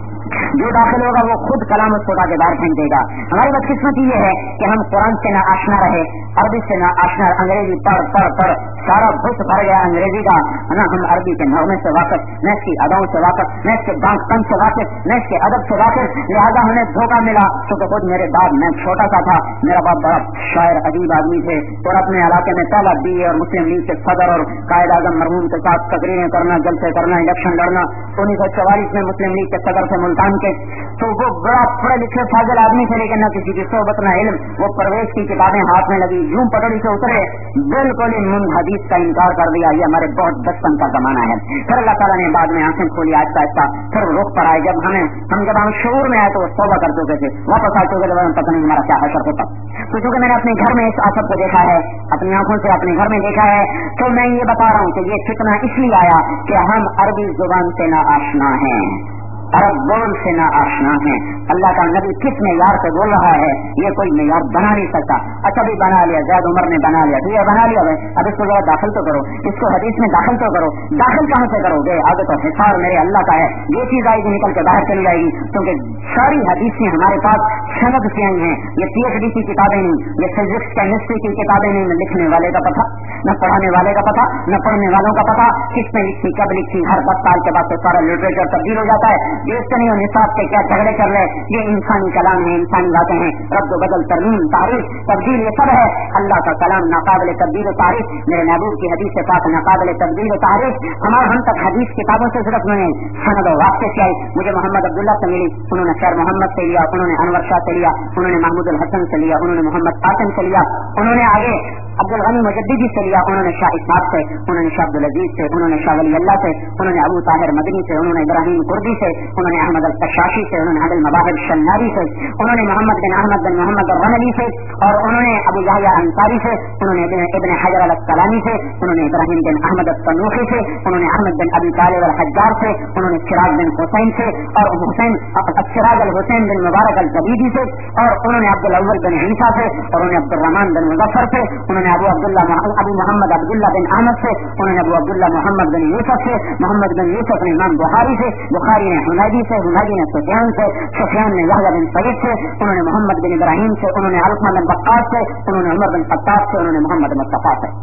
جو داخل ہوگا وہ خود کلام اس کو کے باہر پھینک دے گا. ہماری بدقسمتی یہ ہے کہ ہم قرآن سے نہ آشنا رہے، عربی سے نہ آشنا، انگریزی پڑھ پڑھ پڑھ سارا بھس بھر گیا انگریزی کا ہے نا. ہم عربی کے نغمے سے واقف، نہ اس کی اداؤں سے واقف، نہ اس کے بانک پن سے واقف، نہ اس کے ادب سے واقف. لہٰذا ہمیں دھوکہ ملا کیونکہ خود میرے باپ، میں چھوٹا سا تھا، میرا باپ بڑا شاعر عجیب آدمی تھے اور اپنے علاقے میں پہلا بی اے اور مسلم لیگ کے صدر اور قائد اعظم مرحوم کے ساتھ تقریریں کرنا، جلسے کرنا، الیکشن لڑنا. انیس سو چوالیس میں مسلم لیگ کے صدر تھے ملتان کے. تو وہ بڑا پڑھے لکھے فاضل آدمی تھے، لیکن نہ کسی کی صحبت نہ علم. وہ پرویز کی کتابیں ہاتھ میں لگی، یوں پٹڑی سے اترے، بالکل ان حدیث کا انکار کر دیا. یہ ہمارے بہت بچپن کا زمانہ ہے. پھر اللہ تعالیٰ نے بعد میں آنکھیں کھولی آہستہ آہستہ، پھر رخ پر آئے. جب ہمیں ہم جب ہم شعور میں آئے تو وہ توبہ کر چکے تھے، واپس آ چکے تھے، پتہ نہیں ہمارا کیا حشر ہوتا. تو چونکہ میں نے اپنے گھر میں اس آفت کو دیکھا ہے، اپنی آنکھوں سے اپنے گھر میں دیکھا ہے، تو میں یہ بتا رہا ہوں کہ یہ فتنہ اس لیے آیا کہ ہم عربی زبان سے نہ آشنا ہیں، عرب بول سے نہ آشنا ہے. اللہ کا نبی کس معیار سے بول رہا ہے یہ کوئی معیار بنا نہیں سکتا. اچھا بھی بنا لیا، زید عمر نے بنا لیا، تو یہ بنا لیا ہے، اب اس کو ذرا داخل تو کرو، اس کو حدیث میں داخل تو کرو. داخل کہاں سے کرو گے؟ آگے تو حصار میرے اللہ کا ہے، یہ چیز آئے گی نکل کے باہر چلی جائے گی. کیونکہ ساری حدیثیں ہمارے پاس سند سے آئی ہیں. یہ پی ایچ ڈی کی کتابیں نہیں، یہ فزکس کیمسٹری کی کتابیں نہیں. نہ لکھنے والے کا پتہ، نہ پڑھانے والے کا پتہ، نہ پڑھنے والوں کا پتہ، کس نے لکھی، کب لکھی. ہر دس سال کے بعد تو سارا لٹریچر تبدیل ہو جاتا ہے. دیکھتے نہیں ہو نصاب کے کیا جھگڑے کر رہے. یہ انسانی کلام ہے، انسانی باتیں ہیں. رد و بدل، ترمیم، تعریف، تبدیل، یہ سب ہے. اللہ کا کلام ناقابل تبدیل و تعریف. میرے محبوب کی حدیث کے پاس ناقابل تبدیل و تعریف. ہمارے ہم تک حدیث کتابوں سے صرف نہیں سند و واقع سے آئی. مجھے محمد عبداللہ سے ملی، انہوں نے خیر محمد سے لیا، انہوں نے انور شاہ سے لیا، انہوں نے محمود الحسن سے لیا، انہوں نے محمد قاسم سے لیا، انہوں نے آگے عبد الغنی مجددی سے لیا، انہوں نے شاہ اسحاق سے، انہوں نے شاہ عبدالعزیز سے، انہوں نے شاہ ولی اللہ سے، انہوں نے ابو طاہر مدنی سے، انہوں نے ابراہیم قردی سے، انہوں نے احمد القشاشی سے، انہوں نے عبد المباحر شناری سے، انہوں نے محمد بن احمد بن محمد الرملی سے، اور انہوں نے ابو یحییٰ انصاری سے، انہوں نے ابن حجر الاسقلانی سے، انہوں نے ابراہیم بن احمد التنوخی سے، انہوں نے احمد بن ابی طالب الحجار سے، انہوں نے چراغ بن حسین سے، اور حسین چراغ الحسین بن مبارک الزبیدی سے، اور انہوں نے عبد الاول بن عیسیٰ سے، اور انہوں نے عبد الرحمان بن مظفر سے، انہوں نے ابو عبداللہ ابو محمد عبداللہ بن احمد سے، انہوں نے ابو عبداللہ محمد بن یوسف سے، محمد بن یوسف نے امام بخاری سے، بخاری نے حمیدی سے، حمیدی نے سفیان سے، سفیان نے یحییٰ بن سعید سے، انہوں نے محمد بن ابراہیم سے، انہوں نے علقمہ بن وقاص سے، انہوں نے عمر بن خطاب سے، انہوں نے محمد مصطفیٰ سے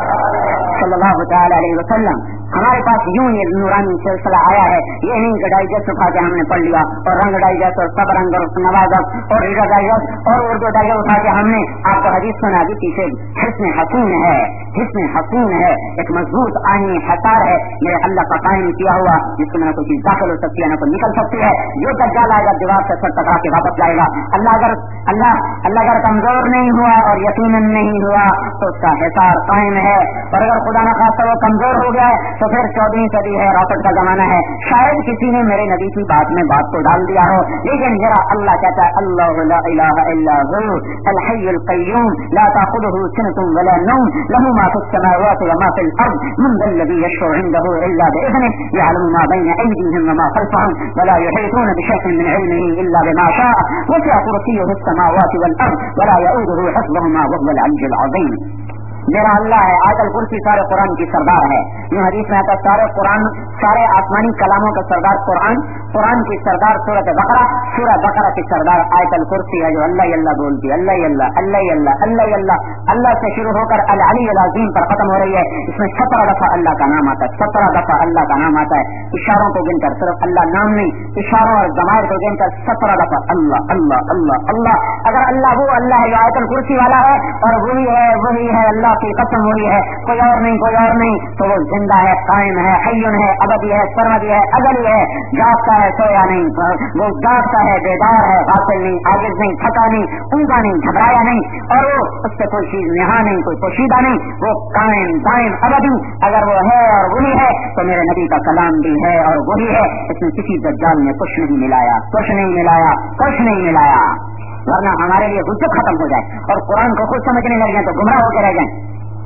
صلی اللہ تعالی علیہ وسلم. ہمارے پاس یوں یہ نورانی سلسلہ آیا ہے. یہ نہیں کہ ڈائجسٹ اٹھا کے ہم نے پڑھ لیا، اور رنگ ڈائجسٹ اور سب رنگ اور نوازت اور ریڈا ڈائجسٹ اور اردو ڈائجسٹ اٹھا کے ہم نے آپ کو حدیث سنا دی. پیچھے حسن حسین ہے، حسن حسین ہے، ایک مضبوط آئینی حصار ہے میرے اللہ کا قائم کیا ہوا، جس کو نہ کوئی چیز داخل ہو سکتی ہے نہ کوئی نکل سکتی ہے. جو دجال آئے گا دیوار سے سر ٹکرا کے واپس جائے گا. اللہ اگر اللہ اللہ اگر کمزور نہیں ہوا اور یقیناً نہیں ہوا تو اس کا حصار قائم ہے. اور اگر خدا نہ خواستہ وہ کمزور ہو گیا ہے تو پھر چودہویں صدی ہے، راکٹ کا زمانہ ہے. شاید کسی نے میرے نبی کی بات میں بات کو ڈال دیا ہو، لیکن ذرا اللہ کہتا ہے اللہ لا الہ الا هو الحی القیوم لا تأخذه سنة ولا نوم له ما في السماوات وما في الارض من ذا الذي يشفع عنده الا باذنه يعلم ما بين ايديهم وما خلفهم ولا يحيطون بشيء من علمه الا بما شاء وسع كرسيه السماوات والارض ولا يؤوده حفظهما وهو العلي العظيم. میرا اللہ ہے. آیت الکرسی سارے قرآن کی سردار ہے. یہ حدیث میں آتا ہے سارے قرآن سارے آسمانی کلاموں کا سردار قرآن، قرآن کی سردار سورۃ بقرہ، سورہ بقرہ کی سردار آیت الکرسی ہے جو اللہ اللہ بولتی ہے. اللہ اللہ اللہ اللہ اللہ اللہ اللہ سے شروع ہو کر العلی العظیم پر ختم ہو رہی ہے. اس میں سترہ دفعہ اللہ کا نام آتا ہے، سترہ دفعہ اللہ کا نام آتا ہے. اشاروں کو گن کر، صرف اللہ نام نہیں، اشاروں اور ضمائر کو گن کر سترہ دفعہ اللہ اللہ اللہ اللہ. اگر اللہ وہ اللہ ہے جو آیت الکرسی والا ہے اور وہی ہے وہی ہے اللہ کی قسم ہوئی ہے، کوئی اور نہیں کوئی اور نہیں، تو وہ زندہ ہے، قائم ہے، حیون ہے، ابدی ہے، سرمدی ہے، ازلی ہے، جاگتا ہے، سویا نہیں، وہ جاگتا ہے، بیدار ہے، غافل نہیں، عاجز نہیں، تھکا نہیں، اونگا نہیں، گھبرایا نہیں، اور وہ اس سے کوئی چیز نہا نہیں، کوئی پوشیدہ نہیں، وہ قائم دائم ابدی. اگر وہ ہے اور وہی ہے تو میرے نبی کا کلام بھی ہے اور وہی ہے. اس میں کسی دجال نے کچھ نہیں ملایا، کچھ نہیں ملایا، کچھ نہیں ملایا، ورنہ ہمارے لیے حجت ختم ہو جائے اور قرآن کو خود سمجھنے لگ جائیں تو گمراہ ہو کے رہ جائیں.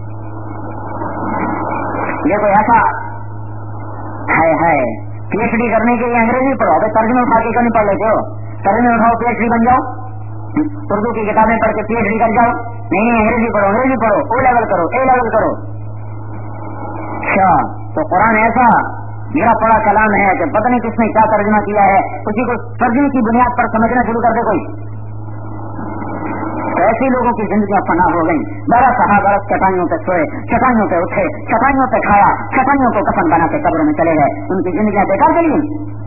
یہ کوئی ایسا ہے ہے پی ایچ ڈی کرنے کے لیے انگریزی پڑھو، ابھی ترجمے اٹھا کے کیوں نہیں پڑھ لیتے ہو؟ ترجمے اٹھاؤ پی ایچ ڈی بن جاؤ، اردو کی کتابیں پڑھ کے پی ایچ ڈی کر جاؤ. نہیں نہیں انگریزی پڑھو انگریزی پڑھو او لیول کرو اے لیول کرو. اچھا تو قرآن ایسا میرا پڑا کلام ہے کہ پتہ نہیں کس نے کیا ترجمہ کیا ہے, اسی کو ترجمے کی بنیاد پر سمجھنا شروع کر دے کوئی. ایسے لوگوں کی زندگیاں فنا ہو گئی. بارہ صحابہ برس چٹائیوں پہ سوئے, چٹائیوں پہ اٹھے, چٹائیوں پہ کھایا, چٹائیوں کو کفن بنا کے قبروں میں چلے گئے. ان کی زندگیاں بیکار چلی.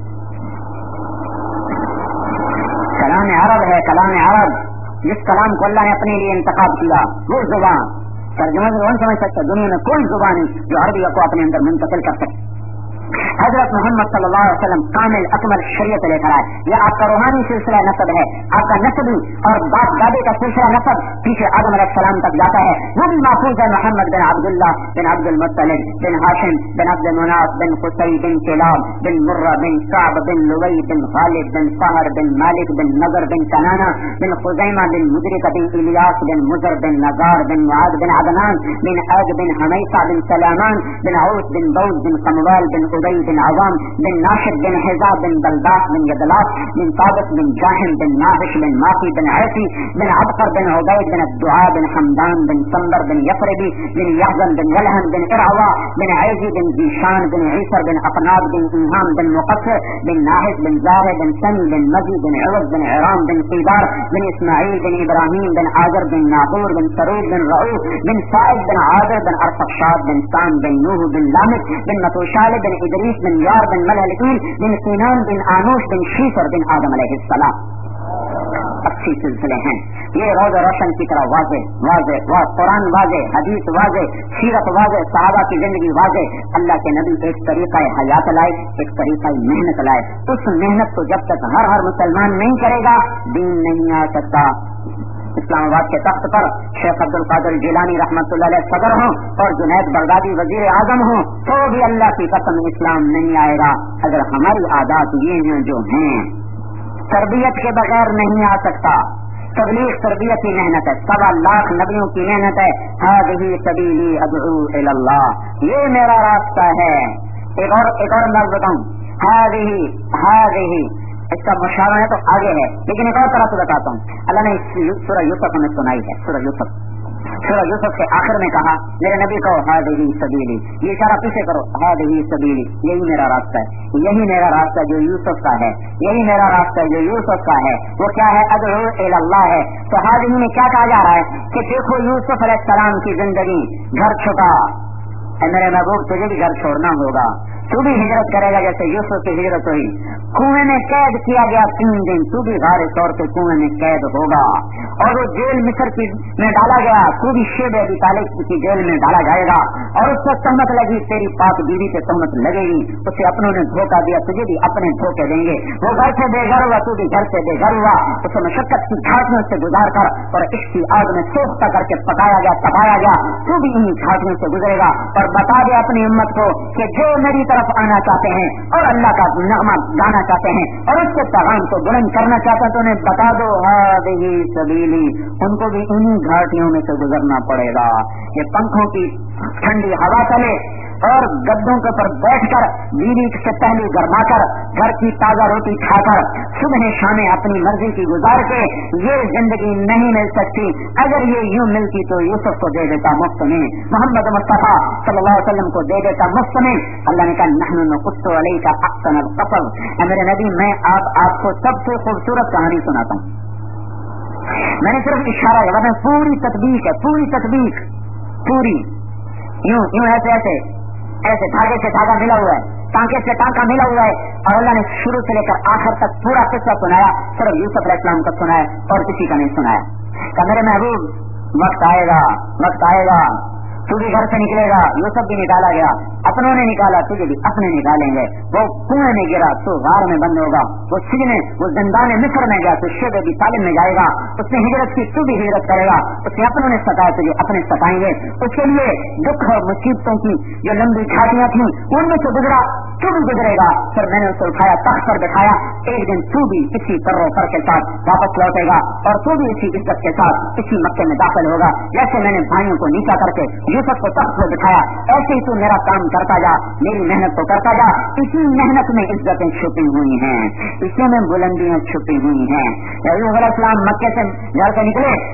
کلام عرب ہے, کلام عرب جس کلام کو اللہ نے اپنے لیے انتخاب کیا وہ زبان ترجمہ سے کون سمجھ سکتا. دنیا میں کوئی زبان نہیں جو عربی کو اپنے اندر منتقل کر سکے. حضرت محمد صلی اللہ علیہ وسلم کامل اکمل شریعت لے کر آئے. یہ آپ کا روحانی سلسلہ نسب ہے, آپ کا نسب اور باپ دادے کا سلسلہ نسب پیچھے آدم علیہ السلام تک جاتا ہے. وہ بھی محفوظ ہے. محمد بن عبداللہ بن عبد المطلب بن ہاشم بن عبد مناف بن قصی بن کلاب بن مرہ بن کعب بن لوی بن خالد بن فہر بن مالک بن نضر بن کنانہ بن خزیمہ بن مدرک بن الیاس بن مزر بن نزار بن معاذ بن عدنان بن عاد بن حمیصہ بن سلامان بن عوس بن بوز بن قموال بن عبی بن عوام بن ناشد بن حزاب بن بلداس بن یدلاس بن طابق بن جاہم بن ناهش بن ماقی بن عیسی بن عبقر بن عبید بن الدعاء بن حمدان بن سمبر بن یفربی بن یحزن بن یلہن بن ارعوا بن عیزی بن زیشان بن عیسر بن اقناب بن انہام بن مقصر بن ناهش بن زاہر بن سمی بن مزی بن عوض بن عرام بن قیدار بن اسماعیل بن ابراہیم بن آذر بن ناقور بن سرود بن رعوف بن سائد بن عادر بن ارفقشاد بن سام بن نوح بن لامک بن متوشال بن ادریس بن یار بن ملہلکین بن سینان بن آنوش بن شیفر بن آدم علیہ السلام. اچھی سلسلے ہیں یہ. روز روشن کی طرح واضح واضح واضح قرآن واضح, حدیث واضح, سیرت واضح, صحابہ کی زندگی واضح. اللہ کے نبی ایک طریقہ حیات لائے, ایک طریقہ محنت لائے. اس محنت کو جب تک ہر ہر مسلمان نہیں کرے گا دین نہیں آ سکتا. اسلام آباد کے تخت پر شیخ عبد القادر جیلانی رحمۃ اللہ علیہ صدر ہوں اور جنید بغدادی وزیر اعظم ہوں تو بھی اللہ کی قسم اسلام نہیں آئے گا اگر ہماری عادات یہ ہیں جو ہیں. تربیت کے بغیر نہیں آ سکتا. تبلیغ تربیت کی محنت ہے, سوا لاکھ نبیوں کی محنت ہے. ہذہ سبیلی ادعو الی اللہ, یہ میرا راستہ ہے. ایک اور ایک اور انداز بتاؤں, ہذہ ہذہ اس کا مشاورہ ہے تو آگے ہے, لیکن ایک اور طرح سے بتاتا ہوں. اللہ نے سورہ یوسف ہمیں سنائی ہے. سورہ یوسف سورہ یوسف کے آخر میں کہا میرے نبی کو ہذہ سبیلی, یہ اشارہ پیچھے کرو, ہذہ سبیلی یہی میرا راستہ ہے, یہی میرا راستہ جو یوسف کا ہے, یہی میرا راستہ جو یوسف کا ہے. وہ کیا ہے؟ ادعو الی اللہ ہے. تو ہذہ میں کیا کہا جا رہا ہے کہ دیکھو یوسف علیہ السلام کی زندگی, گھر چھوٹا, میرے محبوب تجھے بھی گھر چھوڑنا ہوگا, تو بھی ہجرت کرے گا جیسے یوسف کی ہجرت ہوئی. کنویں میں قید کیا گیا تین دن, تو بھی غار طور پہ کنویں میں قید ہوگا. اور وہ جیل مصر کی میں ڈالا گیا, تو بھی شیب ابی طالب کی جیل میں ڈالا جائے گا. اور اس سے تہمت لگی, تیری پاک بیوی سے تہمت لگے گی, اسے اپنوں نے دھوکہ دیا, تجھے بھی اپنے دھوکے دیں گے. وہ گھر سے بے گھر ہوا, تو بھی گھر سے بے گھر ہوا. اسے مشقت کی گھاٹیوں سے گزار کر اور اس کی آگ میں سوکھتا کر کے پکایا گیا, پکایا گیا, تو بھی انہیں گھاٹیوں سے گزرے گا. اور بتا دے اپنی امت کو کہ جو میری طرف آنا چاہتے ہیں اور اللہ کا نغمہ گانا چاہتے ہیں اور اس کے پیغام کو بلند کرنا چاہتے ہیں تو انہیں بتا دو ہذہ سبیلی, ان کو بھی انہی گھاٹیوں میں سے گزرنا پڑے گا. یہ پنکھوں کی ٹھنڈی ہوا چلے اور گدوں کے اوپر بیٹھ کر بیوی سے پہلے گرما کر گھر کی تازہ روٹی کھا کر صبح شام اپنی مرضی کی گزار کے یہ زندگی نہیں مل سکتی. اگر یہ یوں ملتی تو یوسف کو دے دیتا مفت میں, محمد مصطفیٰ صلی اللہ علیہ وسلم کو دے دیتا مفت میں. اللہ نے کہا نحن نقص علیک احسن القصص, میرے نبی میں آپ آپ کو سب سے خوبصورت کہانی سناتا ہوں. میں نے صرف اشارہ ہے, ورنہ پوری تطبیق ہے, پوری تطبیق پوری یوں یوں ایسے ایسے ایسے دھاگے سے دھاگا ملا ہوا ہے, ٹانکے سے ٹانکا ملا ہوا ہے. اور اللہ نے شروع سے لے کر آخر تک پورا قصہ سنایا, صرف یوسف علیہ السلام کا سنایا اور کسی کا نہیں سنایا. کہ میرے محبوب وقت آئے گا, وقت آئے گا, تو بھی گھر سے نکلے گا. یوسف بھی نکالا گیا, اپنوں نے نکالا, تجھے بھی اپنے نکالیں گے. وہ کنویں میں گرا تو غار میں بند ہوگا, وہ سجنے وہ زندان مصر میں گیا تو شیب ابی طالب میں جائے گا. اس نے ہجرت کی, تو بھی ہجرت کرے گا. اس نے اپنوں نے ستایا, تجھے اپنے ستائیں گے. اس کے لیے دکھ اور مصیبتوں کی جو لمبی گھاٹیاں تھیں ان میں سے گزرا, تو بھی گزرے گا. پھر میں نے اسے اٹھایا, تخت پر بٹھایا. ایک دن تو بھی اسی کر و فر کے ساتھ واپس لوٹے گا اور تو بھی اسی عزت کے ساتھ اسی مکے میں داخل ہوگا. جیسے میں نے بھائیوں کو نیچا کر کے یوسف کو تخت پر بٹھایا, ایسے ہی تو میرا کام کرتا جا, میری محنت کو کرتا جا. اسی محنت میں عزتیں چھپی ہوئی ہیں, اسی میں بلندیاں چھپی ہوئی ہیں. یعقوب علیہ السلام مکے سے گھر سے نکلے,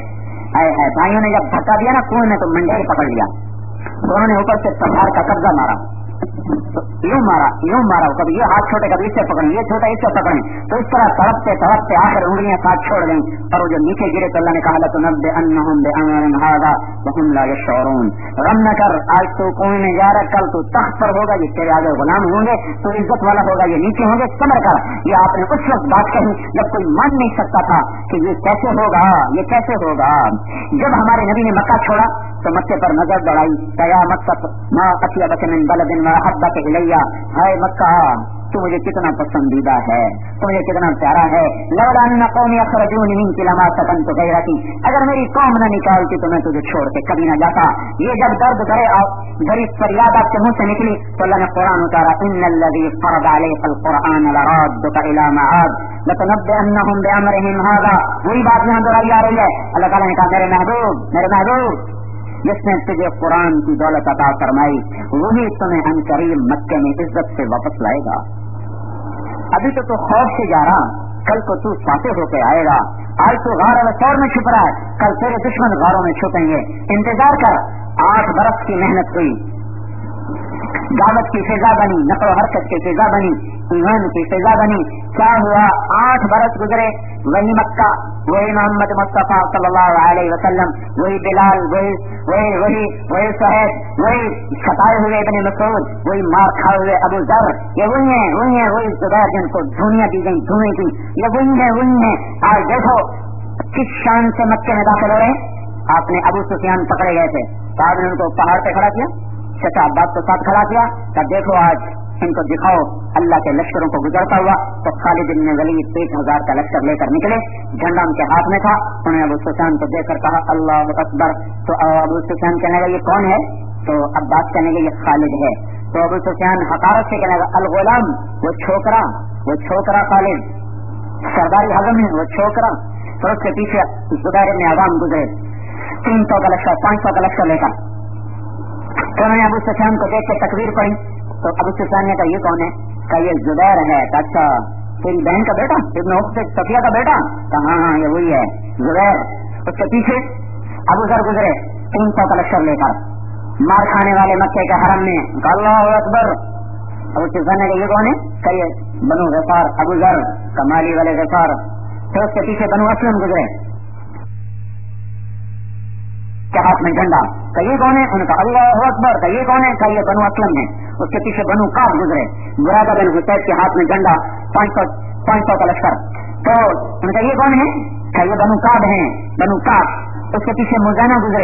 आए है भाइयों ने जब धक्का दिया ना कुएं में तो मंडेर पकड़ लिया, तो उन्होंने ऊपर से तलवार का कब्जा मारा, तो यूं मारा यूं मारा, कभी ये हाथ छोटे कभी इससे पकड़े, ये छोटा इससे पकड़े, तो इस तरह तड़पते तड़पते आखिर उंगलियां साथ छोड़ गई और वो जो नीचे गिरे तो अल्लाह ने कहा लतुनब्बिअन्नहुम बिअमरिन हाज़ा वहुम ला यशऊरून, गम न कर, आज तो कुएं में जा रहा, कल तो तख्त पर होगा, ये तेरे आगे गुलाम होंगे, तो इज्जत वाला होगा, ये नीचे होंगे, समझ कर। ये आपने उस वक्त बात कही जब कोई मान नहीं सकता था कि ये कैसे होगा, ये कैसे होगा। जब हमारे नबी ने मक्का छोड़ा तो मक्के पर नजर दौड़ाई, कया मक्का मा अत्यबक मिन बलदिन व अहब्बक इलैया, हाय मक्का तू मुझे कितना पसंदीदा है, तो मुझे कितना प्यारा है। लौला अन्ना कौमी अखरजूनी मिनकी लमा सकनतु गैरती, अगर मेरी कौम न निकालती तो मैं तुझे छोड़ के कभी न जाता। ये जब दर्द करे और गरीब फरियाद आपके मुंह से निकली तो अल्लाह ने कुरान उतारा, इन्नल्लज़ी फ़रज़ अलैकल क़ुरआन लराद्दुका इला मआद लतुनब्बिअन्नहुम बिअमरिहिम हाज़ा। वही बात यहाँ दोहराई आ रही है। अल्लाह ताला ने कहा मेरे महबूब मेरे महबूब जिसने तुझे कुरान की दौलत अता फरमाई वही तुम्हें अनकरीब मक्के में इज्जत से वापस लाएगा। अभी तो तू खौफ से जा रहा, कल को तू फाते होके आएगा। आज तो गार सौर में छुप रहा है, कल तेरे दुश्मन गारों में छुपेंगे। इंतजार कर। आठ बरस की मेहनत हुई, दावत की फिजा बनी, नक़ल हरकत की फिजा बनी, ईमान की फिजा बनी। क्या हुआ? आठ बरस गुजरे, वही मक्का, वही मोहम्मद मुस्तफा सल्लल्लाहु अलैहि वसल्लम, वही बिलाल, वही वही वही वही सहद, वही सताए हुए इब्ने मसूद, वही मार खाए हुए अबू जर, ये वही है वही है वही जुबैर जिनको धुनिया दी गई धुएं की, ये वही है वही है। आज देखो किस शान से मक्के में दाखिल हो रहे। आपने अबू सुफियान पकड़े गए थे तो आपने उनको पहाड़ पे खड़ा किया, चाचा अब्बास को साथ खड़ा किया, तब देखो आज इनको दिखाओ अल्लाह के लश्करों को गुजरता हुआ। तो खालिद इब्न वलीद एक हजार का लश्कर लेकर निकले, झंडा उनके हाथ में था। उन्होंने अबू सुफियान को देखकर कहा अल्लाहु अकबर। तो अबू सुफियान कहने लगा ये कौन है? तो अब्बास कहने लगे ये खालिद है। तो अबू सुफियान हकारत से कहने लगा अल गुलाम, वो छोकरा, वो छोकरा खालिद, सरदारी हजम है वो छोकरा। तो उसके पीछे जुबैर इब्न अवाम गुजरे, तीन सौ का लश्कर, पांच सौ का लश्कर लेकर। तो उन्होंने अबू सुफियान को देख के तकबीर पढ़ी। तो अबू सुफियान ने कहा ये कौन है? कहा ये जुबैर है। अच्छा तेरी बहन का बेटा, इब्न उख्त सफिया का बेटा? कहा हाँ हाँ ये वही है जुबैर। उसके पीछे अबू जर गुजरे, तीन सौ का लश्कर लेकर, मार खाने वाले मक्के के हरम में। अल्लाहु अकबर। अबू सुफियान ने कहा ये कौन है? कहा ये बनु गफार, अबू जर कमाली वाले गफार। फिर उसके पीछे बनु असलम गुजरे के हाथ में झंडा। कहिए कौन है? उनका अल्लाहु अकबर। कहिए कौन है? कहिए बनु असलम है। उसके पीछे बनु काब गुजरे, बुरादा बिन हुसैन के हाथ में झंडा, पांच सौ पांच सौ का लश्कर। तो उनका ये कौन है? कहिए बनु काब है, बनु काब। उसके पीछे मुज़ैना गुजरे,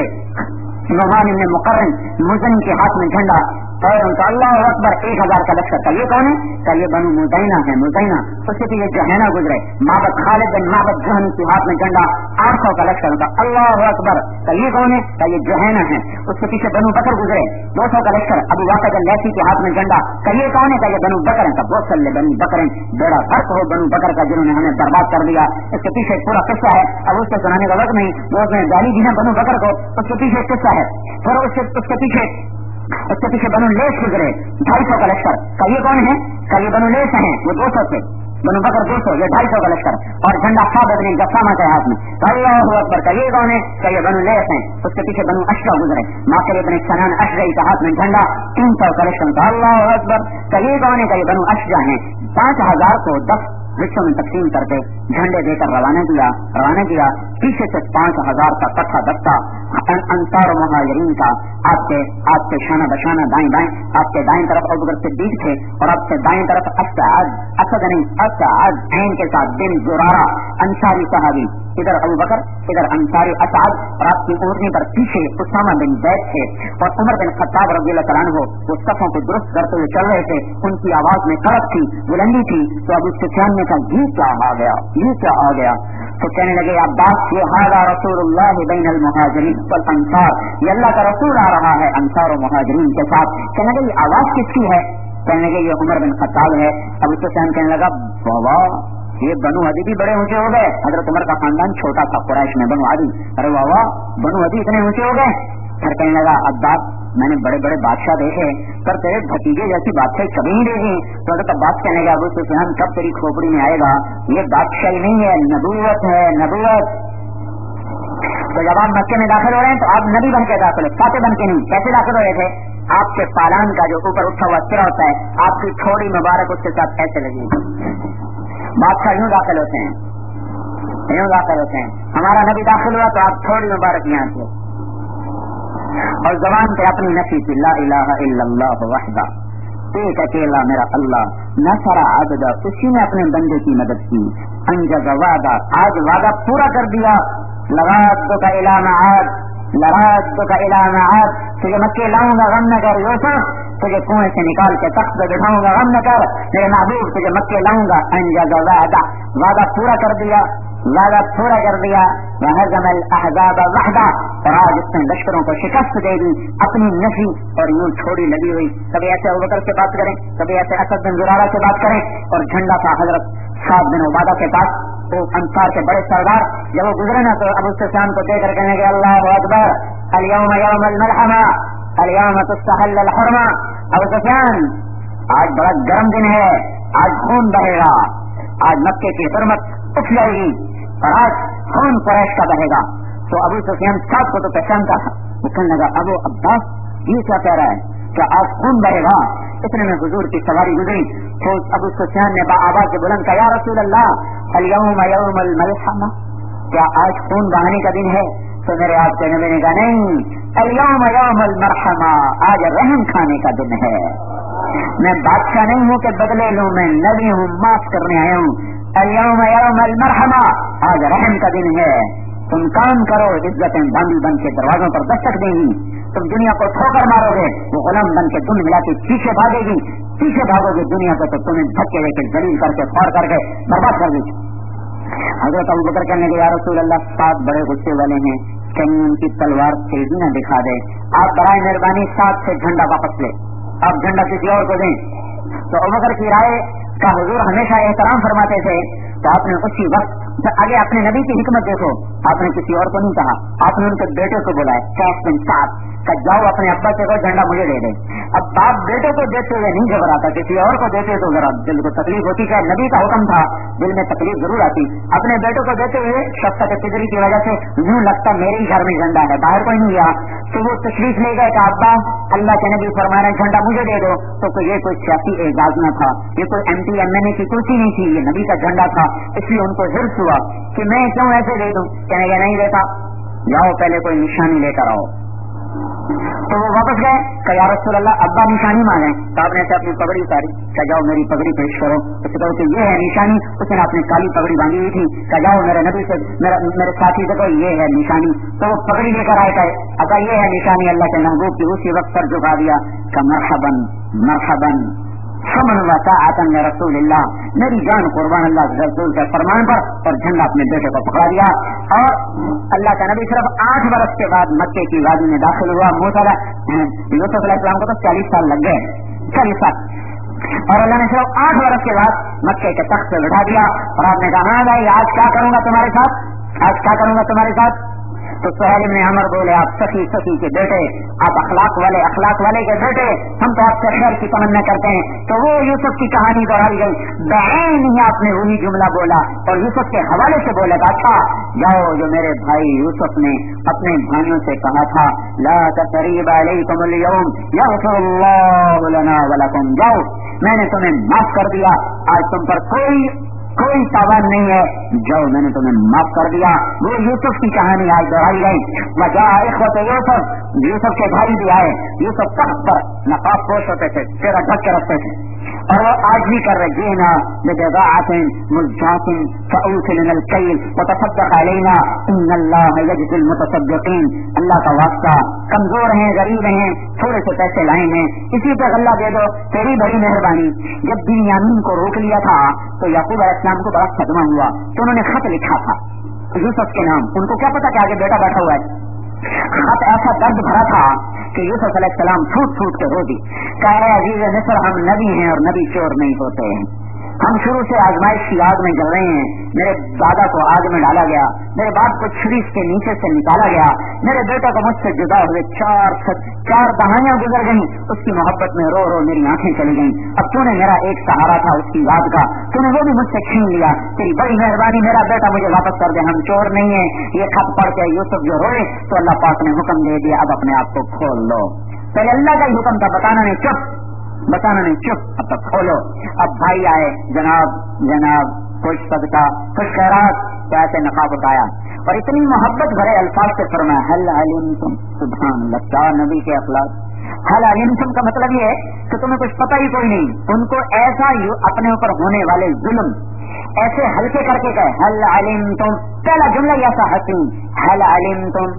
नुमान इब्न मुकर्रन, मुज़न के हाथ में झंडा और उनका अल्लाहु अकबर, एक हजार का लश्कर। का ये कौन है? का ये बनु मुज़ैना है, मुज़ैना। उसके पीछे जहैना गुजरे, माबद खालिद बिन माबद जुहनी के हाथ में झंडा, आठ सौ का लश्कर। उनका अल्लाहु अकबर। का ये कौन है? का ये जहैना है। उसके पीछे बनु बकर गुजरे, दो सौ का लश्कर, अबू वाक़िद अल-लैसी के हाथ में झंडा। का ये कौन है? का ये बनु बकर। का बहुत सल्ले बनु बकर, बेड़ा फर्क हो बनु बकर का जिन्होंने हमें बर्बाद कर दिया। इसके पीछे पूरा किस्सा है, अब उससे सुनाने का वक्त नहीं, वो उसने गाली दी है बनु बकर को। उसके पीछे किस्सा है। फिर उसके उसके पीछे उसके पीछे बनु लेस गुजरे, ढाई सौ का लश्कर। का ये कौन है? का ये बनु लेस है, वो दो सौ से, बनु बकर दो सौ, ये ढाई सौ का लश्कर। और झंडा साबित ने गस्सामा के हाथ में। अल्लाहु अकबर। का ये कौन है? का ये बनु लेस है। उसके पीछे बनु अशरा गुजरे, माकर इब्न सनान अशरई के हाथ में झंडा, तीन सौ का लश्कर। अल्लाहु अकबर। का ये कौन है? का ये बनु अशरा है। पांच हजार को दस हिस्सों में तकसीम करके झंडे देकर रवाना किया रवाना किया पीछे से पांच हजार का कट्ठा दस्ता अंसार मुहाजिरीन का, आपके आपके शाना बशाना दाएं बाएं, आपके दाएं तरफ अबू बकर सिद्दीक थे और आपके दाएं तरफ असद असद नहीं असद ऐन के साथ बिन जुरारा अंसारी सहाबी, इधर अबू बकर इधर अंसारी असद, और आपकी ऊँटनी पर पीछे उसामा बिन ज़ैद थे और उमर बिन खत्ताब रज़ियल्लाहु तआला अन्हु वो सफों को दुरुस्त करते हुए चल रहे थे। उनकी आवाज में कड़क थी, बुलंदी थी। तो अबू सुफियान ने कहा ये क्या आ गया, ये क्या आ गया? तो कहने लगे अब्बास ये हादा रसूलुल्लाह बैनल मुहाजिरीन वल अंसार, ये अल्लाह का रसूल आ रहा है अंसार और मुहाजिरीन के साथ। कहने लगे ये आवाज किसकी है? कहने लगे ये उमर बिन खत्ताब है। अबू सुफियान कहने लगा बाबा ये बनु अदी भी बड़े ऊंचे हो गए। हजरत उमर का खानदान छोटा था कुरैश में, बनु अदी, अरे बाबा बनु अदी इतने ऊंचे हो गए। फिर कहने लगा अब्बास मैंने बड़े बड़े बादशाह देखे पर तेरे भतीजे जैसी बादशाही कभी नहीं देखी। तो अब्बास कहने लगा अबू सुफियान कब तेरी खोपड़ी में आएगा, ये बादशाही नहीं है, नबूवत है, नबूवत। تو جب آپ مکے میں داخل ہو رہے ہیں تو آپ نبی بن کے داخل ہو، فاتح بن کے نہیں. کیسے داخل ہو رہے تھے؟ آپ کے پالان کا جو اوپر اٹھا ہوا سرا ہوتا ہے، آپ کی تھوڑی مبارک اس کے ساتھ ایسے لگی. بادشاہ یوں داخل ہوتے ہیں، یوں داخل ہوتے ہیں. ہمارا نبی داخل ہوا تو آپ تھوڑی مبارک یہاں تھے اور زبان پہ اپنی نفی تھی، لا الہ الا اللہ وحدہ، ایک اکیلا میرا اللہ، نصر عبدہ، اسی نے اپنے بندے کی مدد کی، انجز وعدہ، آج وعدہ پورا کر دیا، لرادتک الی معاد، لرادتک الی معاد، تجھے مکے لاؤں گا غم نہ کر یوسف، تجھے کنویں سے نکال کے تخت پہ بٹھاؤں گا غم نہ کر میرے محبوب، تجھے مکے لاؤں گا. انجز وعدہ، وعدہ پورا کر دیا، وعدہ پورا کر دیا. وہزم الاحزاب وحدہ، اور آج اس نے لشکروں کو شکست دے دی اپنی نفی اور یوں چھوڑی لگی ہوئی. کبھی ایسے ابوبکر سے بات کریں، کبھی ایسے اسد بن زرارہ سے بات کریں، اور جھنڈا تھا حضرت سعد بن عبادہ کے پاس، وہ انصار کے بڑے سردار. جب وہ گزرے نا تو ابو سفیان کو دیکھ کر کہنے کہ اللہ اکبر، الیوم یوم الملحمہ، الیوم تستحل الحرمہ. ابو سفیان، آج بڑا گرم دن ہے، آج خون بہے گا، آج مکے کی حرمت اٹھ جائے گی اور آج خون قریش کا بہے گا. تو ابو سفیان ساتھ کو تو پہچانتا تھا، وہ کہنے لگا ابو عباس یہ کیا کہہ رہا ہے کہ آج خون بہے گا؟ اتنے میں حضور کی سواری گزری تو ابو سفیان نے با آواز سے بلند کہا، یا رسول اللہ الیوم یوم الملحمہ، کیا آج خون بہانے کا دن ہے؟ تو میرے آپ کے نبی نے کہا نہیں، الیوم یوم المرحمہ، آج رحم کھانے کا دن ہے. میں بادشاہ نہیں ہوں کہ بدلے لوں، میں نبی ہوں، معاف کرنے آیا ہوں. الیوم یوم المرحمہ، آج رحم کا دن ہے. تم کام کرو، عزتیں باندھی بن کے دروازوں پر دستک دیں گی، تم دنیا کو ٹھوکر مارو گے، وہ غلام بن کے دن ملا کے پیچھے بھاگے گی، پیچھے بھاگو گے دنیا کو تو تمہیں دھکے دے کے ذلیل کر کے پھاڑ کر کے برباد کر دی. حضرت ابوبکر کہنے کے یا رسول اللہ، سات بڑے غصے والے ہیں، کہیں ان کی تلوار تیزی نہ دکھا دے، آپ برائے مہربانی ساتھ سے جھنڈا واپس لے، آپ جھنڈا کسی اور کو دیں. تو ابوبکر کی رائے کا حضور ہمیشہ احترام فرماتے تھے. تو آپ نے اسی وقت آگے اپنے نبی کی حکمت دیکھو، آپ نے کسی اور کو نہیں کہا، آپ نے ان کے بیٹے کو بولا کیف بن سعد کہ جاؤ اپنے ابا سے کو جھنڈا مجھے دے دے. اب باپ بیٹے کو دیتے ہوئے نہیں گھبراتا، کسی اور کو دیتے تو ذرا دل کو تکلیف ہوتی، کہ نبی کا حکم تھا، دل میں تکلیف ضرور آتی. اپنے بیٹے کو دیتے ہوئے شفقت فطری کی وجہ سے یوں لگتا میرے ہی گھر میں جھنڈا ہے، باہر کوئی نہیں گیا. تو وہ تشریف لے گئے کہ ابا اللہ کے نبی فرما رہے جھنڈا مجھے دے دو. تو یہ کوئی سیاسی اعزاز نہ تھا، یہ کوئی M P M N A کی کرسی نہیں تھی، یہ نبی کا جھنڈا تھا. اس لیے ان کو حرص ہوا کہ میں کیوں ایسے دے دوں. کہنے گا نہیں دیتا، جاؤ پہلے کوئی نشانی لے کر آؤ. تو وہ واپس گئے کہ یا رسول اللہ ابا نشانی مانگے. تو آپ نے ایسے اپنی پگڑی اتاری کہ جاؤ میری پگڑی پیش کرو. اس سے کہو کہ یہ ہے نشانی. اس نے اپنی کالی پگڑی باندھی ہوئی تھی کہ جاؤ میرے نبی سے میرا میرے ساتھی سے کہو یہ ہے نشانی. تو وہ پگڑی لے کر آئے کہ ابا یہ ہے نشانی اللہ کے محبوب کی. اسی وقت پر جھکا دیا کہ مرحباً مرحباً سمن وساعتاً رسول اللہ، میری جان قربان اللہ رسول کے فرمان پر. اور جھنڈا اپنے بیٹے کو پکڑا دیا. اور اللہ کا نبی صرف آٹھ برس کے بعد مکے کی وادی میں داخل ہوا. موسیٰ یوسف علیہ السلام کو تو چالیس سال لگ گئے، چالیس سال. اور اللہ نے صرف آٹھ برس کے بعد مکے کے تخت سے بٹھا دیا. اور آپ نے کہا ہاں بھائی آج کیا کروں گا تمہارے ساتھ، آج کیا کروں گا تمہارے ساتھ. تو سہیل بن عمر بولے آپ سخی سخی کے بیٹے، آپ اخلاق والے اخلاق والے کے بیٹے، ہم تو آپ سے خیر کی تمنا کرتے ہیں. تو وہ یوسف کی کہانی دوہرائی گئی. بعین ہی آپ نے وہی جملہ بولا اور یوسف کے حوالے سے بولے گا اچھا جاؤ جو میرے بھائی یوسف نے اپنے بھائیوں سے کہا تھا لا تثریب علیکم اليوم یغفر اللہ لنا ولکم، جاؤ میں نے تمہیں معاف کر دیا، آج تم پر کوئی کوئی تاوان نہیں ہے، جاؤ میں نے تمہیں معاف کر دیا. وہ یوسف کی کہانی آج دہرائی گئی. وجاء اخوۃ یوسف، یوسف کے بھائی بھی آئے. یوسف تخت پر نقاب پوش ہوتے تھے، چہرہ ڈھک کے رکھتے تھے، اور وہ آج بھی کر رہے جینا ببضاعۃ مزجاۃ فأوفِ لنا الکیل وتصدق علینا ان اللہ یجزی المتصدقین. اللہ کا واسطہ، کمزور ہیں غریب ہیں تھوڑے سے پیسے لائے ہیں اسی پہ غلہ دے دو، تیری بڑی مہربانی. جب بنیامین کو روک لیا تھا تو یعقوب علیہ السلام کو بڑا صدمہ ہوا تو انہوں نے خط لکھا تھا یوسف کے نام. ان کو کیا پتا کہ آگے بیٹا بیٹھا ہوا ہے. خط ایسا درد بھرا تھا کہ یوسف علیہ السلام پھوٹ پھوٹ کے رو دی کہ اے عزیز مصر ہم نبی ہیں اور نبی چور نہیں ہوتے ہیں. ہم شروع سے آزمائش کی آگ میں جل رہے ہیں. میرے دادا کو آگ میں ڈالا گیا, میرے باپ کو چھری کے نیچے سے نکالا گیا, میرے بیٹے کو مجھ سے جدا ہوئے چار چار دہائیاں گزر گئیں, اس کی محبت میں رو رو میری آنکھیں چلی گئیں. اب تو نے میرا ایک سہارا تھا اس کی یاد کا, تو نے وہ بھی مجھ سے چھین لیا. تیری بڑی مہربانی, میرا بیٹا مجھے واپس کر دے, ہم چور نہیں ہیں. یہ خط پڑھ کے یوسف جو روئے تو اللہ پاک نے حکم دے دیا, اب اپنے آپ کو کھول لو. پہلے اللہ کا ہی حکم تھا, بتانا نہیں, چپ بتانا نہیں, چپ, اب تک کھولو. اب بھائی آئے, جناب جناب کچھ صدقہ کچھ خیرات, پیسے نقاب اٹھایا اور اتنی محبت بھرے الفاظ سے فرمایا حل علمتم. سبحان اللہ, کیا نبی کے اخلاق. حل علمتم کا مطلب یہ ہے کہ تمہیں کچھ پتہ ہی کوئی نہیں. ان کو ایسا اپنے اوپر ہونے والے ظلم ایسے ہلکے کر کے کہے حل علمتم. پہلا جملہ ایسا حسین, حل علمتم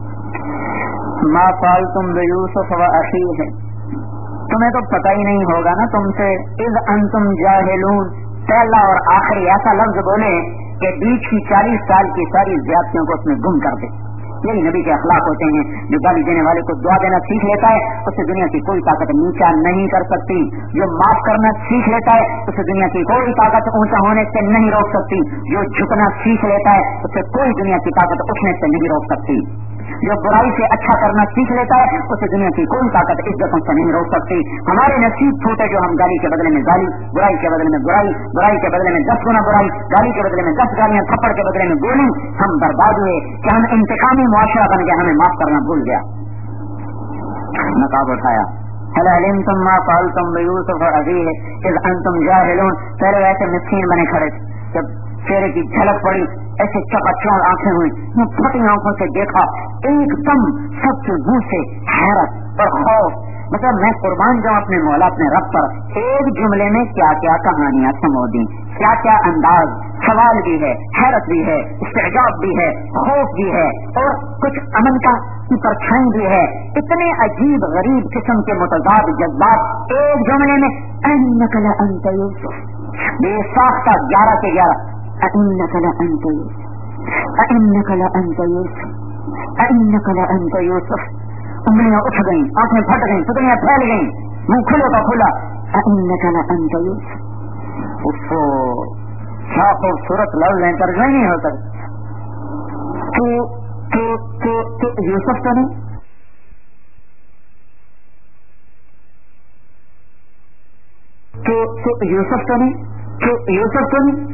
ما فعلتم بیوسف و اخیہ, تمہیں تو پتہ ہی نہیں ہوگا نا تم سے اذ انتم جاہلون. پہلا اور آخری ایسا لفظ بولے کہ بیچ کی چالیس سال کی ساری زیادتیوں کو اس میں گم کر دے. یہی نبی کے اخلاق ہوتے ہیں. جو گالی دینے والے کو دعا دینا سیکھ لیتا ہے اسے دنیا کی کوئی طاقت نیچا نہیں کر سکتی. جو معاف کرنا سیکھ لیتا ہے اسے دنیا کی کوئی طاقت اونچا ہونے سے نہیں روک سکتی. جو جھکنا سیکھ لیتا ہے اسے کوئی دنیا کی طاقت اٹھنے سے نہیں روک سکتی. جو برائی سے اچھا کرنا سیکھ لیتا ہے اسے دنیا کی کوئی طاقت عزتوں سے نہیں روک سکتی. ہمارے نصیب پھوٹے جو ہم گالی کے بدلے میں گالی, برائی کے بدلے میں برائی, برائی کے بدلے میں دس گنا برائی, گالی کے بدلے میں دس گالیاں, تھپڑ کے بدلے میں گولی. ہم برباد ہوئے کہ ہم انتقامی معاشرہ بن گیا, ہمیں معاف کرنا بھول گیا. نقاب اٹھایا هل علمتم ما فعلتم بيوسف واخيه اذ انتم جاهلون. پہلے ایسے مسکین بنے کھڑے, جب چہرے کی جھلک پڑی ایسے چکاچوند آنکھیں ہوئی, میں پھٹی آنکھوں سے دیکھا ایک دم سب کے منہ سے حیرت اور خوف. مطلب میں قربان جاؤں اپنے مولا اپنے رب پر. ایک جملے میں کیا کیا کہانیاں سمو دی, کیا کیا انداز, سوال بھی ہے, حیرت بھی ہے, استعجاب بھی ہے, خوف بھی ہے اور کچھ امن کا کی پرچھائی بھی ہے. اتنے عجیب غریب قسم کے متضاد جذبات ایک جملے میں. انک لانت یوسف, بے ساختہ گیارہ کے گیارہ, انک لانت یوسف, انک لانت یوسف, انک لانت یوسف. انگلیاں اٹھ گئیں, آنکھیں پھٹ گئیں, پتلیاں پھیل گئیں, منہ کھلے کا کھلا. انک لانت یوسف. اٹھو, کیا خوبصورت لفظ ہیں, ترجمہ نہیں ہو سکتا. تو تو تو تو یوسف تو نہیں, تو تو یوسف تو نہیں, تو یوسف تو نہیں.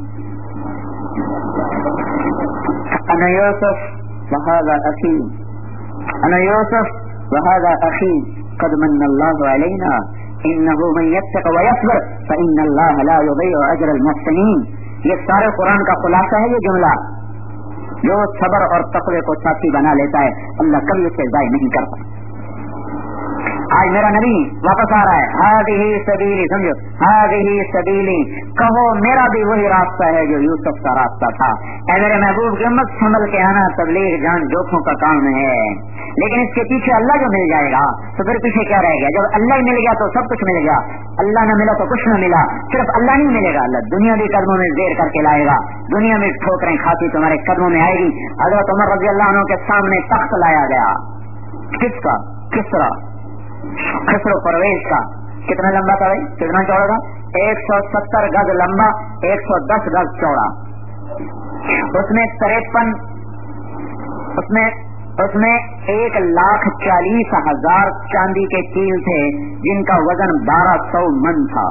انا یوسف وهذا اخی, انا یوسف وهذا اخی قد من اللہ علینا انه من يتق ويصبر فان اللہ لا يضيع اجر المحسنین. یہ سارے قرآن کا خلاصہ ہے یہ جملہ. جو صبر اور تقوی کو ساتھی بنا لیتا ہے اللہ کبھی اسے ضائع نہیں کرتا. آج میرا نبی واپس آ رہا ہے, ہذہ سبیلی, سمجھو ہذہ سبیلی, کہو میرا بھی وہی راستہ ہے جو یوسف کا راستہ تھا. اے میرے محبوب کی امت, سنبھل کے آنا, تبلیغ جان جوکھوں کا کام ہے, لیکن اس کے پیچھے اللہ جو مل جائے گا تو پھر پیچھے کیا رہے گا. جب اللہ ہی مل گیا تو سب کچھ مل گیا, اللہ نہ ملا تو کچھ نہ ملا. صرف اللہ نہیں ملے گا, اللہ دنیا بھی قدموں میں زیر کر کے لائے گا. دنیا میں ٹھوکریں کھاتی تمہارے قدموں میں آئے گی. حضرت عمر رضی اللہ عنہ کے سامنے تخت لایا گیا, کس کا, کسرا, خسرو پرویز کا. کتنا لمبا تھا بھائی, کتنا چوڑا تھا؟ ایک سو ستر گز لمبا, ایک سو دس گز چوڑا. اس میں تریپن, اس میں اس میں ایک لاکھ چالیس ہزار چاندی کے تیل تھے جن کا وزن بارہ سو من تھا,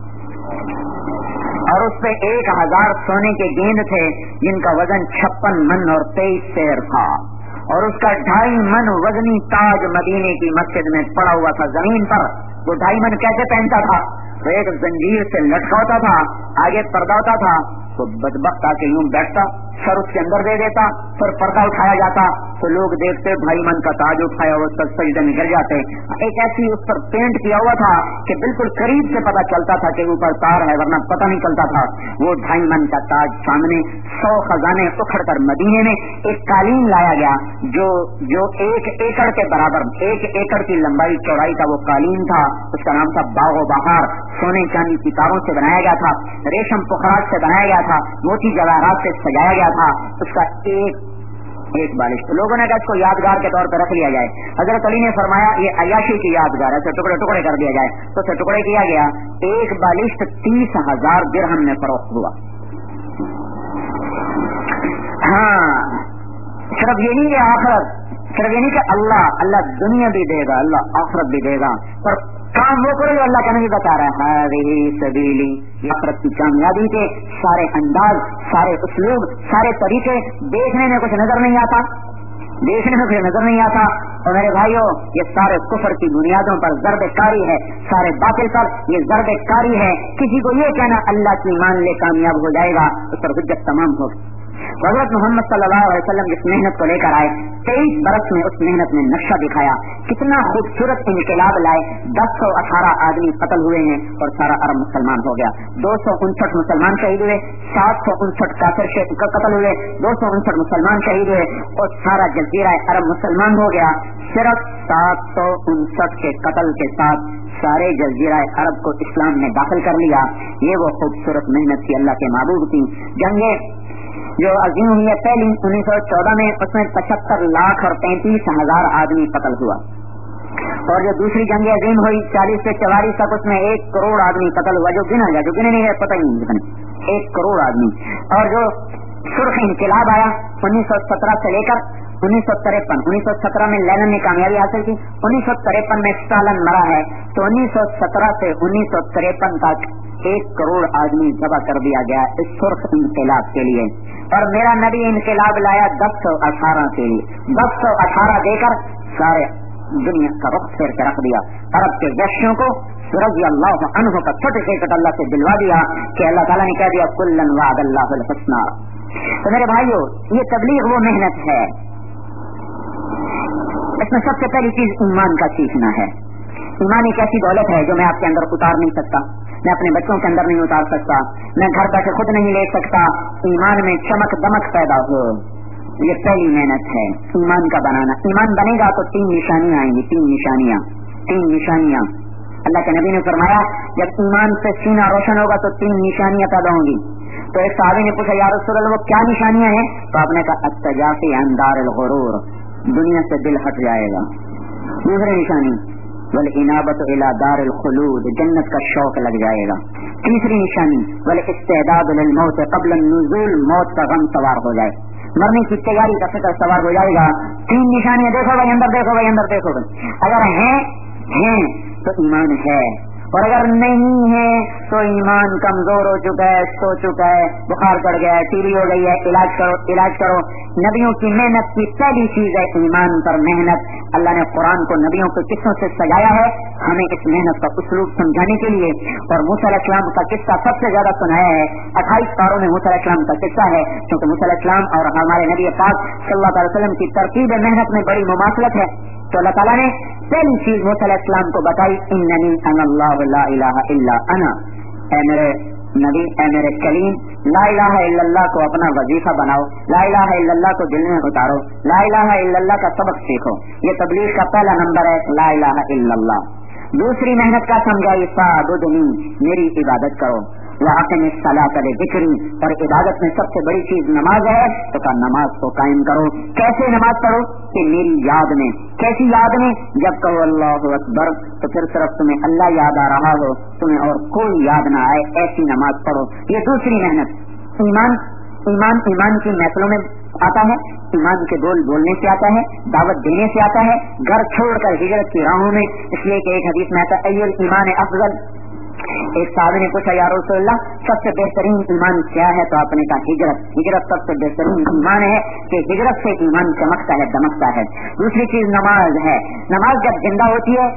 اور اس پہ ایک ہزار سونے کے گیند تھے جن کا وزن چھپن من اور تیئیس سیر تھا, اور اس کا ڈھائی من وزنی تاج مدینے کی مسجد میں پڑا ہوا تھا زمین پر. وہ ڈھائی من کیسے پہنتا تھا؟ وہ ایک زنجیر سے لٹکا ہوتا تھا, آگے پردہ ہوتا تھا, تو بدبخت آ کے یوں بیٹھتا, سر اس کے اندر دے دیتا, پھر پردہ اٹھایا جاتا تو لوگ دیکھتے بھائی من کا تاج اٹھایا ہوا سر سجدے میں گر جاتے. ایک ایسی اس پر پینٹ کیا ہوا تھا کہ بالکل قریب سے پتا چلتا تھا کہ اوپر تار ہے, ورنہ پتہ نہیں چلتا تھا. وہ ڈھائی من کا تاج سامنے, سو خزانے اکھڑ کر مدینے میں ایک قالین لایا گیا جو جو ایک ایکڑ کے برابر, ایک ایکڑ کی لمبائی چوڑائی کا وہ قالین تھا. اس کا نام تھا باغ و بہار. سونے چاندی کی تاروں سے بنایا گیا تھا, ریشم پخراج سے بنایا گیا تھا, موتی جواہرات سے سجایا گیا تھا. اس کا ایک ایک بالشت. لوگوں نے کہا اس کو یادگار کے طور پر رکھ لیا جائے. حضرت علی نے فرمایا یہ عیاشی کی یادگار ہے, تو ٹکڑے ٹکڑے کر دیا جائے. تو اسے ٹکڑے کیا گیا. ایک بالشت تیس ہزار درہم میں فروخت ہوا. ہاں صرف یہ نہیں کہ آخرت, صرف یہ نہیں کہ اللہ اللہ دنیا بھی دے گا, اللہ آخرت بھی دے گا, پر کام وہ کرے جو اللہ کا نہیں بتا رہا ہے. ہذہ سبیلی, آخرت کی کامیابی کے سارے انداز, سارے اسلوب, سارے طریقے دیکھنے میں کچھ نظر نہیں آتا, دیکھنے میں کچھ نظر نہیں آتا. اور میرے بھائیوں یہ سارے کفر کی بنیادوں پر ضرب کاری ہے, سارے باطل پر یہ ضرب کاری ہے. کسی کو یہ کہنا اللہ کی مان لے کامیاب ہو جائے گا, اس پر حجت تمام ہوگی. حضرت محمد صلی اللہ علیہ وسلم جس محنت کو لے کر آئے, تیئیس برس میں اس محنت میں نقشہ دکھایا, کتنا خوبصورت انقلاب لائے. دس سو اٹھارہ آدمی قتل ہوئے ہیں اور سارا عرب مسلمان ہو گیا. دو سو انسٹھ مسلمان شہید ہوئے, سات سو انسٹھ کافر قتل ہوئے, دو سو انسٹھ مسلمان شہید ہوئے اور سارا جزیرہ عرب مسلمان ہو گیا. صرف سات سو انسٹھ کے قتل کے ساتھ سارے جزیرہ عرب کو اسلام میں داخل کر لیا. یہ وہ خوبصورت محنت تھی اللہ کے محبوب کی. جنگیں جو عظیم ہوئی ہے پہلی انیس سو چودہ میں, اس میں پچہتر لاکھ اور پینتیس ہزار آدمی قتل ہوا. اور جو دوسری جنگ عظیم ہوئی چالیس سے چوالیس تک, اس میں ایک کروڑ آدمی قتل ہوا. جو گنا گیا, جو گنے نہیں ہے پتہ ہی نہیں کتنے, ایک کروڑ آدمی. اور جو سرخ انقلاب آیا انیس سو سترہ سے لے کر انیس سو تریپن, انیس سو سترہ میں لینن نے کامیابی حاصل کی, انیس سو تریپن میں اسٹالن مرا ہے, تو انیس سو سترہ سے انیس سو تریپن تک ایک کروڑ آدمی ذبح کر دیا گیا اس سرخ انقلاب کے لیے. اور میرا نبی انقلاب لایا دس سو اٹھارہ کے لیے, دس سو اٹھارہ دے کر سارے دنیا کا رخ پھیر کے رکھ دیا. عرب کے وحشیوں کو رضی اللہ عنہ کا چھوٹے سے اللہ سے دلوا دیا کہ اللہ تعالیٰ نے کہہ دیا کلن وعد اللہ الحسنى. تو میرے بھائیو یہ تبلیغ وہ محنت ہے, اس میں سب سے پہلی چیز ایمان کا سیکھنا ہے. ایمان ایک ایسی دولت ہے جو میں آپ کے اندر اتار نہیں سکتا, میں اپنے بچوں کے اندر نہیں اتار سکتا, میں گھر بیٹھے خود نہیں لے سکتا. ایمان میں چمک دمک پیدا ہو, یہ پہلی محنت ہے ایمان کا بنانا. ایمان بنے گا تو تین نشانیاں آئیں گی, تین نشانیاں, تین نشانیاں. اللہ کے نبی نے فرمایا جب ایمان سے سینہ روشن ہوگا تو تین نشانیاں پیدا ہوں گی. تو ایک صحابی نے پوچھا یا رسول اللہ وہ کیا نشانیاں ہیں؟ تو آپ نے کہا التجافی عن دار الغرور, دنیا سے دل ہٹ جائے گا. دوسری نشانی والانابۃ الی دار الخلود, جنت کا شوق لگ جائے گا. تیسری نشانی والاستعداد للموت قبل النزول, موت کا غم سوار ہو جائے, مرنے کی تیاری کا فکر سوار ہو جائے گا. تین نشانیاں دیکھو بھائی اندر, دیکھو بھائی اندر, دیکھو بھائی. اگر ہیں ہیں تو ایمان ہے, اور اگر نہیں ہے تو ایمان کمزور ہو چکا ہے, سو چکا ہے, بخار چڑھ گیا ہے, ٹی وی ہو گئی ہے, علاج کرو علاج کرو. نبیوں کی محنت کی پہلی چیز ہے ایمان پر محنت. اللہ نے قرآن کو نبیوں کے قصوں سے سجایا ہے ہمیں اس محنت کا اسلوب سمجھانے کے لیے. اور موسیٰ علیہ السلام کا قصہ سب سے زیادہ سنایا ہے, اٹھائیس پاروں میں موسیٰ علیہ السلام کا قصہ ہے, کیونکہ موسیٰ علیہ السلام اور ہمارے نبی پاک صلی اللہ علیہ وسلم کی ترتیب محنت میں بڑی مماثلت ہے. تو اللہ تعالیٰ نے پہلی چیز موسیٰ علیہ السلام کو بتائی اننی انا اللہ لا الہ الا انا, اے میرے نبی, اے میرے کلیم, لا الہ الا اللہ کو اپنا وظیفہ بناؤ, لا الہ الا اللہ کو دل میں اتارو, لا الہ الا اللہ کا سبق سیکھو. یہ تبلیغ کا پہلا نمبر ہے, لا الہ الا اللہ. دوسری محنت کا سمجھائی فاعبدنی, میری عبادت کرو. وَأَقِمِ الصَّلَاةَ لِذِكْرِي, اور عبادت میں سب سے بڑی چیز نماز ہے, تو کہا نماز کو قائم کرو. کیسے نماز پڑھو کہ میری یاد میں. کیسی یاد میں؟ جب کہو اللہ اکبر تو پھر صرف تمہیں اللہ یاد آ رہا ہو, تمہیں اور کوئی یاد نہ آئے, ایسی نماز پڑھو. یہ دوسری محنت. ایمان ایمان ایمان کی محفلوں میں آتا ہے, ایمان کے بول بولنے سے آتا ہے, دعوت دینے سے آتا ہے, گھر چھوڑ کر ہجرت کی راہوں میں. اس لیے کہ ایک حدیث میں آتا ہے ای ایمان افضل. ایک صحابی نے پوچھا یا رسول اللہ سب سے بہترین ایمان کیا ہے؟ تو آپ نے کہا ہجرت. ہجرت سب سے بہترین ایمان ہے کہ ہجرت سے ایمان چمکتا ہے, دمکتا ہے. دوسری چیز نماز ہے. نماز جب زندہ ہوتی ہے,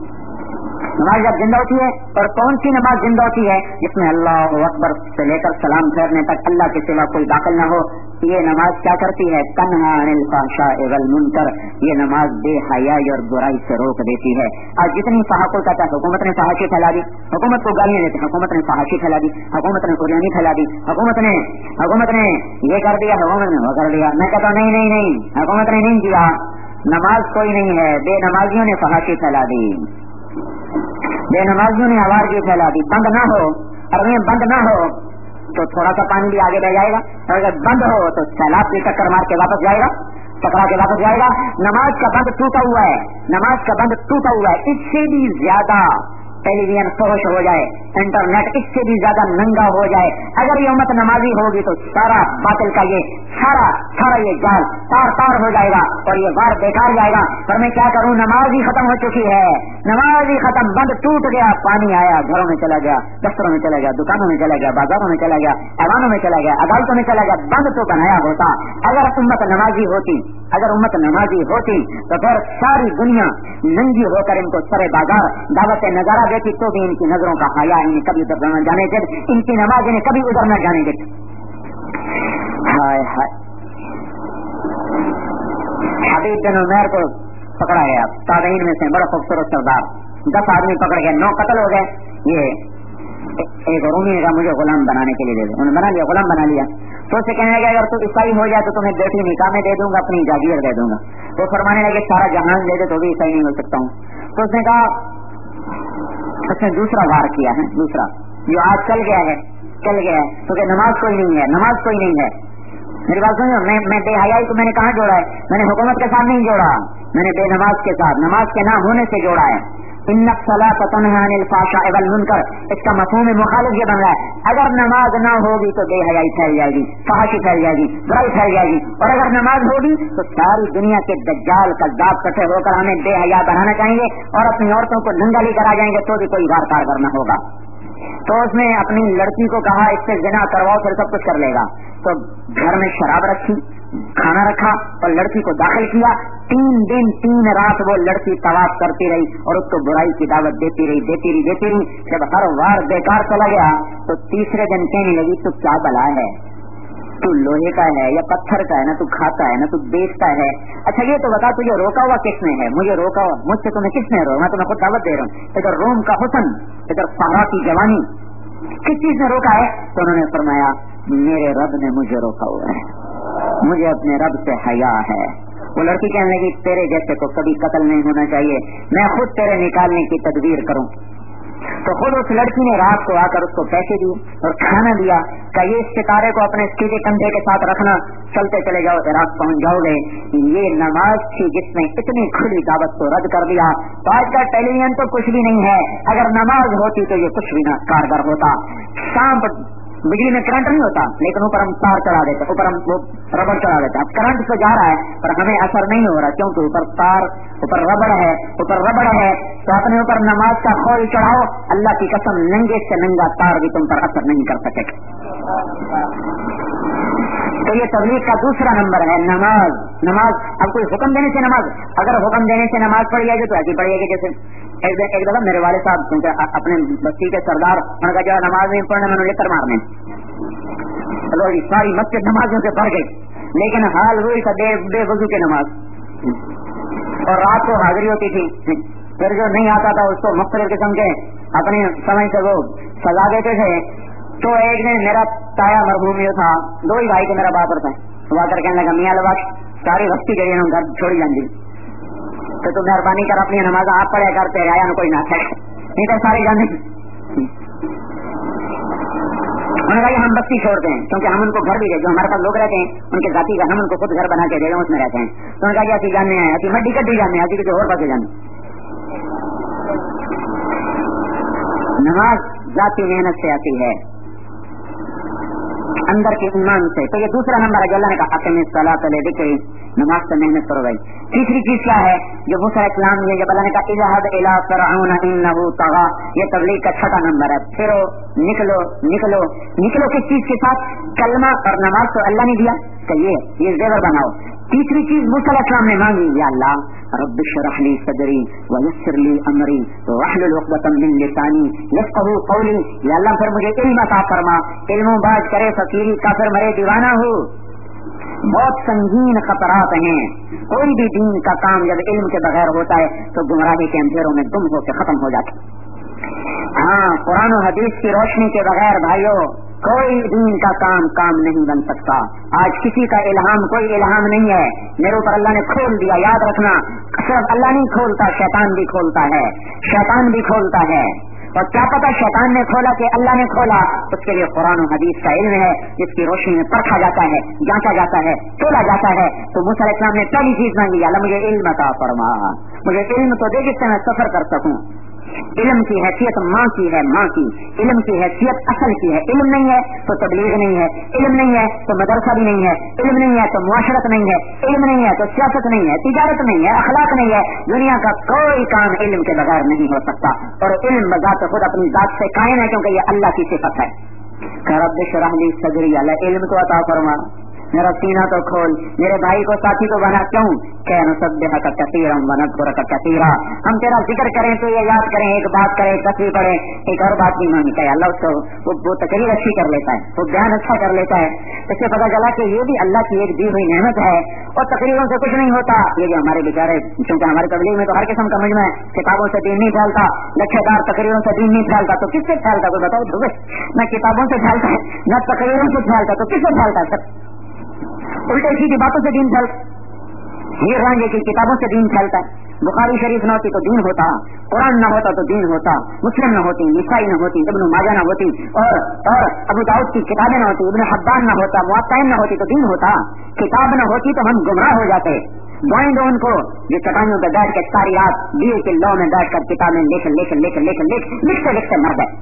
نماز جب زندہ ہوتی ہے, اور کون سی نماز زندہ ہوتی ہے؟ جس میں اللہ اکبر سے لے کر سلام پھیرنے تک اللہ کے سوا کوئی داخل نہ ہو. یہ نماز کیا کرتی ہے؟ تنہا عن الفحشاء والمنکر, یہ نماز بے حیائی اور برائی سے روک دیتی ہے. آج جتنی فحاشی کہتا ہے, حکومت نے فحاشی پھیلا دی, حکومت کو گالیاں دیتے, حکومت نے فحاشی پھیلا دی, حکومت نے قریانی پھیلا دی, حکومت نے حکومت نے یہ کر دیا, حکومت نے وہ کر دیا. میں کہتا ہوں نہیں نہیں نہیں, حکومت نے نہیں کیا, نماز کوئی نہیں ہے, بے نمازیوں نے فحاشی پھیلا دی, بے نمازیوں نے آوارگی پھیلا دی. بند نہ ہو, اور یہ بند نہ ہو تو تھوڑا سا پانی بھی آگے بہ جائے گا, اور اگر بند ہو تو سیلاب کی ٹکر مار کے واپس جائے گا. पकड़ा के वापस जाएगा। नमाज का बंद टूटा हुआ है, नमाज का बंद टूटा हुआ है। इससे भी ज्यादा टेलीविजन फरोश हो जाए, इंटरनेट इससे भी ज्यादा नंगा हो जाए, अगर ये उम्मत नमाजी होगी तो सारा बातिल का ये सारा सारा ये जाल तार तार हो जाएगा और ये वार बेकार जाएगा। पर मैं क्या करूं, नमाज ही खत्म हो चुकी है, नमाज ही खत्म, बंद टूट गया, पानी आया, घरों में चला गया, दफ्तरों में चला गया, दुकानों में चला गया, बाजारों में चला गया, ऐवानों में चला गया, अदालतों में चला गया। बंद तो बनाया होता। अगर उम्मत नमाजी होती अगर उम्मत नमाजी होती तो फिर सारी दुनिया नंगी होकर इनको सरे बाजार दावत नजारा देती, तो भी इनकी नजरों का हाया इन्हें कभी उधर न जाने दे, इनकी नमाज इन्हें कभी उधर न जाने दे। हाय हाय, हबीब बिन उमैर को पकड़ा गया, ताबईन में से बड़ा खूबसूरत सरदार, दस आदमी पकड़ गए, नौ कत्ल हो गए। ये एक रूमी का मुझे गुलाम बनाने के लिए दे दो, उन्होंने बना लिया, गुलाम बना लिया। तो उसे कहने लगे अगर तू ईसाई हो जाए तो तुम्हें बेटी निकाह में दे दूंगा, अपनी जागीर दे दूंगा। तो फरमाने लगे सारा जहान दे दे तो भी ईसाई नहीं हो सकता हूँ। तो उसने कहा, उसने दूसरा वार किया है, दूसरा जो आज चल गया है चल गया है क्योंकि तो नमाज कोई नहीं है, नमाज कोई नहीं है। मेरी बात सुनिए, मैं मैं बेहयाई को मैंने कहाँ जोड़ा है, मैंने हुकूमत के साथ नहीं जोड़ा, मैंने बेनमाज के साथ, नमाज के ना होने से जोड़ा है। इन्ना सलात तन्हा अनिल फ़ाहिशाइ वल मुनकर, इसका मफ़हूम मुखालिफ ये बन रहा है, अगर नमाज ना होगी तो बेहयाई फैल जाएगी, फहाशी फैल जाएगी, बुराई फैल जाएगी, और अगर नमाज होगी तो सारी दुनिया के दज्जाल कज़्ज़ाब इकट्ठे होकर हमें बेहया बनाना चाहेंगे और अपनी औरतों को नंगा करा जाएंगे, तो भी कोई वार कारगर न होगा। तो उसने अपनी लड़की को कहा इससे ज़िना करवाओ फिर सब कुछ कर लेगा। तो घर में शराब रखी, खाना रखा और लड़की को दाखिल किया। तीन दिन तीन रात वो लड़की तवाफ करती रही और उसको बुराई की दावत देती रही देती रही देती रही जब हर वार बेकार चला गया तो तीसरे दिन कहने लगी तू क्या बला है, तू लोहे का है या पत्थर का है, ना तू खाता है ना तू बेचता है। अच्छा ये तो बता तुझे रोका हुआ किसने है, मुझे रोका हुआ मुझसे तुम्हें किसने रोका, मैं तुम्हें खुद दावत दे रहा हूँ। इधर रोम का हुस्न, इधर सहरा की जवानी, किस चीज ने रोका है? तो उन्होंने फरमाया मेरे रब ने मुझे रोका हुआ है, मुझे अपने रब से हया है। वो लड़की कहने लगी तेरे जैसे को कभी कत्ल नहीं होना चाहिए, मैं खुद तेरे निकालने की तदबीर करूं। तो खुद उस लड़की ने रात को आकर उसको पैसे दिए और खाना दिया, का ये सितारे को अपने सीधे कंधे के साथ रखना, चलते चले जाओ इराक पहुंच जाओगे। ये नमाज थी जिसने इतनी खुली दावत को रद्द कर दिया। तो आज का टेलीविजन तो कुछ भी नहीं है, अगर नमाज होती तो ये कुछ भी न कारगर होता। सांप बिजली में करंट नहीं होता, लेकिन ऊपर हम तार चढ़ा देते, ऊपर हम वो रबड़ चढ़ा देते। अब करंट तो जा रहा है पर हमें असर नहीं हो रहा, क्योंकि ऊपर तार, ऊपर रबड़ है, ऊपर रबड़ है। तो अपने ऊपर नमाज का खोल चढ़ाओ, अल्लाह की कसम नंगे से नंगा तार भी तुम पर असर नहीं कर सकेगा। तो ये तबलीग का दूसरा नंबर है नमाज। नमाज अब कोई हुक्म देने से नमाज, अगर हुक्म देने से नमाज पढ़ जाएगी तो ऐसी पढ़ेगी जैसे एक एक दफा मेरे वाले साहब क्योंकि अपने बस्ती के सरदार उन्होंने कहा जो नमाज नहीं पढ़ने मैंने लेकर मारने, चलो सारी मस्जिद नमाजों से पढ़ गई, लेकिन हाल हुई था बेवजू के नमाज और रात को हाजिरी होती थी। फिर जो नहीं आता था उसको मुख्तलिफ किस्म के अपने समय से वो सजा देते थे। तो एक दिन मेरा ताया मरहूम ये था, दो ही भाई थे, मेरा बापर था, वो आकर कहने लगा मियां लबाश सारी वस्ती गई घर छोड़ी जाती, तो तू मेहरबानी कर अपनी नमाज आप पढ़े करते आया न कोई ना थे, नहीं तो सारी जाने। उन्होंने कहा हम बस्ती छोड़ते हैं क्योंकि हम उनको घर भी दे, जो हमारे पास लोग रहते हैं उनके जाति का हम उनको खुद घर बना के दे रहे उसमें रहते हैं। तो उन्होंने कहा कि जाने हैं अति मड्डी कड्डी जाने अति किसी और पास जाने। नमाज जाती मेहनत से आती है, अंदर के ईमान से। तो ये दूसरा नंबर है जो अल्लाह ने कहा अपने सलात दिक्री, नमाज से मेहनत करो भाई। तीसरी चीज क्या है जो मूसा इस्लाम ये जब अल्लाह ने कहा इज़हब इला फ़िरऔन इन्नहु तग़ा, ये तबलीग का छठा नंबर है। फिर निकलो निकलो निकलो किस चीज के साथ? कलमा और नमाज तो अल्लाह ने दिया कि ये ये ज़ेवर बनाओ। तीसरी चीज मूसा इस्लाम ने मांगी, या अल्लाह रब्बि श्रह ली सदरी व यस्सिर ली अमरी वहलुल उक़दतम मिन लिसानी यफ़क़हू क़ौली, या अल्लाह फिर मुझे इल्म अता फरमा, इल्म बाज करे फकीरी का फिर मरे दीवाना हो। बहुत संगीन खतरात हैं, कोई भी दीन का काम जब इल्म के बगैर होता है तो गुमराही के अंधेरों में गुम होकर खत्म हो जाता है। हाँ, कुरान और हदीस की रोशनी के बगैर भाइयों कोई दीन का काम काम नहीं बन सकता। आज किसी का इल्हाम कोई इल्हाम नहीं है, मेरे ऊपर अल्लाह ने खोल दिया। याद रखना सिर्फ अल्लाह नहीं खोलता, शैतान भी खोलता है, शैतान भी खोलता है। اور کیا پتا شیطان نے کھولا کہ اللہ نے کھولا. اس کے لیے قرآن و حدیث کا علم ہے جس کی روشنی میں پرکھا جاتا ہے, جانچا جاتا ہے, تولا جاتا ہے. تو موسیٰ علیہ السلام نے پہلی چیز مانگی, اللہ مجھے علم عطا فرما, مجھے علم تو دے جس سے میں سفر کر سکوں. علم کی حیثیت ماں کی ہے, ماں کی. علم کی حیثیت اصل کی ہے. علم نہیں ہے تو تبلیغ نہیں ہے, علم نہیں ہے تو مدرسہ بھی نہیں ہے, علم نہیں ہے تو معاشرت نہیں ہے, علم نہیں ہے تو سیاست نہیں ہے, تجارت نہیں ہے, اخلاق نہیں ہے. دنیا کا کوئی کام علم کے بغیر نہیں ہو سکتا. اور علم بذات خود اپنی ذات سے قائم ہے کیونکہ یہ اللہ کی صفت ہے. رب اشرح لی صدری, اللہ علم کو عطا فرما, میرا سینہ تو کھول, میرے بھائی کو ساتھی کو بنا. کیوں کہ نسبحک کثیرا ونذکرک کثیرا, ہم تیرا ذکر کریں تو یہ یاد کریں, ایک بات کریں تصویر پڑھیں, ایک اور بات نہیں مانگتا ہے. اللہ اس کو وہ, وہ تقریر اچھی کر لیتا ہے, وہ بیان اچھا کر لیتا ہے. اس سے پتہ چلا کہ یہ بھی اللہ کی ایک دی ہوئی نعمت ہے. اور تقریروں سے کچھ نہیں ہوتا. یہ جو ہمارے بیچارے, کیونکہ ہمارے تبلیغ میں تو ہر قسم کا مجمع ہے, کتابوں سے دین نہیں پھیلتا, لچھے دار تقریروں سے دین نہیں پھیلتا, تو کس سے پھیلتا کوئی بتاؤ دھوے. نہ کتابوں سے پھیلتا ہے نہ تقریروں سے پھیلتا, تو کس سے پھیلتا ہے؟ الٹے سیدھی باتوں سے دین پھیلتا. یہ رنگ کی کتابوں سے دین پھیلتا ہے. بخاری شریف نہ ہوتی تو دین ہوتا, قرآن نہ ہوتا تو دین ہوتا, مسلم نہ ہوتی, نسائی نہ ہوتی, ابن ماجہ نہ ہوتی, اور اور ابو داؤد کی کتابیں نہ ہوتی, ابن حبان نہ ہوتا, موطا نہ ہوتی تو دین ہوتا. کتاب نہ ہوتی تو ہم گمراہ ہو جاتے. دعائیں دو ان کو جو چٹانوں پہ بیٹھ کے ساری رات دیے کے لو میں بیٹھ کر کتابیں لکھ لکھ لکھ لکھ لکھ لکھتے لکھتے مر گئے,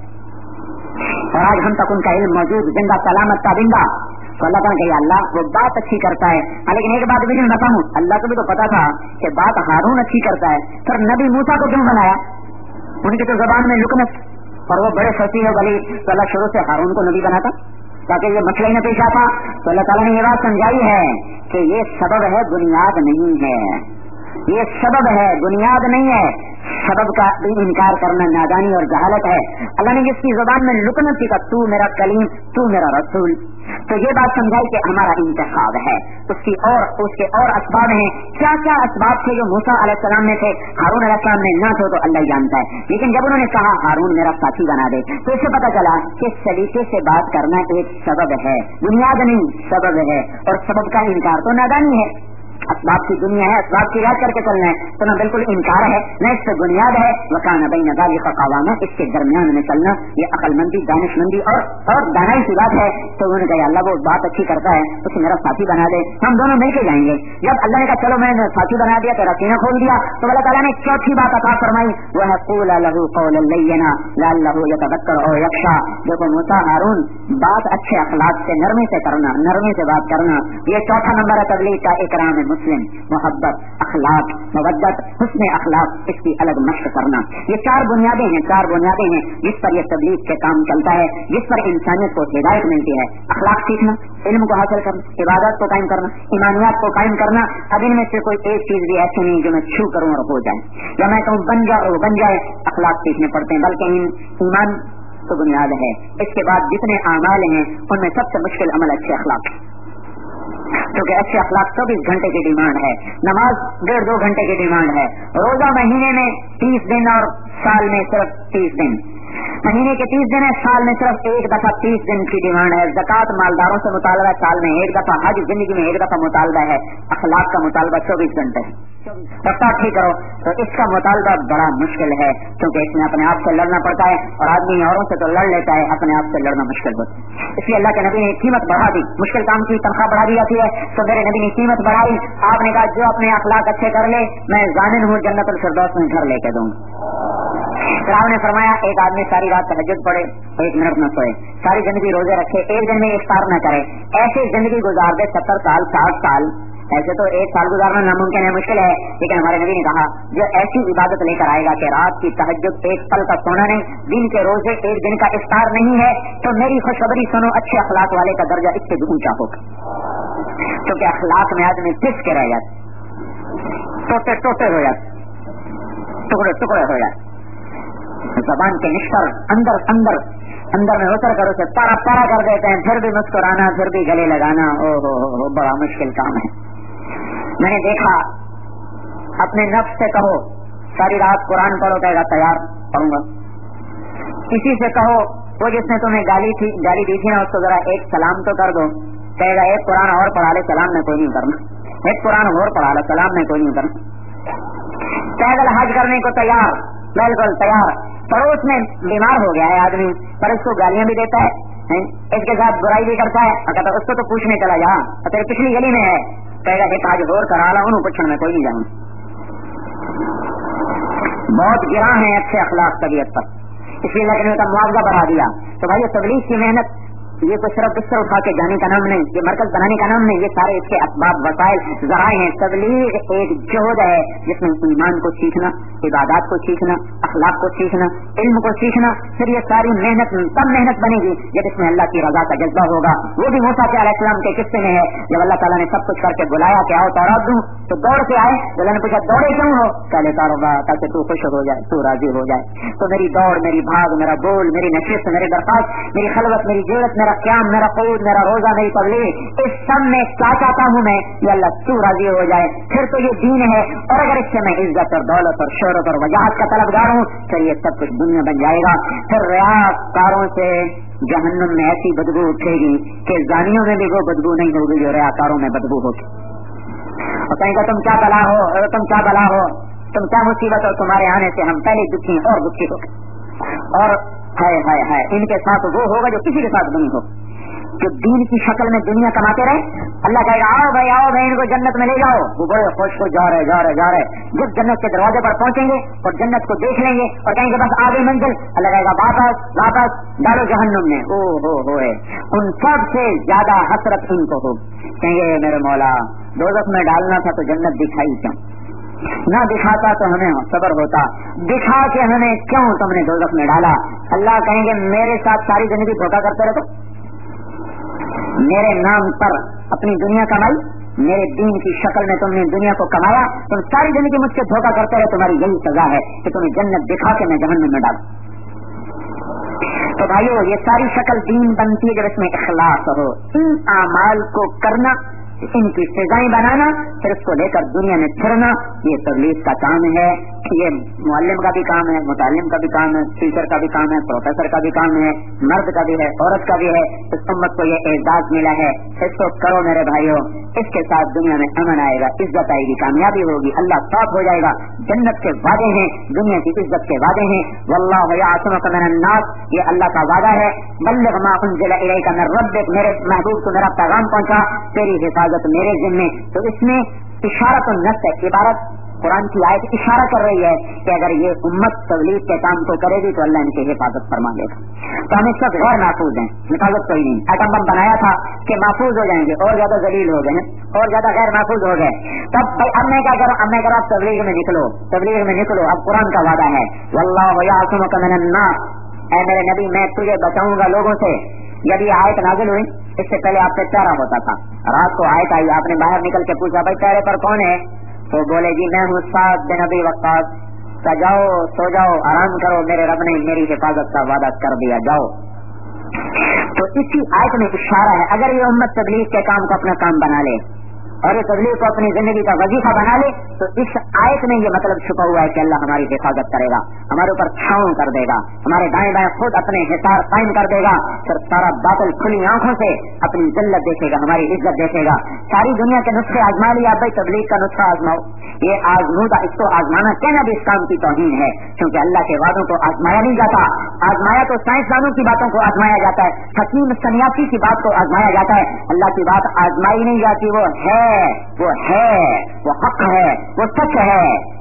اور آج ہم تک ان کا علم موجود, زندہ سلامت تابندہ. تو اللہ تعالیٰ کہ اللہ وہ بات اچھی کرتا ہے. لیکن ایک بات بھی میں بتاؤں, اللہ کو بھی تو پتا تھا کہ بات ہارون اچھی کرتا ہے, پھر نبی موسیٰ کو کیوں بنایا؟ ان کی تو زبان میں لکنت, اور وہ بڑے فصیح و بلیغ, تو اللہ شروع سے ہارون کو نبی بنا تھا تاکہ یہ مسئلہ ہی نہ پیش آتا. تو اللہ تعالیٰ نے یہ بات سمجھائی ہے کہ یہ سبب ہے, بنیاد نہیں ہے. یہ سبب ہے, بنیاد نہیں ہے. سبب کا انکار کرنا نادانی اور جہالت ہے. اللہ نے جس کی زبان میں لکنت کی, تو میرا کلیم, تو میرا رسول, تو یہ بات سمجھائی کہ ہمارا انتخاب ہے. اس کی اور اس کے اور اسباب ہیں. کیا کیا اسباب تھے جو موسیٰ علیہ السلام میں تھے, ہارون علیہ السلام میں نہ تھے, تو اللہ جانتا ہے. لیکن جب انہوں نے کہا ہارون میرا ساتھی بنا دے, تو اس سے پتہ چلا کہ سلیقے سے بات کرنا ایک سبب ہے, بنیاد نہیں, سبب ہے. اور سبب کا انکار تو نادانی ہے. اسباب کی دنیا ہے, اسباب کی یاد کر کے چلنا ہے, تو نہ بالکل انکار ہے نہ اس سے بنیاد ہے. وکان بین ذالک قواما, اس کے درمیان میں چلنا یہ عقل مندی, دانش مندی اور اور دانائی کی بات ہے. تو انہوں نے کہا اللہ وہ بات اچھی کرتا ہے, اسے میرا ساتھی بنا دے, ہم دونوں مل کے جائیں گے. جب اللہ نے کہا چلو میں نے ساتھی بنا دیا, تیرا سینہ کھول دیا, تو اللہ تعالیٰ نے چوتھی بات عطا فرمائی, وہ ہے قولا لہ قولا لینا لعلہ یتذکر او یخشی. دیکھو موسیٰ ہارون, بات اچھے اخلاق سے, نرمی سے کرنا, نرمی سے بات کرنا, یہ چوتھا نمبر ہے تبلیغ کا. اکرام مسلم, محبت, اخلاق, مودت, حسن اخلاق, اس کی الگ مشق کرنا. یہ چار بنیادیں ہیں, چار بنیادیں ہیں جس پر یہ تبلیغ کے کام چلتا ہے, جس پر انسانیت کو ہدایت ملتی ہے. اخلاق سیکھنا, علم کو حاصل کرنا, عبادت کو قائم کرنا, ایمانیات کو قائم کرنا. اب ان میں سے کوئی ایک چیز بھی ایسی نہیں جو میں چھو کروں اور ہو جائے, یا میں کہوں بن جائے اور بن جائے. اخلاق سیکھنے پڑتے ہیں, بلکہ ایمان تو بنیاد ہے. اس کے بعد جتنے اعمال ہیں ان میں سب سے مشکل عمل اچھے اخلاق, کیونکہ اچھے اخلاق چوبیس گھنٹے کی ڈیمانڈ ہے. نماز ڈیڑھ دو گھنٹے کی ڈیمانڈ ہے. روزہ مہینے میں تیس دن اور سال میں صرف تیس دن. مہینے کے تیس دن ہے, سال میں صرف ایک دفعہ تیس دن کی ڈیمانڈ ہے. زکوٰۃ مالداروں سے مطالبہ سال میں ایک دفعہ, حج زندگی میں ایک دفعہ مطالبہ ہے. اخلاق کا مطالبہ چوبیس گھنٹے ہے. رفتار ٹھیک کرو, تو اس کا مطالبہ بڑا مشکل ہے, کیونکہ اس میں اپنے آپ سے لڑنا پڑتا ہے, اور آدمی اوروں سے تو لڑ لیتا ہے, اپنے آپ سے لڑنا مشکل ہوتا ہے. اس لیے اللہ کے نبی نے قیمت بڑھا دی, مشکل کام کی تنخواہ بڑھا دی جاتی ہے, تو میرے نبی نے قیمت بڑھائی. آپ نے کہا جو اپنے اخلاق اچھے کر لے, میں ضامن ہوں جنت الفردوس میں گھر لے کے دوں گا. پھر آپ نے فرمایا ایک آدمی ساری رات تہجد پڑھے, ایک منٹ نہ سوئے, ساری زندگی روزے رکھے, ایک دن میں افطار نہ کرے, ایسے زندگی گزار دے ستر سال ساٹھ سال. ایسے تو ایک سال گزارنا ناممکن ہے, مشکل ہے, لیکن ہمارے نبی نے کہا جو ایسی عبادت لے کر آئے گا کہ رات کی تہجد, ایک پل کا سونا نہیں, دن کے روزے, ایک دن کا افطار نہیں ہے, تو میری خوشخبری سنو, اچھے اخلاق والے کا درجہ اس سے بھی اونچا ہوگا. کیونکہ اخلاق میں آدمی پس کے رہ جاتے, ٹوٹے ٹوٹے ہو جاتے, ٹکڑے ٹکڑے ہو جاتے. زبان کے نشتر اندر اندر اندر میں اتر کر اسے پارا پارا کر دیتے ہیں, پھر بھی مسکرانا, پھر بھی گلے لگانا, او ہو بڑا مشکل کام ہے. میں نے دیکھا, اپنے نفس سے کہو ساری رات قرآن پڑھو, کہے گا تیار پڑھوں گا. کسی سے کہو وہ جس نے تمہیں گالی تھی گالی دی تھی نا, اس کو ذرا ایک سلام تو کر دو, کہے گا ایک قرآن اور پڑھا لے, سلام میں کوئی نہیں کرنا, ایک قرآن اور پڑھا لے, سلام میں کوئی نہیں کرنا. پیدل حج کرنے کو تیار, بالکل تیار, पड़ोस में बीमार हो गया है आदमी, पर उसको गालियां भी देता है, इसके साथ बुराई भी करता है, और कहता उसको तो पूछने चला जा, तेरे पिछली गली में है, कहेगा एक आज और करा ला हूँ, पूछने में कोई नहीं जाऊँ। बहुत गिरा है अच्छे अखलाक तबीयत पर, इसलिए लगने का मुआवजा बढ़ा दिया। तो भाई तबलीग की मेहनत ये तो सिर्फ बिस्तर उठा के जाने का नाम नहीं, ये मरकज बनाने का नाम नहीं, ये सारे इसके असबाब वसाइल जराए हैं। तबलीग एक जोहद है जिसमें ईमान को सीखना, इबादत को सीखना, अखलाक को सीखना, इल्म को सीखना, फिर ये सारी मेहनत तब मेहनत बनेगी जब इसमें अल्लाह की रजा का जज्बा होगा। वो भी मूसा अलैहिस्सलाम के किस्से में है, जब अल्लाह ताला ने सब कुछ करके बुलाया कि आओ तौरात दूं, तो दौड़ के आए। अल्लाह ने पूछा दौड़े क्यों हो? कहले तौबा, ताकि तू खुश हो जाए, तू राजी हो जाए। तो मेरी दौड़, मेरी भाग, मेरा बोल, मेरी नशिस्त, मेरी दरखास्त, मेरी खलवत, मेरी जरूरत, मेरा क्याम, मेरा कूद, मेरा रोजा, मेरी तबलीग, इस सब में क्या चाहता हूँ मैं? ये अल्लाह तू राजी हो जाए, फिर तो ये दीन है। और अगर इससे मैं इज्जत और दौलत और शोहरत और वजाहत का तलबगार हूँ, फिर ये सब कुछ दुनिया बन जाएगा। फिर रियाकारों से जहन्नुम में ऐसी बदबू उठेगी कि जानियों में भी वो बदबू नहीं होगी जो रियाकारों में बदबू होगी। और कहेंगे तुम क्या बला हो, और तुम क्या बला हो, तुम क्या मुसीबत हो, तुम्हारे आने से हम पहले दुखी और दुखी हो गए। और हाय हाय हाय, इनके साथ वो होगा जो किसी के साथ नहीं हो, जो दीन की शक्ल में दुनिया कमाते रहे। अल्लाह कहेगा आओ भाई आओ भाई, इनको जन्नत में ले जाओ, वो बड़े खुश को जा रहे जा रहे जा रहे। जब जन्नत के दरवाजे पर पहुंचेंगे और जन्नत को देख लेंगे और कहेंगे बस आगे मंजिल, अल्लाह कहेगा वापस वापस डालो जहन्नुम में। ओ हो हो है, उन सब से ज्यादा हसरत इनको हो, कहेंगे मेरे मौला दोज़ख में डालना था तो जन्नत दिखाई क्यों, ना दिखाता तो हमें सब्र होता, दिखा के हमें क्यों तुमने दोज़ख में डाला। अल्लाह कहेंगे मेरे साथ सारी जिंदगी धोखा करते रहो, मेरे नाम पर अपनी दुनिया कमाई, मेरे दीन की शक्ल में तुमने दुनिया को कमाया, तुम सारी जिंदगी मुझसे धोखा करते रहे, तुम्हारी यही सजा है कि तुम्हें जन्नत दिखा के मैं जहन्नुम में डालूं। तो भाइयों ये सारी शक्ल दीन बनती है जब इसमें इखलास हो, इन आमाल को करना, इनकी सजाएं बनाना, फिर उसको लेकर दुनिया में फिरना, ये तबलीग का काम है। ये मुअल्लिम का भी काम है, मुतालिम का भी काम है, टीचर का भी काम है, प्रोफेसर का भी काम है, मर्द का भी है, औरत का भी है। इस उम्मत को ये एजाज मिला है, इसको करो मेरे भाइयों, इसके साथ दुनिया में अमन आएगा, इज्जत आएगी, कामयाबी होगी, अल्लाह साफ हो जाएगा, जन्नत के वादे हैं, दुनिया की इज्जत के वादे हैं। वल्लाहु यअसिमुका मिनन नास, ये अल्लाह का वादा है। बल्लिग मा उनज़िला इलैका मिन रब्बिक, मेरे महबूब को मेरा पैगाम पहुंचा, तेरी हिफाजत मेरे जिम्मे। तो इसमें इशारत नफ्स है, इबारत कुरान की आयत इशारा कर रही है कि अगर ये उम्मत तबलीग के काम को करेगी तो अल्लाह इनकी हिफाजत फरमा देगा। तो हम इस वक्त गैर महफूज हैं, हिफाजत कोई नहीं। एटम बम बनाया था कि महफूज हो जाएंगे, और ज्यादा जलील हो गए, और ज्यादा गैर महफूज हो गए। तब भाई अब मैं क्या करूँ, अब मैं करूँ आप तबलीग में निकलो, तबलीग में निकलो। अब कुरान का वादा है वल्लाहु यअसिमुका मिनन नास, ऐ मेरे नबी मैं तुझे बचाऊंगा लोगों से। जब ये आयत नाज़िल हुई, इससे पहले आपसे चारा होता था, रात को आयत आई, आपने बाहर निकल के पूछा भाई चेहरे पर कौन है, तो बोले जी मैं हूँ साद बिन अबी वक्कास। तो जाओ सो जाओ आराम करो, मेरे रब ने मेरी हिफाजत का वादा कर दिया, जाओ। तो इसी आयत में इशारा है, अगर ये उम्मत तबलीग के काम को अपना काम बना ले और ये तबलीग को अपनी जिंदगी का वजीफा बना ले, तो इस आयत में ये मतलब छुपा हुआ है कि अल्लाह हमारी हिफाजत करेगा, हमारे ऊपर छांव कर देगा, हमारे दाएं बाएं खुद अपने हिसार कायम कर देगा। फिर सारा बातिल खुली आंखों से अपनी जिल्लत देखेगा, हमारी इज्जत देखेगा। सारी दुनिया के नुस्खे आजमा लिया, भाई तबलीग का नुस्खा आजमाओ, ये आजमूदा, इसको आजमाना कहना भी इस काम की तौहीन है, क्योंकि अल्लाह के वादों को आजमाया नहीं जाता। आजमाया तो साइंसदानों की बातों को आजमाया जाता है, हकीम सन्यासी की बात को आजमाया जाता है। अल्लाह की बात आजमाई नहीं जाती, वो है, वो है, वो हक है, वो सच है।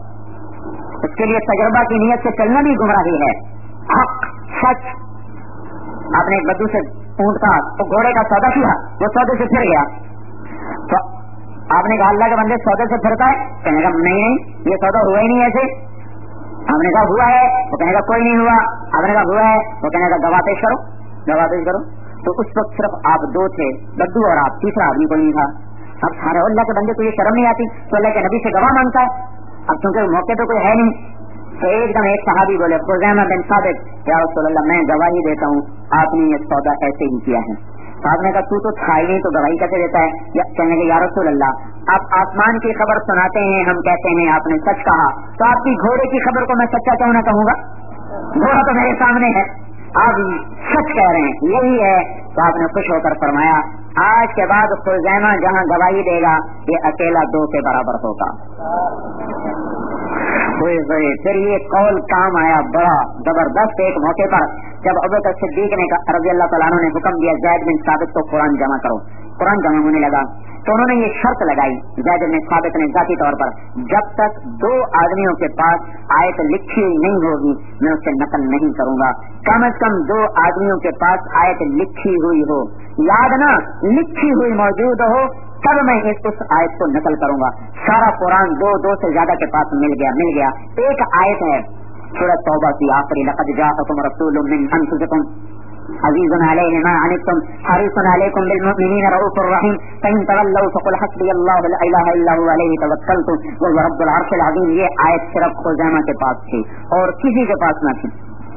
उसके लिए तजर्बा की नीयत से चलना भी गुमराही है। हक सच, आपने एक बद्दू से ऊंट का तो घोड़े का सौदा किया, वो सौदे से फिर गया, तो आपने कहा अल्लाह के बंदे सौदे से फिरता है, कहने का नहीं नहीं ये सौदा हुआ ही नहीं ऐसे। आपने कहा हुआ है, वो कहने का कोई नहीं हुआ। आपने कहा हुआ है, वो कहने का गवाह पेश करो, गवाह पेश करो। तो उस वक्त सिर्फ आप दो थे, बद्दू और आप, तीसरा आदमी कोई नहीं था। अब सारे अल्लाह के बंदे को ये शर्म नहीं आती, तो अल्लाह के नबी से गवाह मांगता है। अब चूंकि मौके पे कोई है नहीं, तो एकदम एक सहाबी बोले खुज़ैमा बिन साबित, या रसूल अल्लाह मैं गवाही देता हूँ आपने ये सौदा ऐसे ही किया है। साहब ने कहा तू तो था ही नहीं, तो गवाही कैसे देता है? या कहने के या रसूल अल्लाह आप आसमान की खबर सुनाते हैं, हम कहते हैं आपने सच कहा, तो आपकी घोड़े की खबर को मैं सच्चा क्यों ना कहूँगा? घोड़ा तो मेरे सामने है, आप सच कह रहे हैं, यही है। तो आपने खुश होकर फरमाया आज के बाद खुज़ैमा जहाँ गवाही देगा ये अकेला दो के बराबर होगा। होए होए फिर ये कौल काम आया बड़ा जबरदस्त एक मौके पर, जब अबू बकर सिद्दीक ने रज़ी अल्लाह तआला अन्हु ने हुक्म दिया ज़ैद बिन साबित को कुरान जमा करो। कुरान जमा होने लगा तो उन्होंने ये शर्त लगाई, ज़ैद बिन साबित ने जाती तौर पर, जब तक दो आदमियों के पास आयत लिखी हुई नहीं होगी मैं उससे नकल नहीं करूंगा। कम से कम दो आदमियों के पास आयत लिखी हुई हो, याद ना लिखी हुई मौजूद हो, तब मैं इस उस आयत को नकल करूंगा। सारा कुरान दो दो से ज्यादा के पास मिल गया मिल गया एक आयत है सूरह तौबा की आखिरी, लक़द जाअकुम रसूलुम मिन अनफुसिकुम अज़ीज़ुन अलैहि मा अनित्तुम हरीसुन अलैकुम बिल मुमिनीना रऊफ़ुर रहीम फ़इन तवल्लौ फ़क़ुल हस्बियल्लाहु ला इलाहा इल्ला हुवा अलैहि तवक्कलतु व हुवा रब्बुल अर्शिल अज़ीम। ये आयत सिर्फ खुज़ैमा के पास थी और किसी के पास न थी।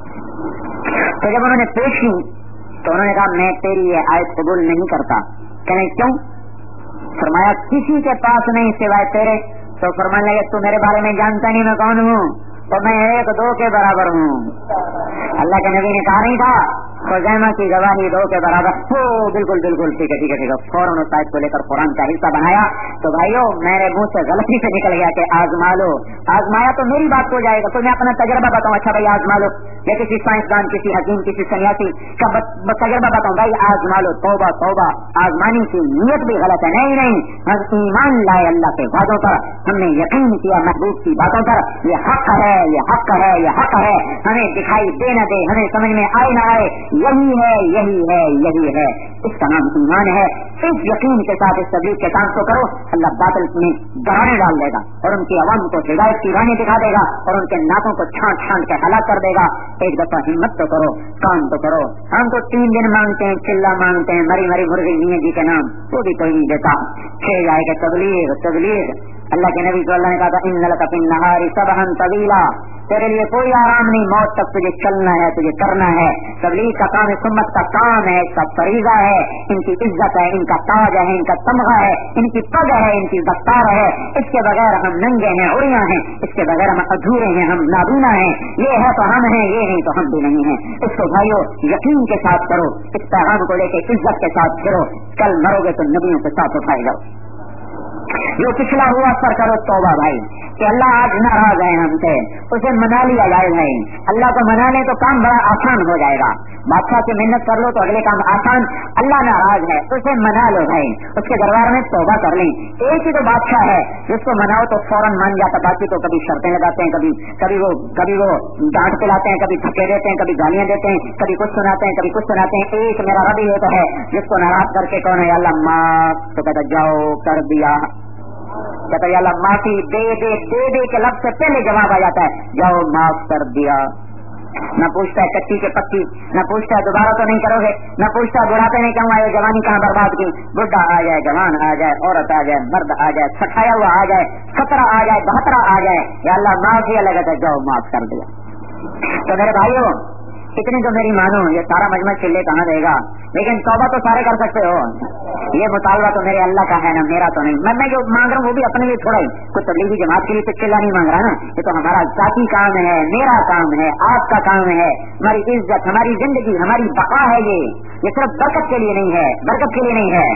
तो जब उन्होंने पेश की तो उन्होंने कहा मैं तेरी ये आयत कबूल नहीं करता। कहने क्यों? फरमाया किसी के पास नहीं सिवाय तेरे। तो फरमाने लगे तू मेरे बारे में जानता नहीं मैं कौन हूँ? तो मैं एक दो के बराबर हूँ। अल्लाह के नबी ने कहा नहीं था खुज़ैमा की गवाही दो के बराबर हो, बिल्कुल बिल्कुल ठीक है ठीक है ठीक है। फौरन उस आयत को लेकर कुरान का हिस्सा बनाया। तो भाइयों मेरे मुंह से गलती से निकल गया कि आजमा लो, आजमाया तो मेरी बात हो जाएगा। तो मैं अपना तजर्बा बताऊँ, अच्छा भाई आजमा लो, या किसी साइंसदान किसी हकीम किसी सन्यासी का तजर्बा बताऊँ, भाई आजमा लो। तौबा तौबा, आजमाने की नीयत भी गलत है। नहीं नहीं, हम ईमान लाए अल्लाह के वादों पर, हमने यकीन किया महबूब की बातों पर, ये हक है ये हक है ये हक है, हमें दिखाई दे न दे, हमें समझ में आए न आए, यही है यही है यही है, इसका नाम ईमान है। इस यकीन के साथ इस तबलीग के काम को करो, अल्लाह बादल में दरारें डाल देगा और उनकी आवाम को हिदायत की राहें दिखा देगा और उनके नाकों को छांट छांट के हलाक कर देगा। एक दफा हिम्मत तो करो, काम तो करो। हम तो तीन दिन मांगते हैं, चिल्ला मांगते हैं, मरी मरी मुर्गी मियां जी के नाम, वो भी कोई नहीं देता। छह जाएगा तबलीग तबलीग। अल्लाह के नबी को अल्लाह ने कहा इन्न लका फिन नहारी सबहन तवीला, तेरे लिए कोई आराम नहीं, मौत तक तुझे चलना है, तुझे करना है। तबलीग का काम इस उम्मत का काम है, इसका फरीजा है, इनकी इज्जत है, इनका ताज है, इनका तमगा है, इनकी पग है, इनकी दफ्तार है। इसके बगैर हम नंगे हैं, उड़िया हैं, इसके बगैर हम अधूरे हैं, हम नाबीना हैं। ये है तो हम हैं, ये नहीं तो हम भी नहीं हैं। इसको भाइयों यकीन के साथ करो, इस पैगाम को लेकर इज्जत के साथ फिरो। कल मरोगे तो नबियों के साथ उठाए जाओ। जो पिछला हुआ पर करो तौबा भाई कि अल्लाह आज नाराज है हमसे, उसे मना लिया जाए भाई। अल्लाह को मना ले तो काम बड़ा आसान हो जाएगा। बादशाह से मेहनत कर लो तो अगले काम आसान। अल्लाह नाराज है उसे मना लो भाई, उसके दरबार में तौबा कर लें। एक ही तो बादशाह है जिसको मनाओ तो फौरन मान जाता, बाकी तो कभी शर्तें लगाते हैं, कभी कभी वो कभी वो डांट पिलाते हैं, कभी धक्के देते हैं, कभी गालियां देते हैं, कभी कुछ सुनाते हैं कभी कुछ सुनाते हैं। एक मेरा रब ही होता है जिसको नाराज करके कौन है अल्लाह माफ, तो कहता जाओ कर दिया, कहता अल्लाह माफी दे दे दे दे के लफ्ज से पहले जवाब आ जाता है जाओ माफ कर दिया। न पूछता है कच्ची के पक्की, न पूछता है दोबारा तो नहीं करोगे, न पूछता है बुढ़ापे में क्यों आए, जवानी कहाँ बर्बाद की। बुढ़ा आ जाए, जवान आ जाए, औरत आ जाए, मर्द आ जाए, सठाया हुआ आ जाए, सत्रह आ जाए, बहत्तरा आ जाए, या अल्लाह माफ किया लगा था जाओ माफ कर दिया। तो मेरे भाइयों इतनी तो मेरी मानो, ये सारा मजमा चिल्ले कहाँ देगा, लेकिन तौबा तो सारे कर सकते हो। ये मुतालबा तो मेरे अल्लाह का है ना, मेरा तो नहीं। मैं मैं जो मांग रहा हूँ वो भी अपने लिए थोड़ा ही, कोई तबलीगी जमात के लिए तो चिल्ला नहीं मांग रहा ना, ये तो हमारा जाती काम है, मेरा काम है, आपका काम है, हमारी इज्जत, हमारी जिंदगी, हमारी बका है। ये ये सिर्फ बरकत के लिए नहीं है, बरकत के लिए नहीं है,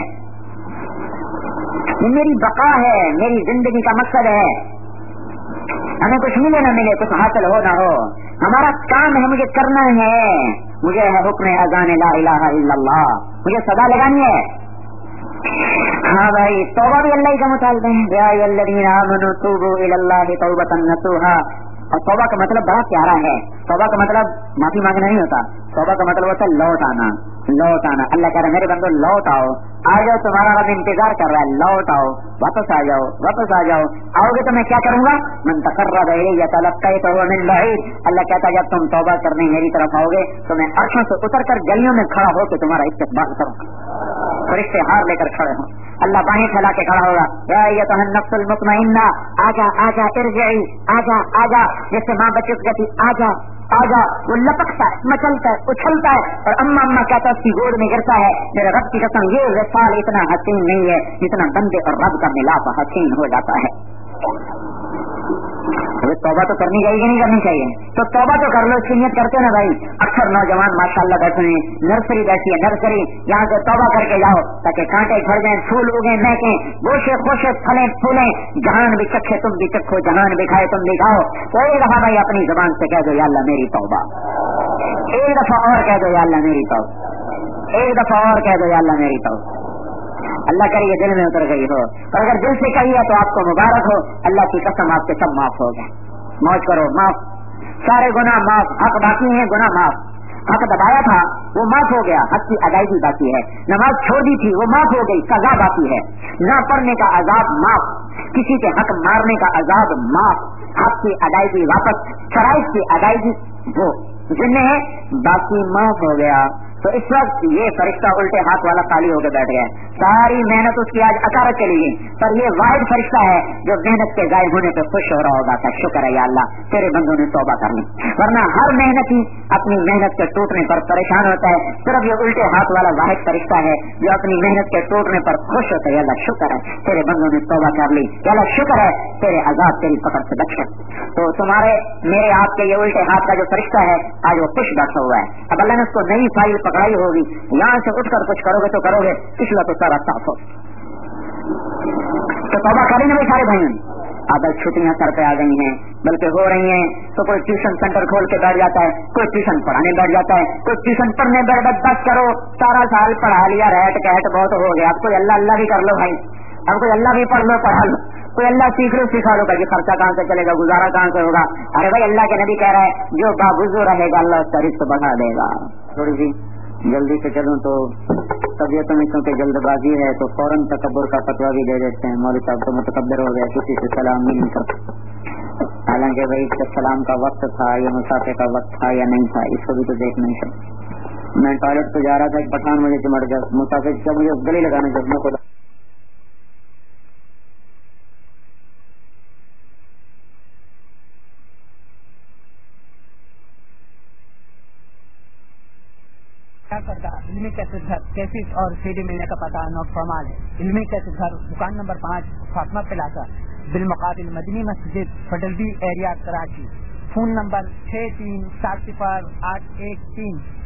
ये मेरी बका है, मेरी जिंदगी का मकसद है। हमें कुछ मिले न मिले, कुछ हासिल हो न हो, हमारा काम है, मुझे करना है। मुझे है हुक्म अज़ान ला इलाहा इल्लल्लाह, मुझे सदा लगानी है। हाँ भाई तौबा भी अल्लाह का मुतालबा है, या अय्युहल्लज़ीना आमनू तूबू इलल्लाहि तौबतन नसूहा। और तौबा का मतलब बड़ा प्यारा है। तौबा का मतलब माफी मांगना नहीं होता, तौबा का मतलब होता है लौट आना, लौट आना। अल्लाह कह रहा है मेरे बंदो लौट आओ, आ जाओ, तुम्हारा रब इंतजार कर रहा है, लौट आओ, वापस आ जाओ, वापस आ जाओ। आओगे तो मैं क्या करूंगा, मन तकर्रब इलैया तलक्कैतहु मिन बईद। अल्लाह कहता है जब तुम तौबा करने मेरी तरफ आओगे तो मैं अर्शों से उतर कर गलियों में खड़ा होकर तुम्हारा इस्तकबाल करूंगा, फरिश्ते हार लेकर खड़े हों। अल्लाह बाहें फैला के खड़ा होगा, या अय्युहन नफ्सुल मुतमइन्ना, आजा आजा इरजिई, आजा आजा। जैसे माँ बच्चों को कहती आजा आजा, वो लपकता है, मचलता है, उछलता है और अम्मा अम्मा कहता है उसकी गोद में गिरता है। मेरे रब की कसम ये विसाल इतना हसीन नहीं है जितना बंदे और रब का मिलाप हसीन हो जाता है। तौबा तो करनी चाहिए कि नहीं करनी चाहिए? तो तौबा तो कर लो, इसकी नियत करते ना भाई। अक्सर नौजवान माशाल्लाह बैठे हैं, नर्सरी बैठी है, नर्सरी, यहाँ से तौबा करके जाओ ताकि कांटे झड़ जाए, फूल उगे महके, गोशे खोशे फले फूले, जहान भी चखे तुम भी चखो, जहान भी खाए तुम भी खाओ। तो एक दफा भाई अपनी जुबान से कह दो या अल्लाह मेरी तौबा, एक दफा और कह दो या अल्लाह मेरी तौबा, एक दफा और कह दो या अल्लाह मेरी तौबा। अल्लाह करे ये दिल में उतर गई हो, और अगर दिल से कही है तो आपको मुबारक हो, अल्लाह की कसम आपके सब माफ हो गए। मौज करो, माफ, सारे गुनाह माफ, हक बाकी है, गुनाह माफ, हक दबाया था वो माफ हो गया, हक की अदायगी बाकी है, नमाज छोड़ दी थी वो माफ हो गई, सजा बाकी है, ना पढ़ने का अजाब माफ, किसी के हक मारने का अजाब माफ, हक की अदायगी वापस, शराइत की अदायगी वो जिन्हें बाकी माफ हो गया। तो इस वक्त ये फरिश्ता उल्टे हाथ वाला खाली होकर बैठ गया, सारी मेहनत उसकी आज अचानक चली गई, पर ये वाहिद फरिश्ता है जो मेहनत के गायब होने पे खुश हो रहा होगा, शुक्र है या अल्लाह तेरे बंदों ने तौबा कर ली। वरना हर मेहनती अपनी मेहनत के टूटने पर परेशान होता है, सिर्फ ये उल्टे हाथ वाला वाहिद फरिश्ता है जो अपनी मेहनत के टूटने पर खुश होता है, अल्लाह शुक्र है तेरे बंदों ने तौबा कर ली, अल्लाह शुक्र है तेरे अजाब तेरी पकड़ से बच गए। तो तुम्हारे मेरे आपके ये उल्टे हाथ का जो फरिश्ता है आज वो खुश बैठा हुआ है, अब अल्लाह ने उसको नई फाइल पकड़ाई होगी, यहाँ से उठकर कुछ करोगे तो करोगे, पिछला तो सारा साफ हो। तो तौबा करें ना सारे भाइयों। अब छुट्टियां सर पे आ गई हैं, बल्कि हो रही हैं, तो कोई ट्यूशन सेंटर खोल के बैठ जाता है, कोई ट्यूशन पढ़ाने बैठ जाता है, कोई ट्यूशन पढ़ने बैठ, बस करो सारा साल पढ़ा लिया, रहट कहट बहुत हो गया, अब कोई अल्लाह अल्लाह भी कर लो भाई, अब कोई अल्लाह भी पढ़ लो पढ़ा लो, कोई अल्लाह सीख लो सिखा लो, कि खर्चा कहाँ से चलेगा, गुजारा कहाँ से होगा। अरे भाई अल्लाह के नबी कह रहा है जो बाबुजो रहेगा अल्लाह उसका रिस्क बढ़ा देगा। थोड़ी सी जल्दी से चलूं तो तबियतों में क्योंकि जल्दबाजी है तो फौरन तकब्बुर का फतवा भी दे देते हैं, मौलवी साहब तो मुतकब्बिर हो गया, किसी से सलाम नहीं करते, हालांकि भाई इसका सलाम का वक्त था या मुसाफे का वक्त था या नहीं था, इसको भी तो देख नहीं सकते। मैं टॉयलेट तो जा रहा था, एक पठान मुझे चिमट गया, मुसाफिर जब मुझे गले लगाने जब मैं खुदा करता इल्मी कैसेट घर कैसेट और सीडी मिलने का पता नोट फरमान है। इल्मी कैसेट घर दुकान नंबर पाँच फातिमा प्लाजा बिल मुकाबिल मदनी मस्जिद फडलबी एरिया कराची। फोन नंबर छः तीन सात सिफर आठ एक तीन